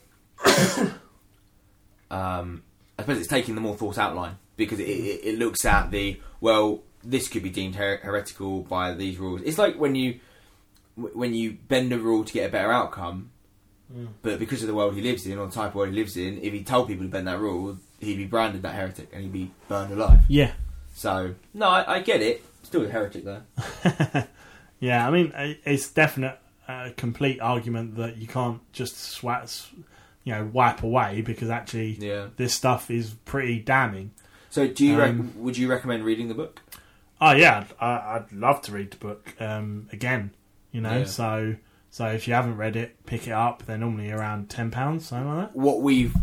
um, I suppose it's taking the more thought out line, because it, it, it looks at the, well, this could be deemed her- heretical by these rules. It's like when you when you bend a rule to get a better outcome, mm. but because of the world he lives in or the type of world he lives in, if he told people to bend that rule, he'd be branded that heretic and he'd be burned alive. Yeah. So no, I, I get it. Still a heretic though. Yeah, I mean, it's definite a complete argument that you can't just swat, you know, wipe away, because actually yeah. this stuff is pretty damning. So, do you Um, rec- would you recommend reading the book? Oh yeah, I, I'd love to read the book um, again. You know, Yeah. so so if you haven't read it, pick it up. They're normally around ten pounds, something like that. What we've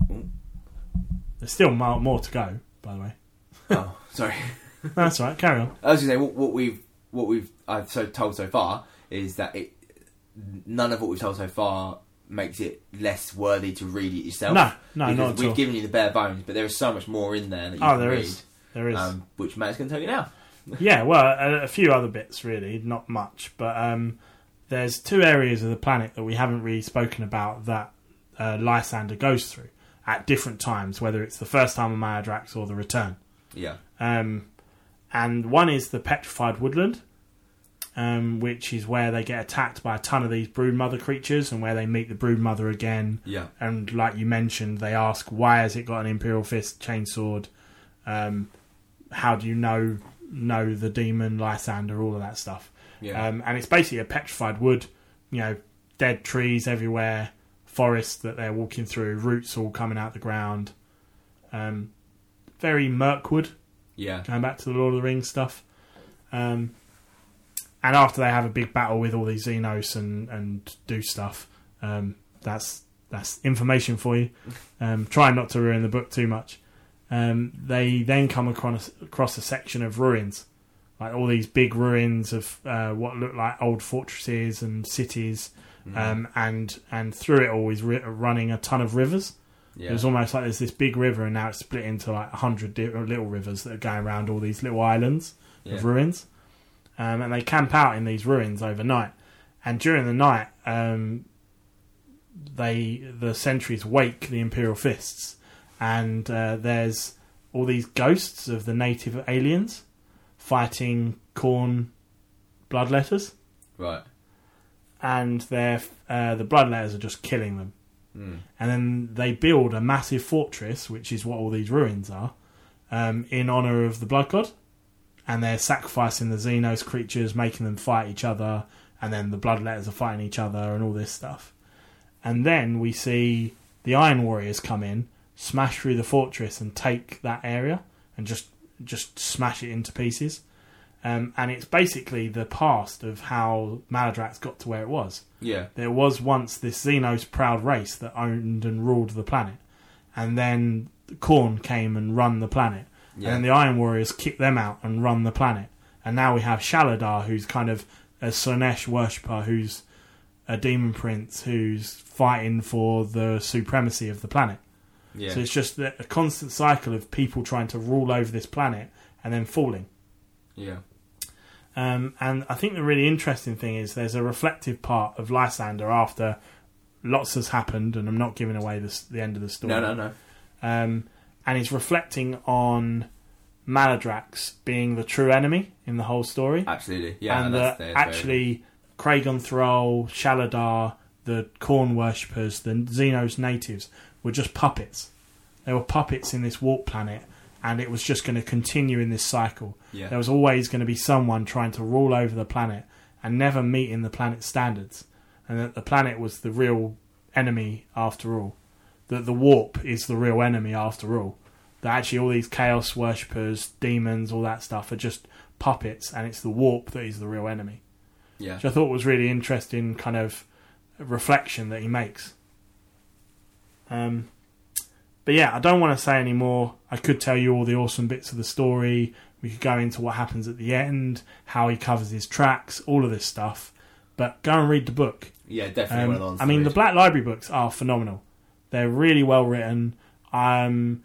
There's still more, more to go, by the way. oh, sorry. That's all right. Carry on. I was going to say what, what we've what we've I've so told so far is that it none of what we've told so far makes it less worthy to read it yourself. No, no, because not at we've all. given you the bare bones, but there is so much more in there that you Oh, can there read. is. There is. Um, which Matt's going to tell you now. Yeah, well, a, a few other bits, really, not much. But um, there's two areas of the planet that we haven't really spoken about that uh, Lysander goes through at different times, whether it's the first time on Maladrax or the return. Yeah. Um, and one is the Petrified Woodland, um, which is where they get attacked by a ton of these Broodmother creatures, and where they meet the Broodmother again. Yeah. And like you mentioned, they ask, why has it got an Imperial Fist chainsword? Um, how do you know know the demon Lysander? All of that stuff. Yeah. Um, and it's basically a petrified wood, you know, dead trees everywhere, forest that they're walking through, roots all coming out the ground. Um, very Mirkwood, Yeah. going back to the Lord of the Rings stuff. Um, and after they have a big battle with all these Xenos and, and do stuff, um, that's that's information for you. Um, try not to ruin the book too much. Um, they then come across, across a section of ruins, like all these big ruins of uh, what look like old fortresses and cities, mm-hmm. um, and and through it all is ri- running a ton of rivers. Yeah. It was almost like there's this big river, and now it's split into like a hundred di- little rivers that are going around all these little islands Yeah. of ruins. Um, and they camp out in these ruins overnight. And during the night, um, they the sentries wake the Imperial Fists, and uh, there's all these ghosts of the native aliens fighting Khorne bloodletters, Right. and they're uh, the bloodletters are just killing them. Mm. And then they build a massive fortress, which is what all these ruins are, um, in honour of the Blood God. And they're sacrificing the Xenos creatures, making them fight each other, and then the Bloodletters are fighting each other and all this stuff. And then we see the Iron Warriors come in, smash through the fortress and take that area and just just smash it into pieces. Um, and it's basically the past of how Maladrax got to where it was. Yeah. There was once this Xenos proud race that owned and ruled the planet. And then Khorne came and run the planet. Yeah. And then the Iron Warriors kicked them out and run the planet. And now we have Shaladar, who's kind of a Slaanesh worshipper, who's a demon prince, who's fighting for the supremacy of the planet. Yeah. So it's just a constant cycle of people trying to rule over this planet and then falling. Yeah. Um, and I think the really interesting thing is there's a reflective part of Lysander after lots has happened, and I'm not giving away this, the end of the story. No, no, no. Um, and he's reflecting on Maladrax being the true enemy in the whole story. Absolutely. Yeah. and that's, that that's actually Kragon Thrall, Shaladar, the Khorne worshippers, the Xenos natives were just puppets. They were puppets in this warp planet, and it was just going to continue in this cycle. Yeah. There was always going to be someone trying to rule over the planet and never meeting the planet's standards, and that the planet was the real enemy after all. That the warp is the real enemy after all. That actually all these chaos worshippers, demons, all that stuff are just puppets, and it's the warp that is the real enemy. Yeah. Which I thought was really interesting kind of reflection that he makes. Um, but yeah, I don't want to say any more. I could tell you all the awesome bits of the story. We could go into what happens at the end, how he covers his tracks, all of this stuff. But go and read the book. Yeah, definitely Um, one of the ones. I to mean, read. the Black Library books are phenomenal. They're really well written. Um,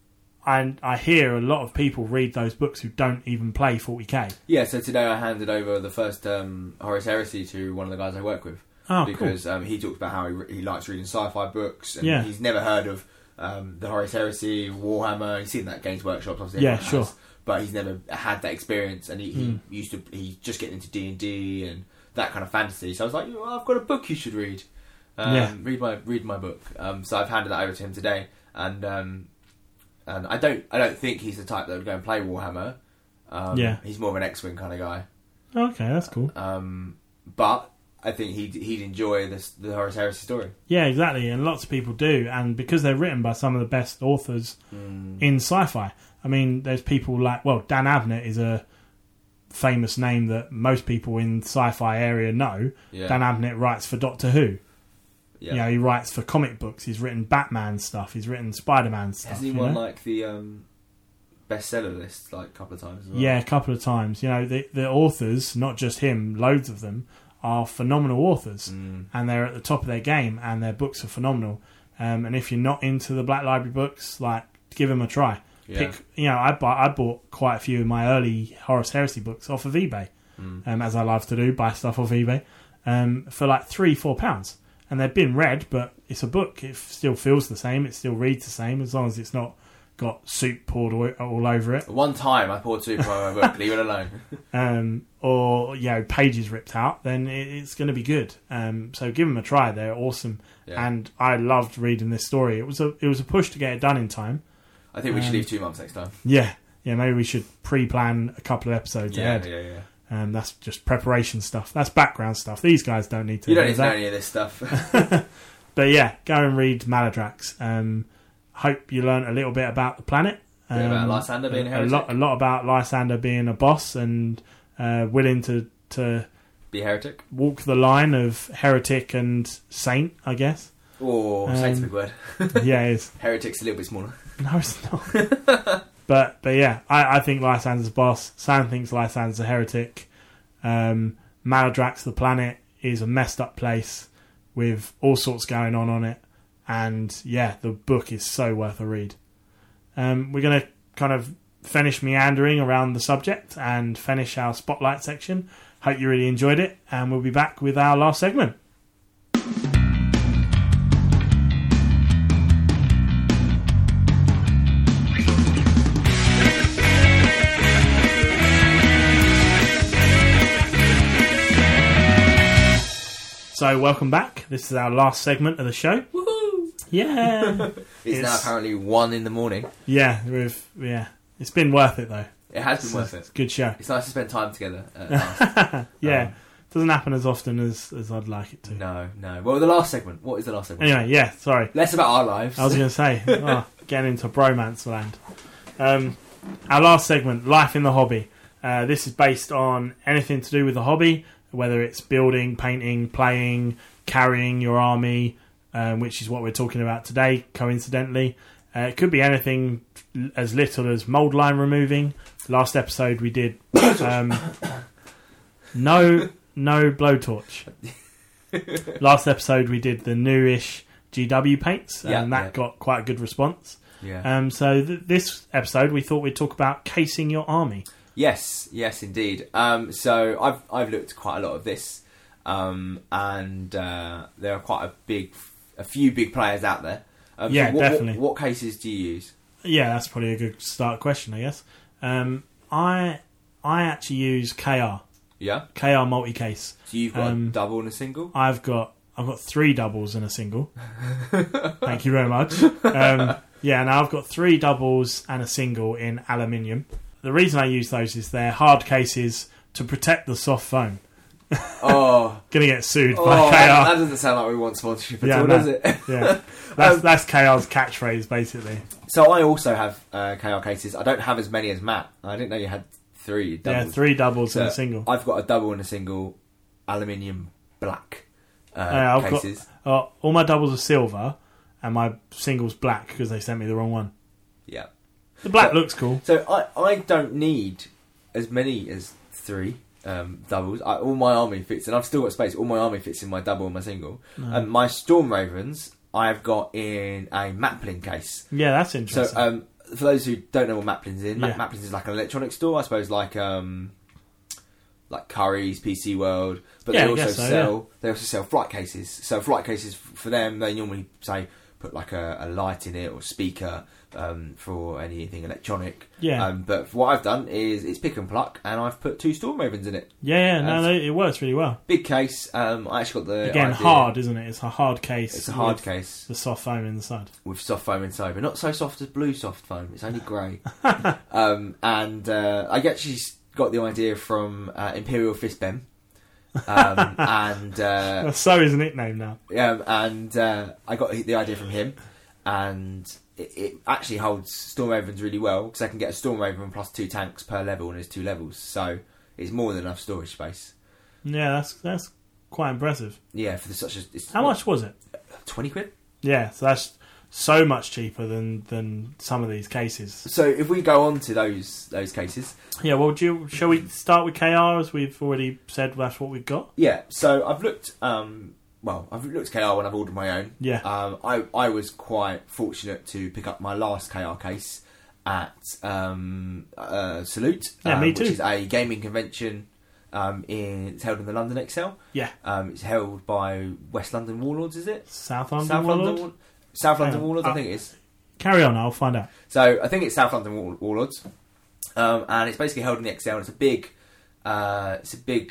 and I hear a lot of people read those books who don't even play forty K. Yeah, so today I handed over the first um, Horus Heresy to one of the guys I work with. Oh, because um, he talks about how he, re- he likes reading sci-fi books, and Yeah. he's never heard of um, the Horus Heresy, Warhammer. He's seen that Games Workshop, obviously. Yeah, everyone sure. has, but he's never had that experience, and he, Mm. he used to. He's just getting into D and D and that kind of fantasy. So I was like, oh, I've got a book you should read. Um, Yeah. Read my read my book. Um, so I've handed that over to him today, and um, and I don't I don't think he's the type that would go and play Warhammer. Um, Yeah. he's more of an X-wing kind of guy. Okay, that's cool. Um, but I think he'd he'd enjoy this the Horus Heresy story. Yeah, exactly. And lots of people do. And because they're written by some of the best authors Mm. in sci-fi. I mean, there's people like, well, Dan Abnett is a famous name that most people in the sci-fi area know. Yeah. Dan Abnett writes for Doctor Who. Yeah. You know, he writes for comic books. He's written Batman stuff. He's written Spider-Man stuff. Hasn't he you won know? like the um, bestseller list like a couple of times as well? Yeah, a couple of times. You know, the the authors, not just him, loads of them, are phenomenal authors. Mm. And they're at the top of their game, and their books are phenomenal. Um, and if you're not into the Black Library books, like, give them a try. Yeah. Pick, you know, I bought, I bought quite a few of my early Horus Heresy books off of eBay, Mm. um, as I love to do, buy stuff off eBay, um, for like three, four pounds. And they've been read, but it's a book. It f- still feels the same. It still reads the same, as long as it's not got soup poured all, all over it. One time I poured soup on my book, leave it alone. Um, or, you know, pages ripped out, then it, it's going to be good. Um, so give them a try. They're awesome. Yeah. And I loved reading this story. It was a it was a push to get it done in time. I think we should Um, leave two months next time. Yeah. Yeah, maybe we should pre-plan a couple of episodes Yeah, ahead. yeah, yeah. Um, that's just preparation stuff. That's background stuff. These guys don't need to You don't know need to know that. any of this stuff. But yeah, go and read Maladrax. Um, hope you learn a little bit about the planet. A bit about Lysander being a a, heretic. lot, a lot about Lysander being a boss and uh, willing to, to Be a heretic. walk the line of heretic and saint, I guess. Or Um, saint's a big word. Yeah, it is. Heretic's a little bit smaller. No, it's not. but but yeah, I, I think Lysander's boss. Sam thinks Lysander's a heretic. Um, Maladrax, the planet, is a messed up place with all sorts going on on it. And yeah, the book is so worth a read. Um, we're going to kind of finish meandering around the subject and finish our spotlight section. Hope you really enjoyed it, and we'll be back with our last segment. So, welcome back. This is our last segment of the show. Woohoo! Yeah. It's, now It's- apparently one in the morning. yeah, we've, yeah. It's been worth it, though. It has been It's, worth it's it. a good show. It's nice to spend time together at last. Yeah. Um, Doesn't happen as often as, as I'd like it to. No, no. Well, the last segment. What is the last segment? Anyway, yeah, sorry. Less about our lives. I was going to say, oh, getting into bromance land. Um, our last segment, Life in the Hobby. Uh, this is based on anything to do with the hobby, whether it's building, painting, playing, carrying your army, um, which is what we're talking about today, coincidentally. Uh, it could be anything as little as mould line removing. Last episode we did um, no no blowtorch. Last episode we did the newish G W paints, Yeah, and that yeah. got quite a good response. Yeah. Um, so th- this episode we thought we'd talk about casing your army. Yes, yes, indeed. Um, so I've I've looked at quite a lot of this, um, and uh, there are quite a big, a few big players out there. Um, Yeah, so what, definitely. What, what cases do you use? Yeah, that's probably a good start question, I guess. Um, I I actually use K R Yeah. K R multi case. So you've got Um, a double and a single. I've got I've got three doubles and a single. Thank you very much. Um, Yeah, now I've got three doubles and a single in aluminium. The reason I use those is they're hard cases to protect the soft foam. Oh, Gonna get sued oh by K R. that, that doesn't sound like we want sponsorship at Yeah, all, no. does it? Yeah, that's Um, that's K R's catchphrase basically. So I also have uh, K R cases. I don't have as many as Matt. I didn't know you had three doubles. Yeah, three doubles and a So single. I've got a double and a single aluminium black uh, Yeah, I've cases. got uh, all my doubles are silver, and my single's black because they sent me the wrong one. Yeah. The black So- looks cool. So I, I don't need as many as three um, doubles. I, all my army fits, and I've still got space. All my army fits in my double and my single. No. And my Storm Ravens, I've got in a Maplin case. Yeah, that's So interesting. um, for those who don't know what Maplin's in, Yeah. Ma- Maplin's is like an electronic store, I suppose, like um, like Curry's, P C World. But Yeah, I they also guess so, sell they also sell flight cases. So flight cases f- for them, they normally say put like a, a light in it or speaker um, for anything electronic. yeah, Um, but what I've done is it's pick and pluck, and I've put two Storm Ravens in it. yeah, yeah. No, and- no, it works really well. Big case. Um, I actually got the Again, idea- hard, isn't it? It's a hard case. It's a hard with case The soft foam inside. with soft foam inside, but not so soft as blue soft foam. It's only grey. um, and uh, I actually got the idea from uh, Imperial Fistbem. um, and uh, Well, so is a nickname now. yeah, and uh, I got the idea from him, and it, it actually holds Storm Ravens really well because I can get a Storm Raven plus two tanks per level, and there's two levels, so it's more than enough storage space. Yeah, that's that's quite impressive. Yeah, for the, such a it's How much was it? twenty quid. Yeah, so that's so much cheaper than, than some of these cases. So if we go on to those those cases, Yeah, well, do you, shall we start with K R as we've already said that's what we've got? yeah. So I've looked. Um, well, I've looked at K R when I've ordered my own. Yeah. Um, I I was quite fortunate to pick up my last K R case at um, uh, Salute. Yeah, um, me too. Which is a gaming convention. Um, in it's held in the London Excel. Yeah. Um, it's held by West London Warlords. Is it South London South Warlord? London? War- South London Hang on. Warlords. I Uh, think it is. Carry on, I'll find out. So I think it's South London War- Warlords, um, and it's basically held in the Excel. It's a big, uh, it's a big,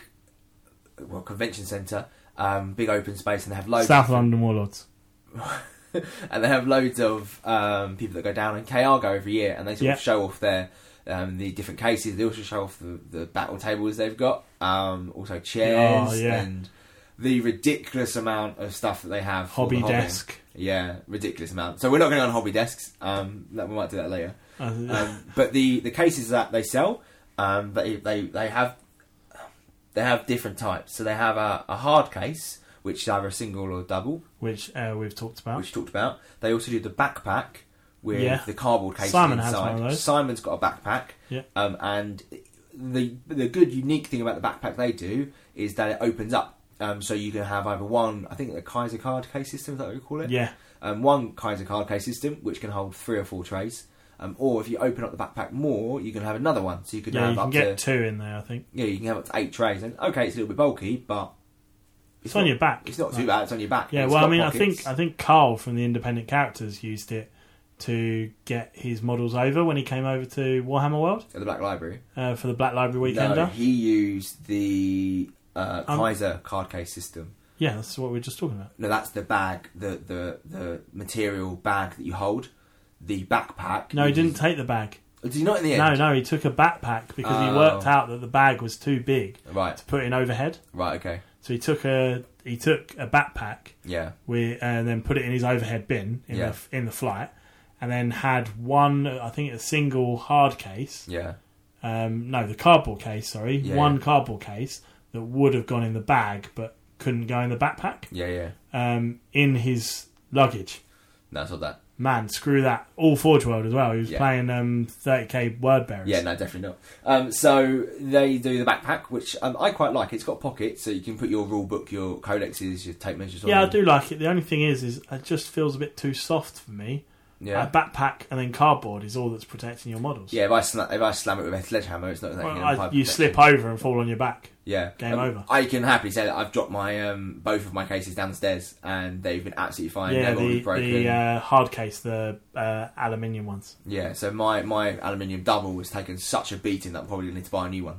well, convention centre, um, big open space, and they have loads. South of, London Warlords. and they have loads of um, people that go down. And K R go every year, and they sort Yeah. of show off their um, the different cases. They also show off the, the battle tables they've got, um, also chairs, Oh, yeah. and the ridiculous amount of stuff that they have. for Hobby the hobby. desk. Yeah, ridiculous amount. So we're not going on hobby desks. Um, that we might do that later. Uh, Um, but the, the cases that they sell, um, they, they they have they have different types. So they have a, a hard case, which is either a single or a double, which uh, we've talked about. which we talked about. They also do the backpack with Yeah. the cardboard case Simon inside. has one of those. Simon's got a backpack, Yeah. um, and the the good unique thing about the backpack they do is that it opens up. Um, so you can have either one, I think the Kaiser card case system, is that what we call it? Yeah. Um, one Kaiser card case system, which can hold three or four trays. Um, or if you open up the backpack more, you can have another one. So you could Yeah, have you can up get to two in there, I think. yeah, you can have up to eight trays. And okay, it's a little bit bulky, but It's, on not- your back. It's not too Like- bad. It's on your back. Yeah, It's well, I got mean, I pockets. think I think Carl from the Independent Characters used it to get his models over when he came over to Warhammer World at the Black Library. uh, for the Black Library Weekender. No, he used the uh, Um, Kaiser card case system. Yeah, that's what we were just talking about. No, that's the bag, the the the material bag that you hold. The backpack. No, he uses- didn't take the bag. Did he not in the No, end? no, he took a backpack because he Oh. worked out that the bag was too big Right, to put in overhead. right, okay, So he took a he took a backpack yeah, with, and then put it in his overhead bin in Yeah. the in the flight, and then had one, I think, a single hard case. yeah, Um, no, the cardboard case. Sorry, Yeah, one yeah. cardboard case that would have gone in the bag but couldn't go in the backpack. yeah, yeah. Um, in his luggage. That's all that. Man, screw that. All Forge World as well. He was Yeah. playing um, thirty k word bearers. Yeah, no, definitely not. Um, so they do the backpack, which um, I quite like. It's got pockets, so you can put your rule book, your codexes, your tape measures on Yeah, I them. do like it. The only thing is, is it just feels a bit too soft for me. Yeah, A backpack and then cardboard is all that's protecting your models. yeah. If I slam, if I slam it with a sledgehammer, it's not that Well, you're I- gonna you slip over and fall on your back. Yeah, Game Um, over. I can happily say that I've dropped my um, both of my cases downstairs, and they've been absolutely fine. yeah, Never the, broken. the uh, hard case, the uh, aluminium ones. Yeah, so my, my aluminium double was taken such a beating that I'm probably going to need to buy a new one.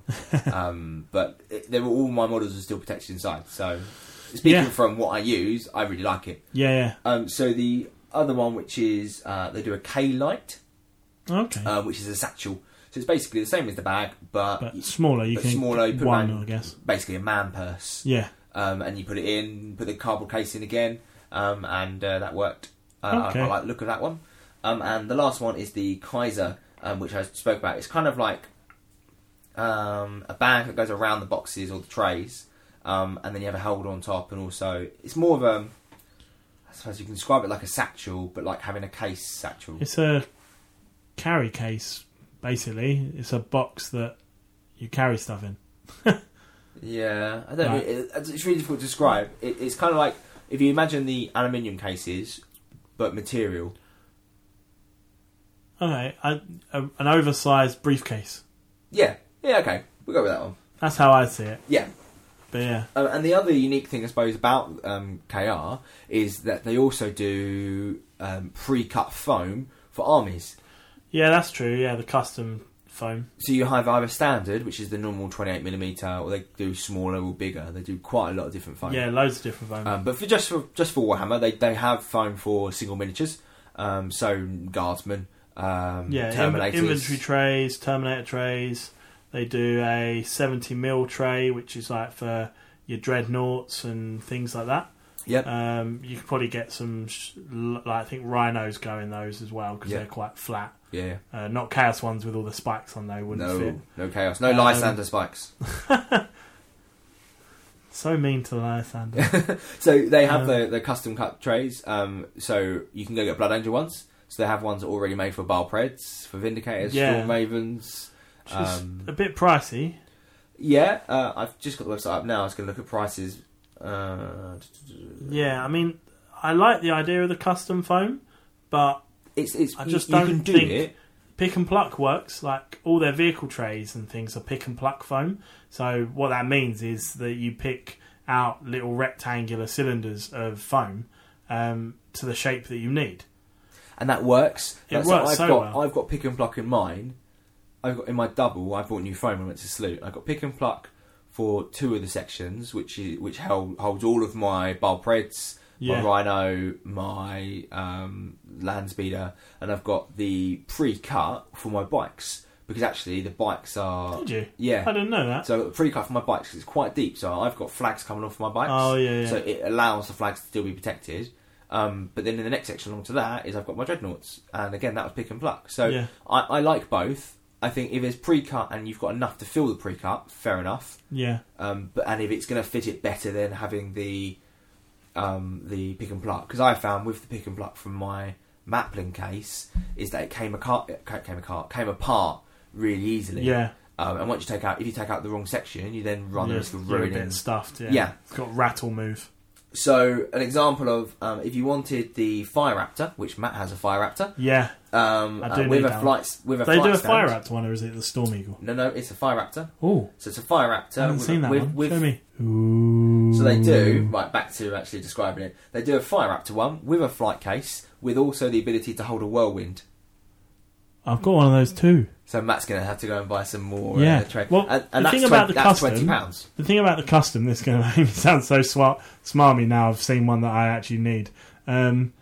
um, but it, they were all my models are still protected inside. So speaking Yeah. from what I use, I really like it. Yeah, yeah. Um, so the other one which is uh, they do a K-Light, Okay. uh, which is a satchel. So it's basically the same as the bag, but, but smaller. You but can smaller. You put one, man, I guess. basically a man purse. Yeah. Um, and you put it in, put the cardboard case in again, um, and uh, that worked. Uh, Okay. I quite like the look of that one. Um, and the last one is the Kaiser, um, which I spoke about. It's kind of like um, a bag that goes around the boxes or the trays, um, and then you have a holder on top, and also it's more of a, I suppose you can describe it like a satchel, but like having a case satchel. It's a carry case, basically. It's a box that you carry stuff in. Yeah, I don't Right. know. It, it's really difficult to describe. It, it's kind of like if you imagine the aluminium cases, but material. Okay, I, a, an oversized briefcase. Yeah, yeah, okay, we'll go with that one. That's how I see it. Yeah. But yeah, Um, and the other unique thing, I suppose, about um, K R is that they also do um, pre-cut foam for armies. yeah, that's true. Yeah, the custom foam. So you have either standard, which is the normal twenty-eight millimeter, or they do smaller or bigger. They do quite a lot of different foam. Yeah, loads of different foam. Um, but for just for just for Warhammer, they they have foam for single miniatures. Um, so guardsmen, um, yeah, in- Terminators, inventory trays, Terminator trays. They do a seventy mil tray, which is like for your dreadnoughts and things like that. Yep. Um, you could probably get some, sh- l- like I think rhinos go in those as well because Yeah. they're quite flat. Yeah. Uh, not chaos ones with all the spikes on. They wouldn't No, fit. no chaos, no Um, Lysander spikes. So mean to Lysander. So they have Um, the, the custom cut trays. Um, so you can go get Blood Angel ones. So they have ones already made for Balpreds, for Vindicators, Yeah. Storm Ravens. Which is Um, a bit pricey. yeah, uh, I've just got the website up now. I was going to look at prices. Uh, Yeah, I mean, I like the idea of the custom foam, but it's it's I you- just you, don't can do think- it. pick and pluck works. Like all their vehicle trays and things are pick and pluck foam. So what that means is that you pick out little rectangular cylinders of foam um, to the shape that you need. And that works. It That's- works I've so got well. I've got pick and pluck in mine. I've got in my double. I bought new foam when I went to Sloot. I got pick and pluck for two of the sections, which is which held, holds all of my Balpreds, Yeah. my Rhino, my um, Land Speeder, and I've got the pre-cut for my bikes because actually the bikes are Did you? yeah. I didn't know that. So pre-cut for my bikes 'cause it's quite deep. So I've got flags coming off my bikes. Oh, yeah, yeah. So it allows the flags to still be protected. Um, but then in the next section along to that is I've got my dreadnoughts, and again that was pick and pluck. So Yeah. I, I like both. I think if it's pre-cut and you've got enough to fill the pre-cut, fair enough. Yeah. Um, but and if it's going to fit it better than having the um, the pick and pluck, because I found with the pick and pluck from my Maplin case is that it came apart, it came apart, came apart really easily. Yeah. Um, and once you take out, if you take out the wrong section, you then run the Yeah, risk of you're a ruining. bit stuffed. Yeah. Yeah. It's got rattle move. So an example of um, if you wanted the Fire Raptor, which Matt has a Fire Raptor, Yeah. um, I uh, do with need a that flight with a They flight do a stand. Fire Raptor one, or is it the Storm Eagle? No, no, it's a Fire Raptor. Oh, So it's a Fire Raptor. I haven't with, seen that with, one. with- Show me. Ooh. So they do, right, back to actually describing it, they do a Fire Raptor one with a flight case, with also the ability to hold a whirlwind. I've got one of those too. So Matt's going to have to go and buy some more. Yeah. Uh, tra- Well, and, the and that's, thing about twenty, the that's custom- twenty pounds. The thing about the custom, this is going to make me sound so smart, smarmy now I've seen one that I actually need, um,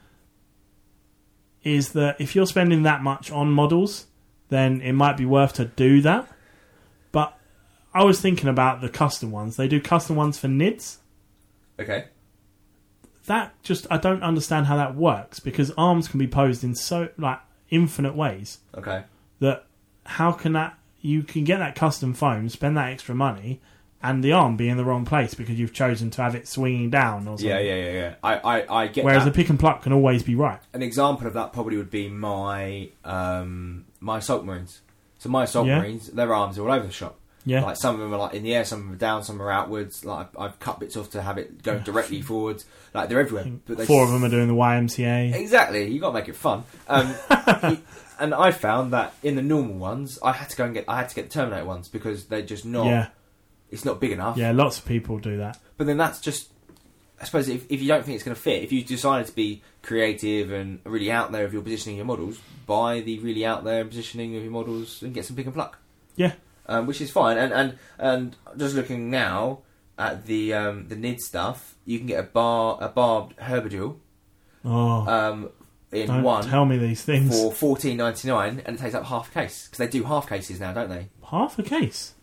is that if you're spending that much on models, then it might be worth to do that. But I was thinking about the custom ones. They do custom ones for N I Ds. Okay. That just, I don't understand how that works, because arms can be posed in so, like, infinite ways. Okay. That how can that, you can get that custom foam, spend that extra money, and the arm be in the wrong place because you've chosen to have it swinging down or something. Yeah, yeah, yeah, yeah. I, I, I get Whereas that. the pick and pluck can always be right. An example of that probably would be my um, my Assault Marines. So my Assault Yeah. Marines, their arms are all over the shop. Yeah. Like some of them are like in the air, some of them are down, some are outwards. Like I've, I've cut bits off to have it go directly forwards. Like they're everywhere. But they Four of them are doing the Y M C A. Exactly, you got to make it fun. Um, you- and I found that in the normal ones, I had to go and get I had to get the Terminator ones because they're just not. Yeah. It's not big enough. Yeah, lots of people do that. But then that's just, I suppose, if, if you don't think it's going to fit, if you decided to be creative and really out there with your positioning your models, buy the really out there positioning of your models and get some pick and pluck. Yeah. Um, which is fine. And and and just looking now at the um, the N I D stuff, you can get a bar a barbed Herbadule Oh, um, in Don't one tell me these things. for fourteen ninety nine, and it takes up half a case because they do half cases now, don't they? Half a case.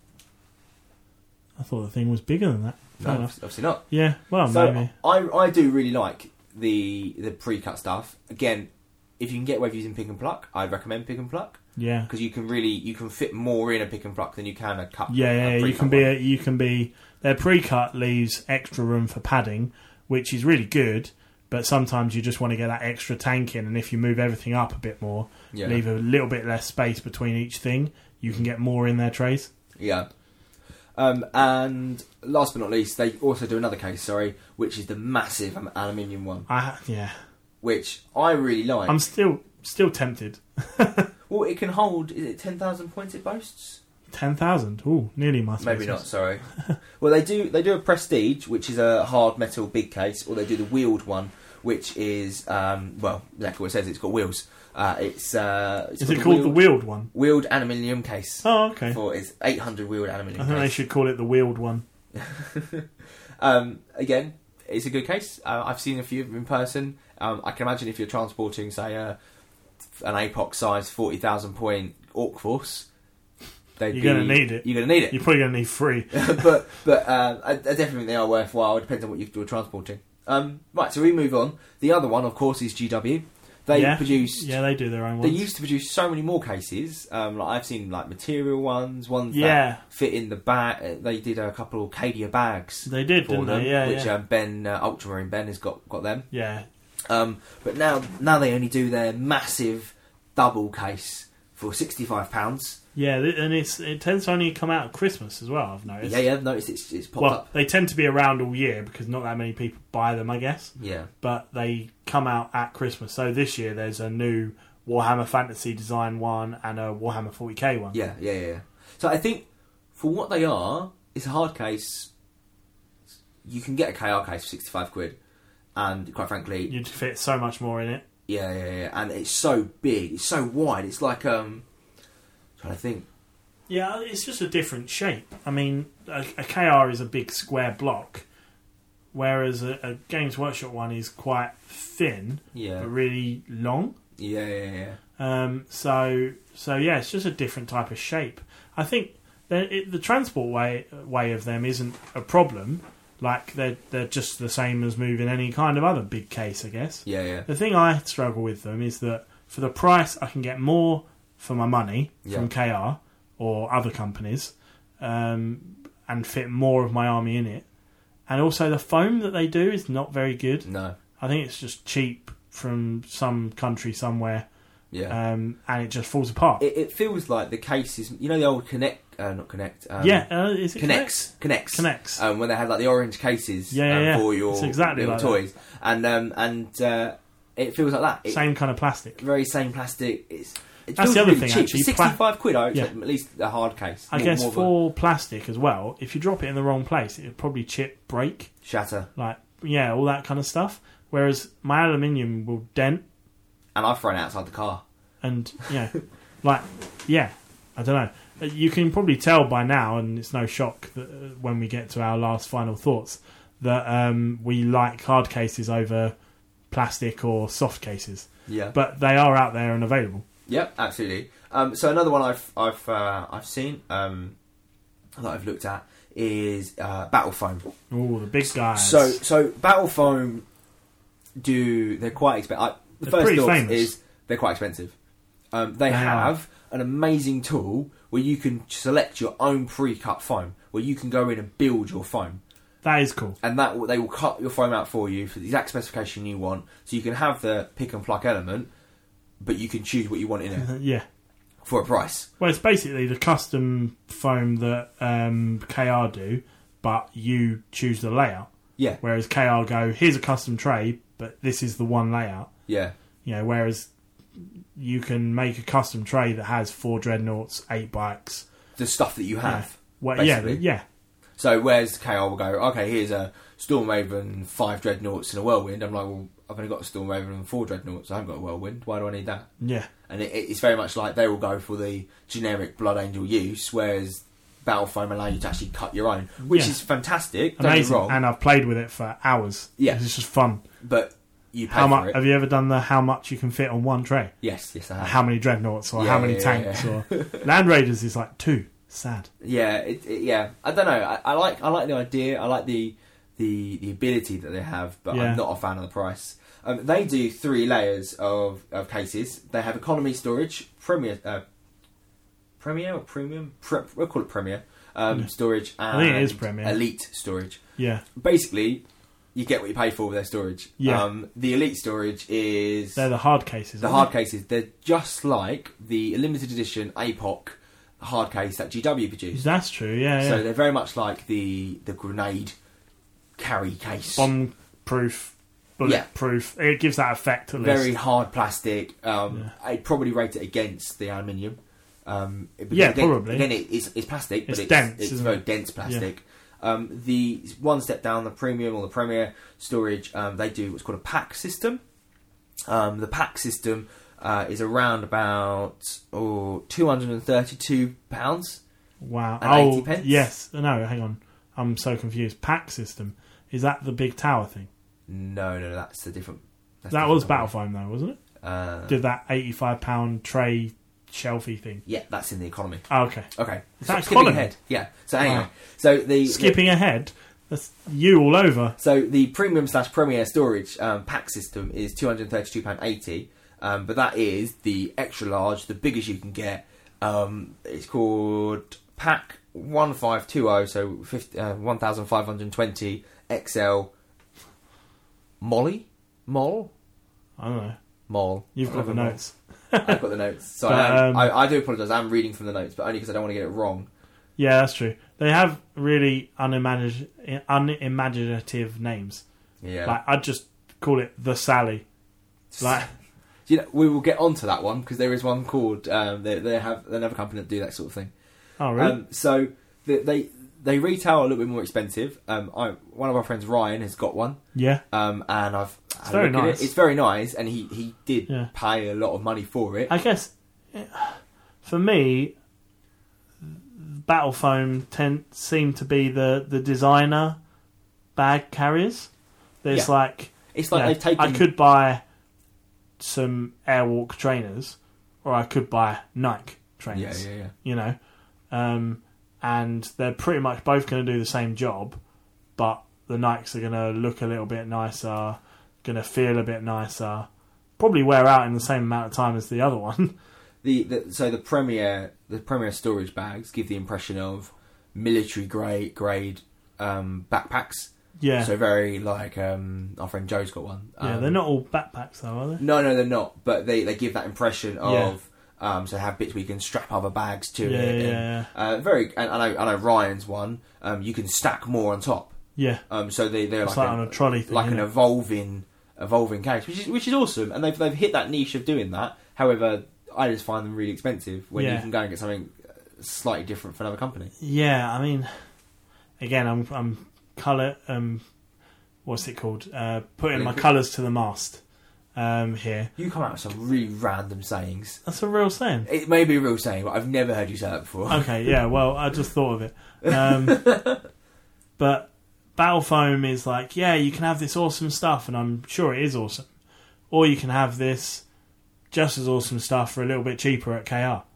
I thought the thing was bigger than that. No, Fair enough. obviously not. Yeah, well, So maybe. I I do really like the the pre-cut stuff. Again, if you can get away with using pick and pluck, I'd recommend pick and pluck Yeah. because you can really you can fit more in a pick and pluck than you can a cut. Yeah, a yeah, yeah. You pre-cut can be, one. a, you can be. Their pre-cut leaves extra room for padding, which is really good. But sometimes you just want to get that extra tank in, and if you move everything up a bit more, Yeah. leave a little bit less space between each thing, you can get more in their trays. Yeah. Um, and last but not least, they also do another case, sorry, which is the massive um, aluminium one, I yeah. which I really like. I'm still still tempted. Well, it can hold, is it ten thousand points it boasts? Ten thousand. Ooh, nearly my spaces. Maybe not, sorry. Well, they do they do a Prestige, which is a hard metal big case, or they do the wheeled one, which is, um, well, exactly what it says, it's got wheels. Uh, it's, uh, it's Is got it called the wheeled, wheeled one? wheeled aluminium case. Oh, okay. For it's eight hundred wheeled aluminium I think they case. should call it the wheeled one. um, again, it's a good case. Uh, I've seen a few of them in person. Um, I can imagine if you're transporting, say, uh, an A P O C-sized forty thousand point Orc Force, they'd You're be- going to need it. You're going to need it. You're probably going to need three. but but uh, I, I definitely think they are worthwhile. It depends on what you're transporting. Um, right, so we move on. The other one, of course, is G W. They yeah. produced. Yeah, they do their own They ones. used to produce so many more cases. Um, like I've seen like material ones, ones Yeah. that fit in the bag. They did a couple of Cadia bags. They did, for didn't them, they? Yeah, which yeah. Um, Ben uh, Ultramarine Ben has got got them. Yeah. Um, but now now they only do their massive double case for sixty five pounds. Yeah, th- and it's it tends to only come out at Christmas as well, I've noticed. Yeah, yeah. I've noticed it's it's popped Well, up. they tend to be around all year because not that many people buy them, I guess. Yeah. But they come out at Christmas. So this year there's a new Warhammer Fantasy Design one and a Warhammer forty K one. Yeah, yeah, yeah. So I think for what they are, it's a hard case. You can get a K R case for sixty-five quid, and quite frankly, You'd fit so much more in it. yeah, yeah, yeah. And it's so big, it's so wide. It's like um, trying to think. Yeah, it's just a different shape. I mean, a, a K R is a big square block, whereas a, a Games Workshop one is quite thin, Yeah, but really long. yeah, yeah, yeah. Um, so, so yeah, it's just a different type of shape. I think that it, the transport way way of them isn't a problem. Like they're they're just the same as moving any kind of other big case, I guess. Yeah, yeah. The thing I struggle with them is that for the price, I can get more for my money Yeah. from K R or other companies, um, and fit more of my army in it. And also, the foam that they do is not very good. No. I think it's just cheap from some country somewhere, Yeah. um, and it just falls apart. It, it feels like the case is, you know, the old Connect, uh, not Connect. Um, yeah, uh, is it Connects, Connects, Connects. Um, when they had like the orange cases Yeah, yeah, um, yeah. for your It's exactly little like that. toys, and um, and uh, it feels like that. It, Same kind of plastic. very same plastic. It's it That's feels the other really thing, cheap. actually, For pla- sixty-five quid, I expect Yeah. at least a hard case. I More- guess more of a for plastic as well, if you drop it in the wrong place, it would probably chip, break, shatter, like yeah, all that kind of stuff. Whereas my aluminium will dent, and I've thrown it outside the car. and yeah, like yeah, I don't know. You can probably tell by now, and it's no shock that uh, when we get to our last final thoughts, that um, we like hard cases over plastic or soft cases. Yeah, But they are out there and available. Yep, absolutely. Um, so another one I've I've uh, I've seen um, that I've looked at is uh, Battle Foam. Oh, the big guys. So so Battle Foam do they're quite expensive. The They're first pretty thought famous. is they're quite expensive. Um, they, They have an amazing tool where you can select your own pre-cut foam, where you can go in and build your foam. that is cool. And that will- they will cut your foam out for you for the exact specification you want. So you can have the pick and pluck element, but you can choose what you want in it Yeah. for a price. Well, it's basically the custom foam that um, K R do, but you choose the layout. Yeah, Whereas K R go, here's a custom tray, but this is the one layout. yeah, You know, whereas you can make a custom tray that has four dreadnoughts, eight bikes. the stuff that you have. Well, yeah, basically. yeah, So whereas K R will go, okay, here's a Stormraven, five dreadnoughts and a whirlwind. I'm like, well, I've only got a Stormraven and four dreadnoughts. I haven't got a whirlwind. Why do I need that? yeah. And it, it's very much like they will go for the generic Blood Angel use, whereas Battle Foam allow you to actually cut your own, which Yeah. is fantastic. Don't get me Amazing. wrong, And I've played with it for hours. Yeah. It's just fun. but you pay How for much? it. Have you ever done the how much you can fit on one tray? Yes, yes, I have. How many dreadnoughts or Yeah, how many yeah, tanks yeah. or Land Raiders is like two. Sad. Yeah, it, it, yeah. I don't know. I, I like I like the idea. I like the the the ability that they have, but Yeah. I'm not a fan of the price. Um, they do three layers of, of cases. They have economy storage, premier, uh, premier or premium. Pre- we'll call it premier um, Yeah. storage. And I think it is premier. Elite storage. Yeah. Basically, you get what you pay for with their storage. Yeah. Um, the elite storage is They're the hard cases. the aren't hard they? cases. They're just like the limited edition A P O C hard case that G W produced. That's true. Yeah. Yeah. So they're very much like the the grenade carry case. Bomb proof, bulletproof. It gives that effect at least. Very hard plastic. Um, Yeah. I'd probably rate it against the aluminium. Um, because Yeah, again, probably. Again, it, it's, it's plastic, but It's it's, dense, It's isn't very it? dense plastic. Um, the one step down, the premium or the premier storage, um, they do what's called a pack system. Um, the pack system uh, is around about oh, two hundred and thirty-two pounds. Wow. And oh, eighty pence? yes. No, hang on. I'm so confused. Pack system. Is that the big tower thing? No, no, that's a different. That's that different was one. Battle Foam though, wasn't it? Uh, Did that eighty-five pound tray shelfy thing? yeah, that's in the economy. Oh, okay. Okay, Is that skipping economy? ahead. Yeah. So anyway, Wow. so the Skipping ahead. That's you all over. So the premium slash premier storage um, pack system is two hundred thirty-two pounds eighty, um, but that is the extra large, the biggest you can get. Um, it's called pack one five two zero, so fifty, uh, one thousand five hundred twenty X L. Molly, Mol, I don't know. Mol. You've got the Whatever, Mol. notes. I've got the notes. So But, I, um, I, I do apologise. I'm reading from the notes, but only because I don't want to get it wrong. Yeah, that's true. They have really unimagin- unimaginative names. Yeah. Like I'd just call it the Sally. Like You know, we will get onto that one because there is one called um, they they have another company that do that sort of thing. oh really? Um, so the, they they retail a little bit more expensive. Um, I, one of our friends Ryan has got one, yeah. um, and I've It's had a very look at nice. it. It's very nice, and he, he did Yeah. pay a lot of money for it. I guess eh, for me, Battle Foam tend seem to be the, the designer bag carriers. There's Yeah. like It's like you know, they've taken. I could buy some Airwalk trainers, or I could buy Nike trainers. yeah, yeah, yeah. You know, um, and they're pretty much both going to do the same job, but the Nikes are going to look a little bit nicer, going to feel a bit nicer, probably wear out in the same amount of time as the other one. The, the so the premier the premier storage bags give the impression of military grade grade um, backpacks. Yeah, So very like um, our friend Joe's got one. yeah, Um, they're not all backpacks though, are they? No, no, they're not. But they, they give that impression Yeah. of um, so have bits where you can strap other bags to Yeah, it. yeah, and, yeah. Uh, very. And I know I know Ryan's one. Um, you can stack more on top. Yeah, Um, so they they're it's like, like a, on a trolley thing. like an isn't it? evolving evolving case, which is which is awesome. And they've they've hit that niche of doing that. However, I just find them really expensive when you Yeah. can go and get something slightly different from another company. Yeah, I mean, again, I'm I'm colour um, what's it called? Uh, putting my Olympic? colours to the mast um, here. You come out with some really random sayings. That's a real saying. It may be a real saying, but I've never heard you say that before. Okay, yeah, well, I just thought of it. Um, but Battle Foam is like, yeah, you can have this awesome stuff, and I'm sure it is awesome. Or you can have this just as awesome stuff for a little bit cheaper at K R.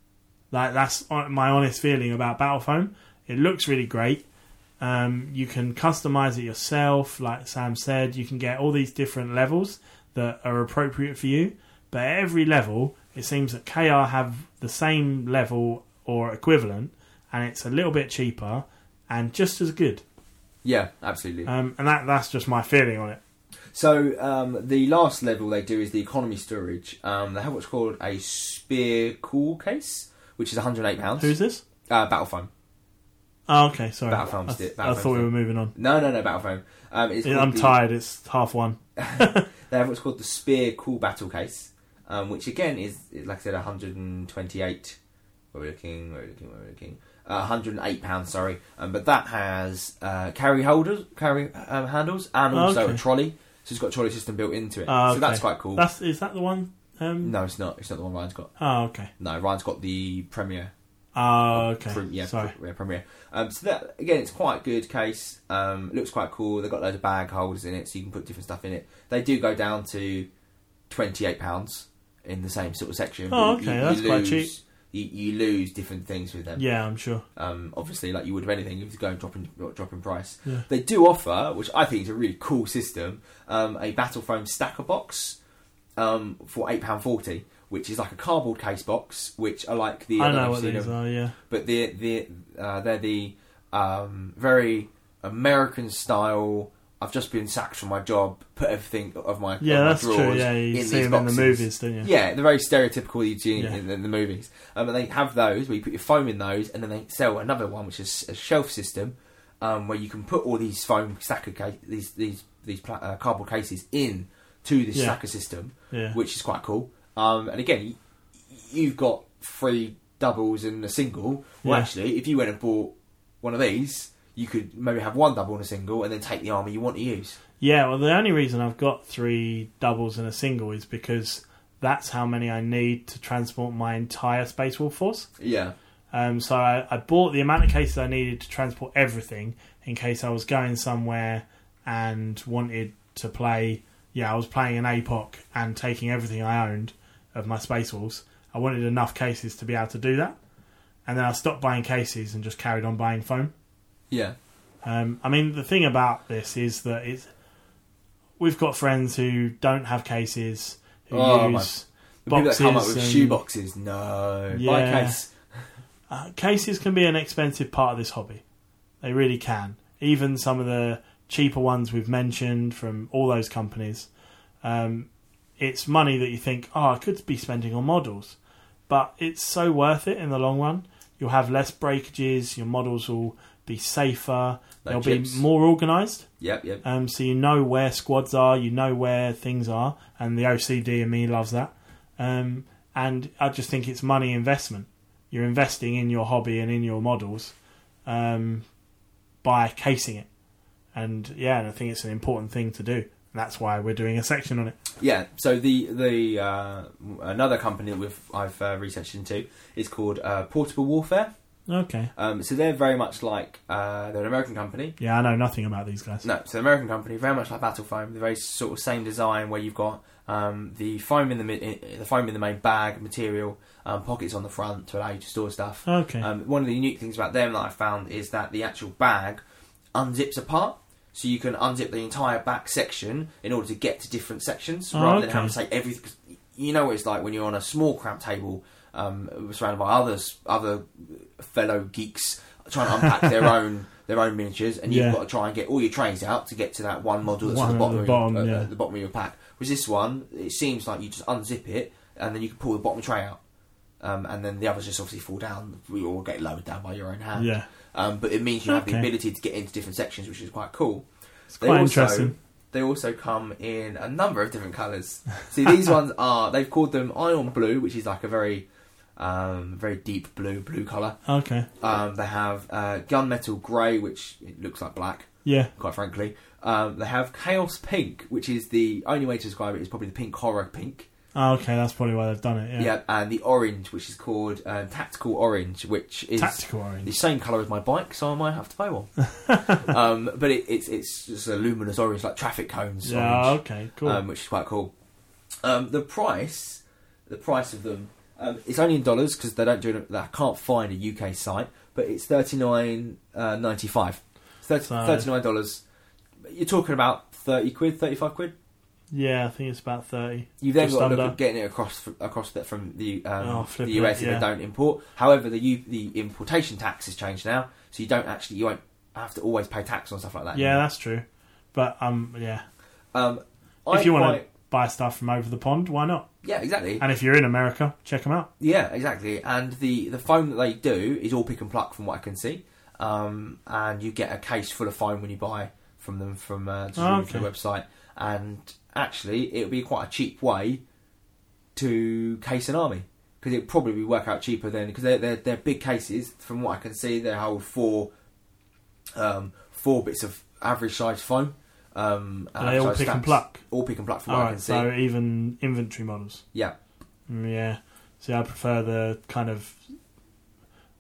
Like, that's my honest feeling about Battle Foam. It looks really great. Um, you can customize it yourself, like Sam said. You can get all these different levels that are appropriate for you. But at every level, it seems that K R have the same level or equivalent, and it's a little bit cheaper and just as good. Yeah, absolutely. Um, and that that's just my feeling on it. So um, the last level they do is the economy storage. Um, they have what's called a Spear Cool case, which is one hundred eight pounds. Who's this? Uh, Battle Foam. Oh, okay, sorry. Battle Foam I, stick- th- Battle I Foam thought we stick. were moving on. No, no, no, Battle Foam. Um, it's Yeah, called I'm the- tired. It's half one. They have what's called the Spear Cool Battle case, um, which again is, is, like I said, one hundred twenty-eight. Where are we looking? Where are we looking? Where are we looking? Uh, one hundred eight pounds, sorry. Um, but that has uh, carry holders, carry um, handles, and also Okay. a trolley. So it's got a trolley system built into it. Oh, So okay. that's quite cool. That's is that the one? Um, No, it's not. It's not the one Ryan's got. Oh, okay. No, Ryan's got the Premier Oh, okay. Pre- yeah, Sorry. Pre- yeah, Premiere. Um, so that again, it's quite a good case. Um, it looks quite cool. They've got loads of bag holders in it, so you can put different stuff in it. They do go down to twenty-eight pounds in the same sort of section. Oh, but okay, you, you that's lose, quite cheap. You, you lose different things with them. Yeah, I'm sure. Um, obviously, like you would with anything, if you go and drop in, drop in price. Yeah. They do offer, which I think is a really cool system, um, a Battle Foam stacker box um, for eight pounds forty, which is like a cardboard case box, which are like the... I don't know if what you've these seen them, are, yeah. but they're, they're, uh, they're the um, very American style... I've just been sacked from my job. Put everything of my yeah, of my that's drawers true. Yeah, you in see these them boxes. in the movies, don't you? Yeah, they're very stereotypical you'd see Yeah. in, in the movies. Um, and they have those where you put your foam in those, and then they sell another one which is a shelf system, um, where you can put all these foam stacker case, these these these pla- uh, cardboard cases in to this Yeah. stacker system, Yeah. which is quite cool. Um, and again, you, you've got three doubles and a single. Well, Yeah. actually, if you went and bought one of these, you could maybe have one double and a single, and then take the armour you want to use. Yeah, well, the only reason I've got three doubles and a single is because that's how many I need to transport my entire Space Wolf force. Yeah. Um, so I, I bought the amount of cases I needed to transport everything in case I was going somewhere and wanted to play. Yeah, I was playing an A P O C and taking everything I owned of my Space Wolves. I wanted enough cases to be able to do that. And then I stopped buying cases and just carried on buying foam. Yeah. Um, I mean, the thing about this is that it's, we've got friends who don't have cases, who Oh, use The people that come up boxes with and- shoe boxes, no. Buy Yeah. a case. Uh, cases can be an expensive part of this hobby. They really can. Even some of the cheaper ones we've mentioned from all those companies. Um, it's money that you think, oh, I could be spending on models. But it's so worth it in the long run. You'll have less breakages, your models will be safer, No they'll chips. be more organised. Yep, yep. Um, so you know where squads are, you know where things are, and the O C D in me loves that. Um, and I just think it's money investment. You're investing in your hobby and in your models um, by casing it. And yeah, and I think it's an important thing to do. And that's why we're doing a section on it. Yeah, so the the uh, another company that we've I've uh, researched into is called uh, Portable Warfare. Okay. Um, so they're very much like uh, they're an American company. Yeah, I know nothing about these guys. No, so American company, very much like Battle Foam. They're very sort of same design where you've got um, the foam in the mi- the foam in the main bag material, um, pockets on the front to allow you to store stuff. Okay. Um, one of the unique things about them that I found is that the actual bag unzips apart. So you can unzip the entire back section in order to get to different sections, Oh, rather okay. than having to take everything. 'Cause you know what it's like when you're on a small cramped table, um, surrounded by others, other fellow geeks trying to unpack their own their own miniatures, and you've Yeah. got to try and get all your trays out to get to that one model that's One at the at bottom, the of, bottom, your, uh, yeah. at the bottom of your pack. Whereas this one, it seems like you just unzip it, and then you can pull the bottom tray out. Um, and then the others just obviously fall down. We all get lowered down by your own hand. Yeah. Um, but it means you have the Okay. ability to get into different sections, which is quite cool. It's quite also, interesting. They also come in a number of different colours. See, these ones are, they've called them Ion Blue, which is like a very, um, very deep blue, blue colour. Okay. Um, they have uh, Gunmetal Grey, which it looks like black, Yeah. quite frankly. Um, they have Chaos Pink, which is the only way to describe it is probably the pink horror pink. Oh, okay, that's probably why they've done it. Yeah. Yeah, and the orange, which is called uh, Tactical Orange, which is Tactical the orange. same colour as my bike, so I might have to buy one. um, but it, it's it's just a luminous orange, like traffic cones Yeah. orange, Okay. Cool. um, which is quite cool. Um, the price, the price of them, um, it's only in dollars because they don't do it. I can't find a U K site, but it's thirty nine ninety five. Thirty nine dollars. You're talking about thirty quid, thirty five quid. Yeah, I think it's about thirty. You've then Just got to look under. at getting it across across the, from the um, Oh, the flipping U S it, if yeah. they don't import. However, the U, the importation tax has changed now, so you don't actually you won't have to always pay tax on stuff like that. Yeah, anymore. that's true. But um, yeah, Um, if I you want quite- to buy stuff from over the pond, why not? yeah, exactly. And if you're in America, check them out. Yeah, exactly. And the, the foam that they do is all pick and pluck from what I can see. Um, and you get a case full of foam when you buy from them from uh, just Oh, reading through okay. the website. And actually, it'll be quite a cheap way to case an army. Because it'll probably work out cheaper than... Because they're, they're, they're big cases. From what I can see, they hold four um, four bits of average size foam. Um, Are they all average pick size and stamps. pluck? All pick and pluck from what I can Alright, see. so even inventory models. Yeah. Mm, yeah. See, I prefer the kind of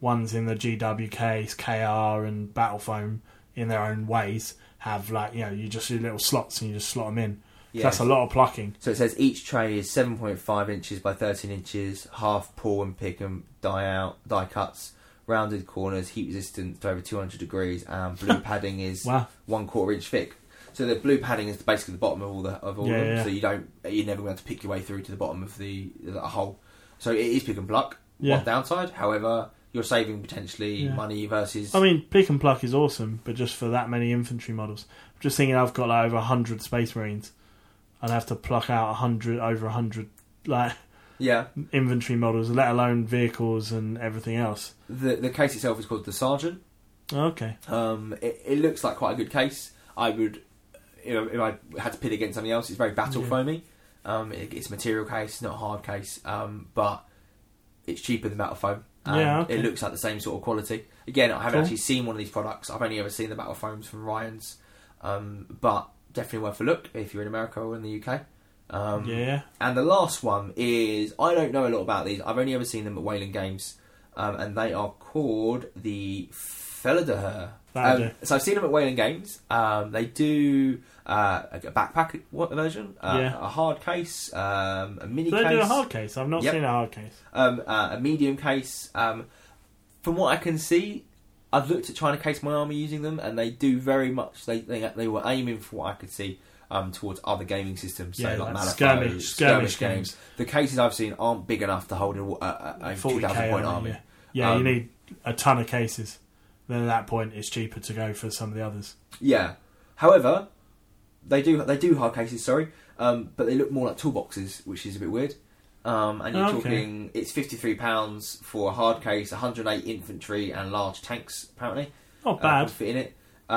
ones in the G W case, K R, and Battle Foam in their own ways have like you know you just do little slots and you just slot them in. Yeah. That's a lot of plucking. So it says each tray is seven point five inches by thirteen inches, half pull and pick and die out, die cuts, rounded corners, heat resistant to over two hundred degrees, and blue padding is Wow. one quarter inch thick. So the blue padding is basically the bottom of all the of all Yeah, of them. yeah. So you don't you're never going to pick your way through to the bottom of the, the hole. So it is pick and pluck. Yeah. One downside, however, you're saving potentially Yeah. money versus. I mean, pick and pluck is awesome, but just for that many infantry models. I'm just thinking I've got like over one hundred Space Marines. I'd have to pluck out one hundred, over one hundred like yeah, infantry models, let alone vehicles and everything else. the the case itself is called the Sergeant. Okay. Um, it, it looks like quite a good case. I would, you know, if I had to pit against something else, it's very battle Yeah. foamy. Um, it, it's a material case, not a hard case, um, but it's cheaper than Battle Foam. Um, Yeah, okay. It looks like the same sort of quality. Again, I haven't Cool. actually seen one of these products. I've only ever seen the Battle Foams from Ryan's, um, but definitely worth a look if you're in America or in the U K. Um, Yeah. And the last one is, I don't know a lot about these. I've only ever seen them at Wayland Games, um, and they are called the Felidher. That'll Um, do. so I've seen them at Wayland Games. Um, they do uh, a backpack what version, uh, Yeah. a hard case, um, a mini Do they case, do a hard case? I've not Yep. seen a hard case. um, uh, a medium case. Um, from what I can see, I've looked at trying to case my army using them, and they do very much. They they, they were aiming for what I could see um, towards other gaming systems, so Yeah, like like Malifaux, skirmish- skirmish games. The cases I've seen aren't big enough to hold a, a, a, a two forty thousand K point on it, army. Yeah, yeah Um, you need a ton of cases. Then at that point, it's cheaper to go for some of the others. Yeah. However, they do they do hard cases, sorry, um, but they look more like toolboxes, which is a bit weird. Um, and you're Okay. talking, it's fifty-three pounds for a hard case, one hundred eight infantry and large tanks, apparently. Not uh, bad. would fit in it.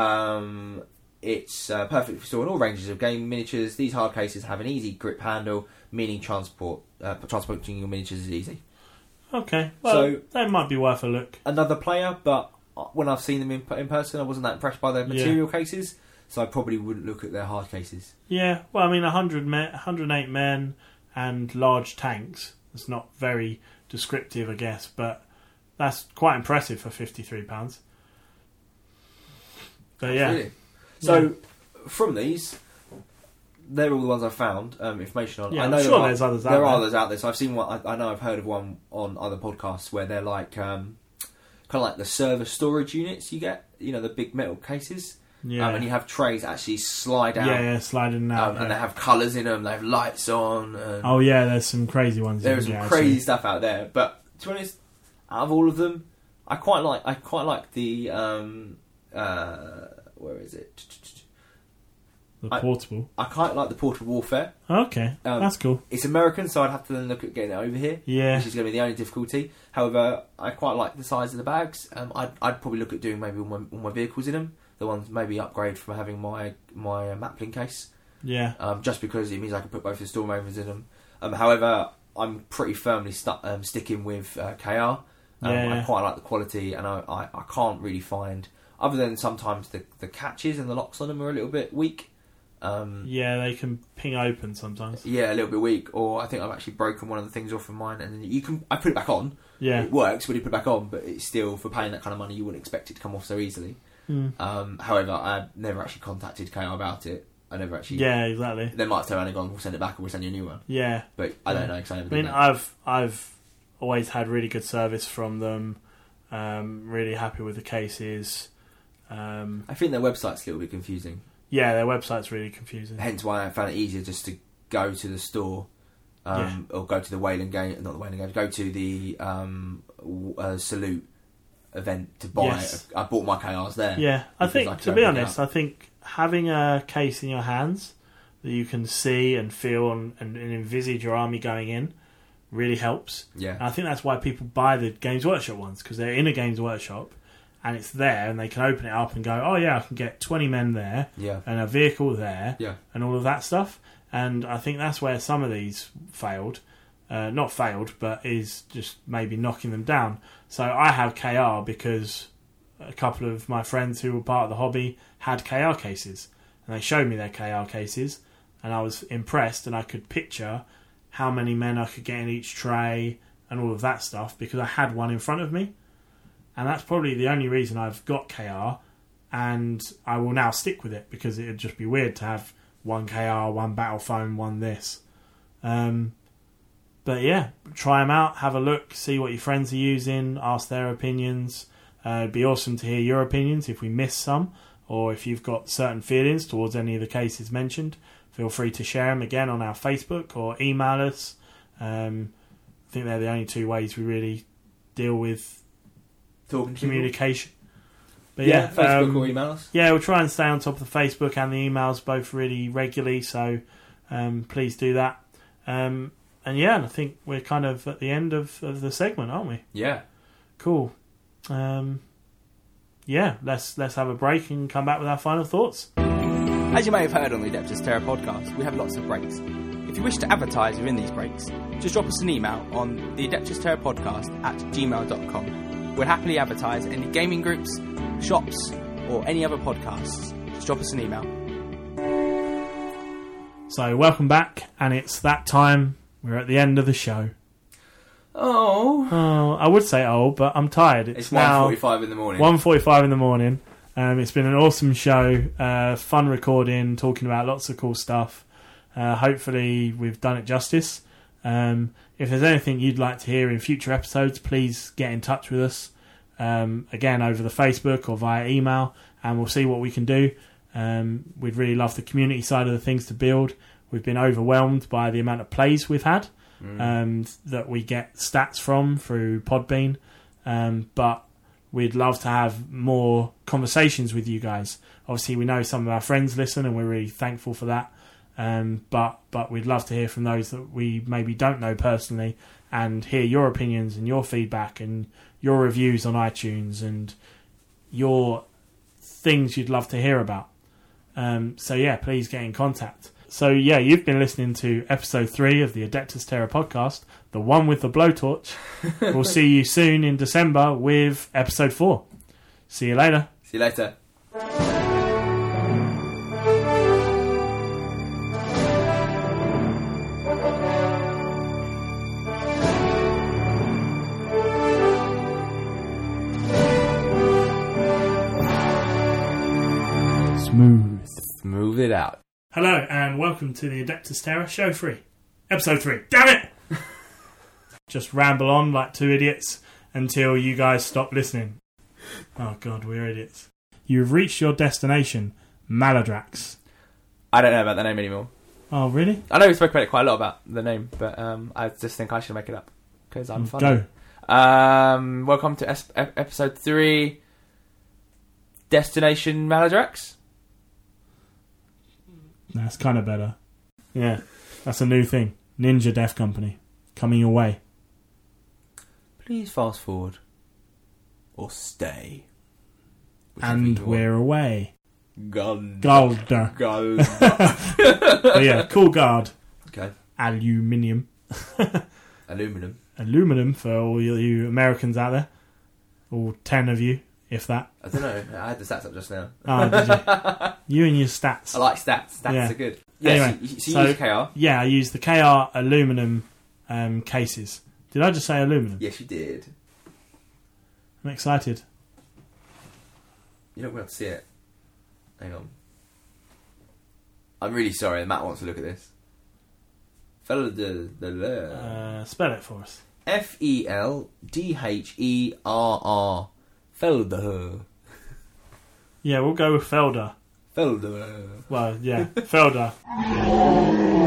Um, it's uh, perfect for storing all ranges of game miniatures. These hard cases have an easy grip handle, meaning transport uh, transporting your miniatures is easy. Okay, well, So- that might be worth a look. Another player, but when I've seen them in, in person, I wasn't that impressed by their Yeah. material cases, so I probably wouldn't look at their hard cases. Yeah, well, I mean, one hundred men, one hundred eight men and large tanks. It's not very descriptive, I guess, but that's quite impressive for fifty-three pounds. But yeah, Really. So, from these, they're all the ones I've found um, information on. Yeah, I I'm know sure there are, there's others out There are there. others out there. So I've seen one. I, I know I've heard of one on other podcasts where they're like um, kind of like the server storage units you get. You know, the big metal cases. yeah, Um, and you have trays that actually slide out. yeah, yeah, sliding out. Um, yeah. and they have colours in them. They have lights on. And Oh yeah, there's some crazy ones. you there's can some get, crazy actually. stuff out there. But to be honest, out of all of them, I quite like. I quite like the. Um, uh, where is it? The I- portable. I quite like the Portable Warfare. Okay, Um, that's cool. It's American, so I'd have to then look at getting it over here, Yeah, which is going to be the only difficulty. However, I quite like the size of the bags. Um, I'd, I'd probably look at doing maybe all my, all my vehicles in them. The ones maybe upgrade from having my my uh, Mapling case, yeah, um, just because it means I can put both the Storm Ravens in them. Um, however, I'm pretty firmly stu- um, sticking with uh, K R. Um, Yeah, I yeah. quite like the quality, and I, I, I can't really find, other than sometimes the, the catches and the locks on them are a little bit weak. Um, yeah. They can ping open sometimes. Yeah, a little bit weak. Or I think I've actually broken one of the things off of mine, and then you can. I put it back on. Yeah, It works when you put it back on, but it's still, for paying that kind of money, you wouldn't expect it to come off so easily. Mm. Um, however, I never actually contacted K R about it. I never actually. yeah, exactly. They might have turned around and gone, "We'll send it back, or we'll send you a new one." Yeah, But I don't Yeah. know because I never I did mean, that. I've I've always had really good service from them. Um, really happy with the cases. Um, I think their website's a little bit confusing. yeah, their website's really confusing. Hence why I found it easier just to go to the store, um, or go to the Wayland game, not the Wayland game, go to the um, w- uh, Salute event to buy Yes. it. I bought my K Rs there. Yeah, I because think I could to go be and pick it honest, up. I think having a case in your hands that you can see and feel and, and, and envisage your army going in really helps. Yeah. And I think that's why people buy the Games Workshop ones, because they're in a Games Workshop and it's there and they can open it up and go, oh yeah, I can get twenty men there Yeah. and a vehicle there Yeah. and all of that stuff. And I think that's where some of these failed. Uh, not failed, but is just maybe knocking them down. So I have K R because a couple of my friends who were part of the hobby had K R cases. And they showed me their K R cases. And I was impressed, and I could picture how many men I could get in each tray and all of that stuff because I had one in front of me. and that's probably the only reason I've got K R, and I will now stick with it because it would just be weird to have one K R, one Battle Phone, one this. Um, but yeah, try them out, have a look, see what your friends are using, ask their opinions. Uh, it'd be awesome to hear your opinions if we miss some, or if you've got certain feelings towards any of the cases mentioned. Feel free to share them again on our Facebook or email us. Um, I think they're the only two ways we really deal with Talking to communication. But yeah, yeah, Facebook um, or email us. Yeah, we'll try and stay on top of the Facebook and the emails both really regularly, so um, please do that. Um, and yeah, I think we're kind of at the end of, of the segment, aren't we? Yeah. Cool. Um, yeah, let's let's have a break and come back with our final thoughts. As you may have heard on the Adeptus Terra podcast, we have lots of breaks. If you wish to advertise within these breaks, just drop us an email on the Adeptus Terra podcast at gmail dot com. We'll happily advertise any gaming groups, shops, or any other podcasts. Just drop us an email. So welcome back, and it's that time. We're at the end of the show. Oh. Oh, I would say oh, but I'm tired. It's, It's now one forty-five in the morning. one forty-five in the morning. Um, it's been an awesome show, uh, fun recording, talking about lots of cool stuff. Uh, hopefully we've done it justice. Um, if there's anything you'd like to hear in future episodes, please get in touch with us. Um, again, over the Facebook or via email, and we'll see what we can do. Um, we'd really love the community side of the things to build. We've been overwhelmed by the amount of plays we've had, mm. um, that we get stats from through Podbean. Um, but we'd love to have more conversations with you guys. Obviously, we know some of our friends listen, and we're really thankful for that. Um, but but we'd love to hear from those that we maybe don't know personally, and hear your opinions and your feedback and your reviews on iTunes and your things you'd love to hear about. Um, so yeah, please get in contact. So yeah, you've been listening to episode three of the Adeptus Terra podcast, the one with the blowtorch. We'll see you soon in December with episode four. See you later. See you later. Smooth. Smooth it out. Hello and welcome to the Adeptus Terra show three, episode three. Damn it! Just ramble on like two idiots until you guys stop listening. Oh god, we're idiots. You've reached your destination, Maladrax. I don't know about the name anymore. Oh really? I know we spoke about it quite a lot about the name, but um, I just think I should make it up because I'm funny. Go. Um, welcome to es- episode three, Destination Maladrax. That's kind of better. Yeah, that's a new thing. Ninja Death Company. Coming your way. Please fast forward. Or stay. And we're away. Gold. Gold. Gold. But yeah, cool guard. Okay. Aluminium. Aluminum. Aluminum for all you, you Americans out there. All ten of you, if that. I don't know. I had the stats up just now. Oh, did you? You and your stats. I like stats. Stats Yeah. are good. Yeah, Anyway, so, you- so you so- use K R? Yeah, I used the K R aluminum um, cases. Did I just say aluminum? Yes, you did. I'm excited. You don't be able to see it. Hang on. I'm really sorry. Matt wants to look at this. Uh, spell it for us. F E L D H E R R. Felder. Yeah, we'll go with Felder. Felder. Well, yeah, Felder.